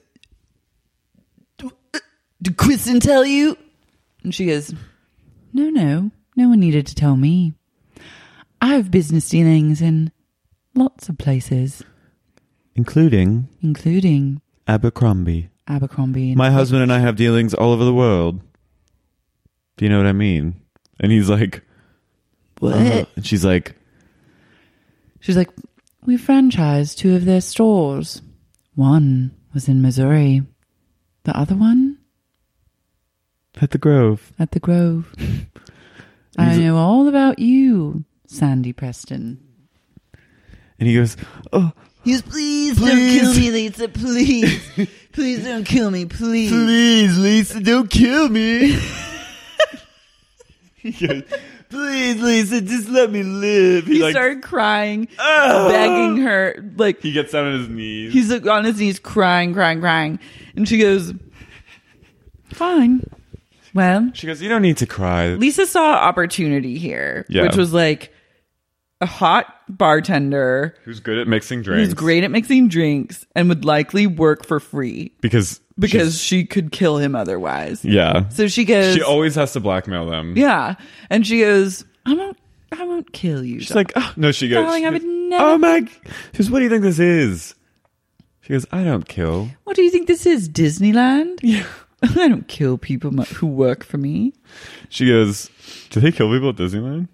did Kristen tell you? And she goes, no, no. No one needed to tell me. I have business dealings in lots of places, Including including Abercrombie. Abercrombie. And My husband and I have dealings all over the world. Do you know what I mean? And he's like, what? Uh, and she's like, She's like, we franchised two of their stores. One was in Missouri. The other one at the Grove. at the Grove. I know all about you, Sandy Preston. And he goes, oh, He goes, please, Please. don't kill me, Lisa, please. Please don't kill me, please. please, Lisa, don't kill me. He goes, please, Lisa, just let me live. He like, started crying, "Oh." begging her. Like, he gets down on his knees. he's like, on his knees crying, crying, crying. And she goes, fine. Well, She goes, you don't need to cry. Lisa saw opportunity here, Yeah. which was like a hot bartender Who's good at mixing drinks. who's great at mixing drinks and would likely work for free Because, because she's- she could kill him otherwise. yeah. So she goes, She always has to blackmail them. yeah. And she goes, I won't, I won't kill you. She's like, oh, no, she goes, Darling, she I goes, would never- oh my, g- she goes, what do you think this is? She goes, I don't kill. What do you think this is, Disneyland? Yeah. I don't kill people mu- who work for me. She goes, do they kill people at Disneyland?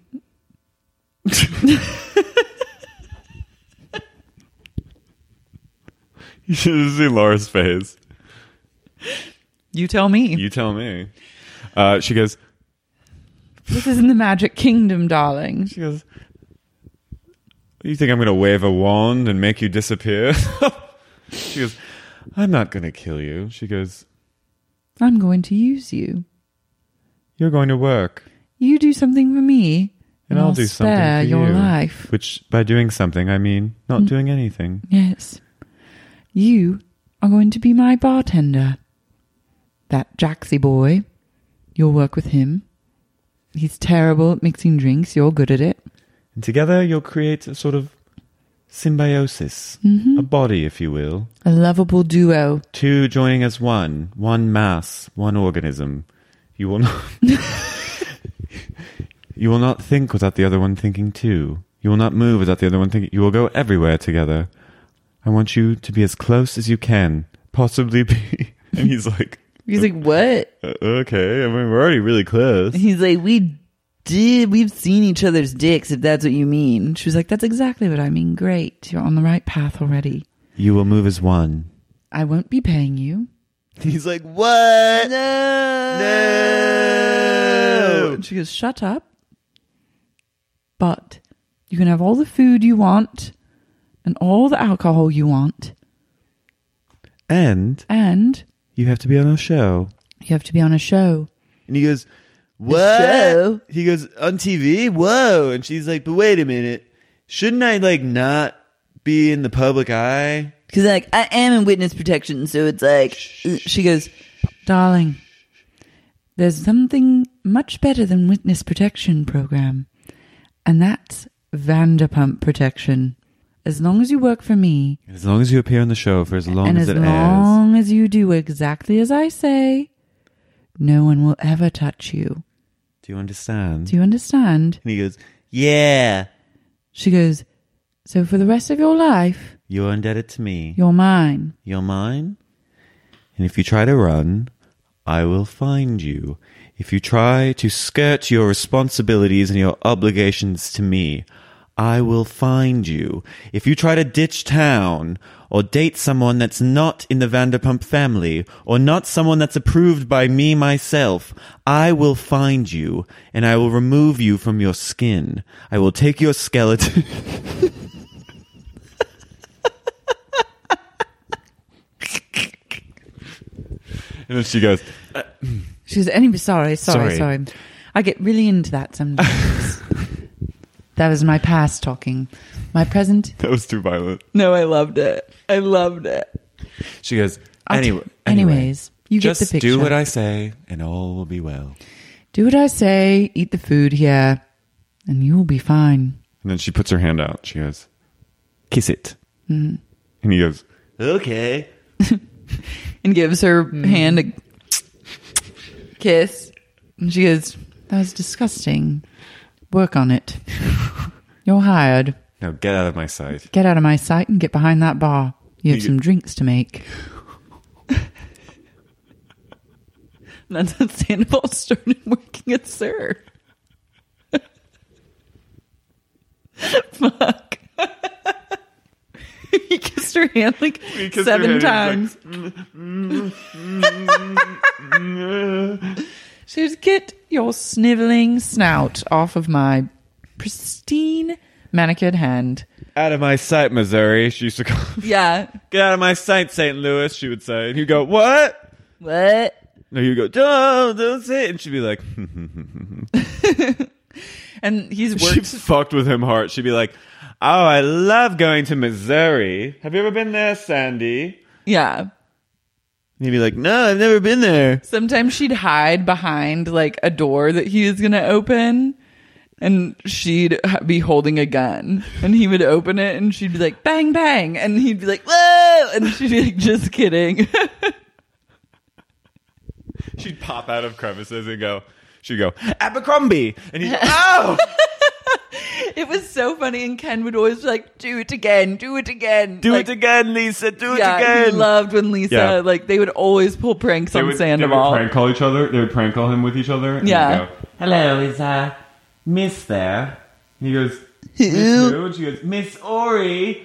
You should have seen Laura's face. You tell me. You tell me. Uh, she goes, This is in the Magic Kingdom, darling. she goes, you think I'm going to wave a wand and make you disappear? She goes, I'm not going to kill you. She goes, I'm going to use you. you're going to work. You do something for me, And I'll do something spare for your you. life. Which, by doing something, I mean not doing anything. Yes. You are going to be my bartender. That Jaxie boy, you'll work with him. He's terrible at mixing drinks. You're good at it. and together you'll create a sort of symbiosis, Mm-hmm. a body, if you will. A lovable duo. Two joining as one, one mass, one organism. You will not. You will not think without the other one thinking too. You will not move without the other one thinking. You will go everywhere together. I want you to be as close as you can possibly be. And he's like, He's like, what? "Uh, okay. I mean, we're already really close. He's like, we did, we've seen each other's dicks, if that's what you mean. She was like, that's exactly what I mean. Great. You're on the right path already. You will move as one. I won't be paying you. He's like, what? No. No. And she goes, shut up. But you can have all the food you want and all the alcohol you want. And And you have to be on a show. you have to be on a show. And he goes, what? show? He goes, on T V? Whoa. And she's like, but wait a minute. Shouldn't I, like, not be in the public eye? Because like, I am in witness protection. So it's like, she goes, darling, there's something much better than witness protection program. And that's Vanderpump protection. As long as you work for me, As long as you appear on the show for as long and as, as it airs. long as you do exactly as I say, no one will ever touch you. Do you understand? Do you understand? And he goes, yeah. She goes, so for the rest of your life, You're indebted to me. you're mine. You're mine. And if you try to run, I will find you. If you try to skirt your responsibilities and your obligations to me, I will find you. If you try to ditch town or date someone that's not in the Vanderpump family or not someone that's approved by me myself, I will find you and I will remove you from your skin. I will take your skeleton. And then she goes, uh, She goes, anyway, sorry, sorry, Sorry. sorry. I get really into that sometimes. That was my past talking. My present. that was too violent. No, I loved it. I loved it. She goes, I'll anyway, t- anyways, you get just the picture. do what I say and all will be well. Do what I say, eat the food here, and you will be fine. And then she puts her hand out. She goes, kiss it. Mm-hmm. And he goes, Okay. And gives her hand a kiss. And she goes, that was disgusting. Work on it. You're hired. now get out of my sight. Get out of my sight and get behind that bar. You have You- some drinks to make. And that's when Sandoval started working at Sir. Fuck. He kissed her hand like kissed her seven hand, times. She goes, get your sniveling snout off of my pristine manicured hand. Out of my sight, Missouri. She used to call. Yeah. Get out of my sight, Saint Louis. She would say, and he'd go, what? What? No, he'd go, don't, don't say it. And she'd be like, And he's she worked. fucked with him hard. She'd be like, oh, I love going to Missouri. Have you ever been there, Sandy? Yeah. And he'd be like, no, I've never been there. Sometimes she'd hide behind like a door that he was going to open, and she'd h- be holding a gun, and he would open it and she'd be like, bang, bang. And he'd be like, whoa. And she'd be like, just kidding. She'd pop out of crevices and go, she'd go, Abercrombie. And he'd go, oh! It was so funny. And Ken would always be like, do it again, do it again. Do like, it again, Lisa. Do yeah, it again. he loved when Lisa, Yeah. like, they would always pull pranks They on would, they would Sandoval. prank call each other. They would prank call him with each other. And Yeah. he'd go, hello, is uh, Miss there? And he goes, Miss who? And she goes, Miss Ori.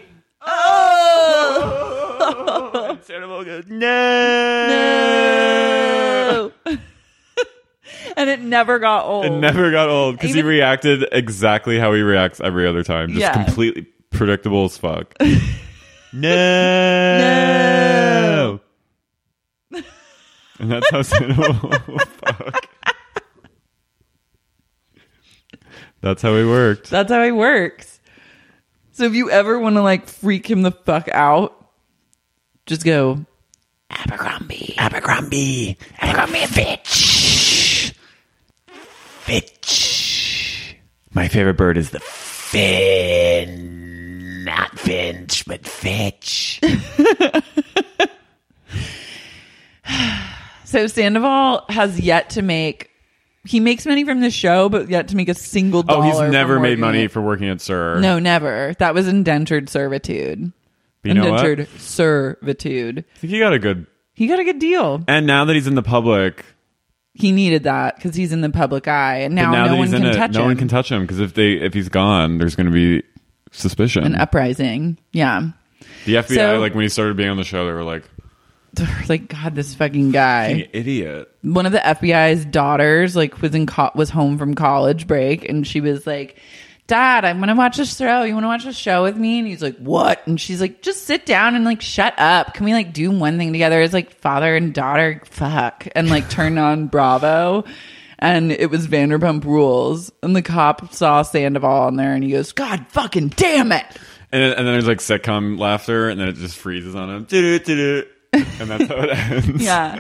Oh! And Sandoval goes, no. No. And it never got old. It never got old because he Even- reacted exactly how he reacts every other time. Just Yeah. completely predictable as fuck. No. And that's how Sandoval fuck. That's how he worked. That's how he works. So if you ever want to like freak him the fuck out, just go Abercrombie. Abercrombie. Abercrombie Fitch. Fitch. My favorite bird is the fin. Not Finch, but Fitch. So Sandoval has yet to make. He makes money from the show, but yet to make a single dollar. Oh, he's from never made working money it. for working at Sir. No, never. That was indentured servitude. But you know what? Indentured servitude. I think he got a good. He got a good deal. And now that he's in the public, He needed that because he's in the public eye, and now, but now no that one he's in can it, touch no him. one can touch him because if they if he's gone, there's going to be suspicion. An uprising. Yeah. The F B I, So- like when he started being on the show, they were like, Like, God, this fucking guy. "You idiot." One of the F B I's daughters, like, was in co- was home from college break, and she was like, "Dad, I'm gonna watch this show. You want to watch a show with me?" And he's like, "What?" And she's like, "Just sit down and like shut up. Can we like do one thing together as like father and daughter? Fuck." And like turn on Bravo, and it was Vanderpump Rules, and the cop saw Sandoval on there, and he goes, "God fucking damn it!" And then, and then there's like sitcom laughter, and then it just freezes on him. Do-do-do-do. And that's how it ends. Yeah.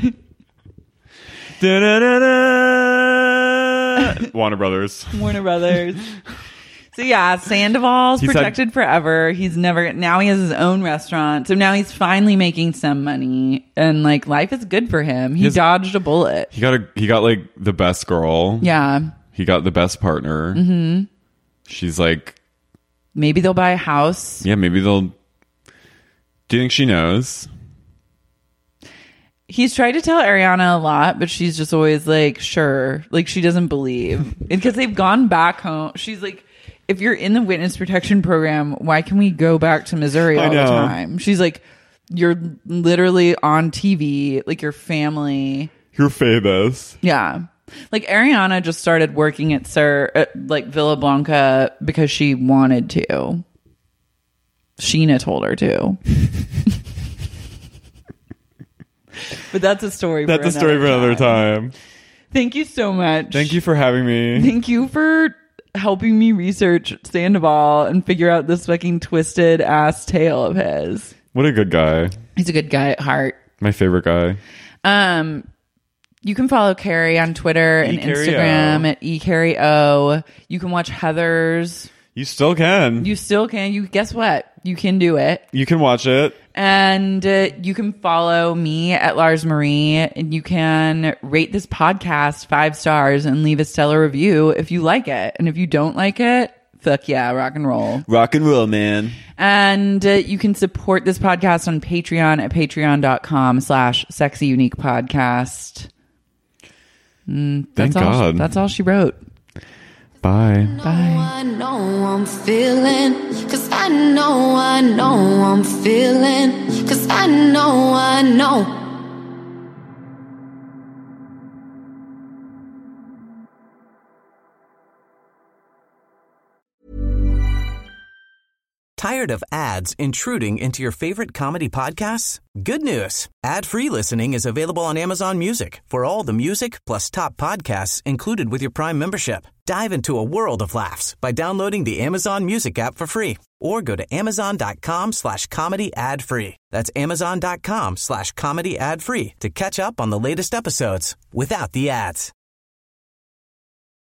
Da-da-da-da. Warner Brothers. Warner Brothers. So yeah, Sandoval's He's had- protected forever. He's never now he has his own restaurant. So now he's finally making some money, and like life is good for him. He His- dodged a bullet. He got a he got like the best girl. Yeah. He got the best partner. Mm-hmm. She's like, Maybe they'll buy a house. yeah, maybe they'll. Do you think she knows? He's tried to tell Ariana a lot, but she's just always like, sure. Like she doesn't believe. Because they've gone back home. She's like if you're in the witness protection program, why can we go back to Missouri all the time? She's like, you're literally on T V, like your family. You're famous. Yeah. Like Ariana just started working at Sir, at, like Villa Blanca because she wanted to. Sheena told her to. But that's a story. That's for a story for another time. Thank you so much. Thank you for having me. Thank you for helping me research Sandoval and figure out this fucking twisted ass tale of his. What a good guy. He's a good guy at heart. My favorite guy. Um, you can follow Carrie on Twitter and Instagram at eCarrieO. You can watch Heathers. You still can. You still can. You guess what? You can do it. You can watch it. And uh, you can follow me at Lars Marie, and you can rate this podcast five stars and leave a stellar review if you like it. And if you don't like it, fuck yeah, rock and roll. Rock and roll, man. And uh, you can support this podcast on Patreon at patreon.com slash sexy unique podcast. Mm, Thank that's all God. She, that's all she wrote. Bye. Bye. I know I'm feeling, cause I know, I know I'm feeling, cause I know, I know. Tired of ads intruding into your favorite comedy podcasts? Good news. Ad-free listening is available on Amazon Music for all the music plus top podcasts included with your Prime membership. Dive into a world of laughs by downloading the Amazon Music app for free or go to amazon.com slash comedy ad free. That's amazon.com slash comedy ad free to catch up on the latest episodes without the ads.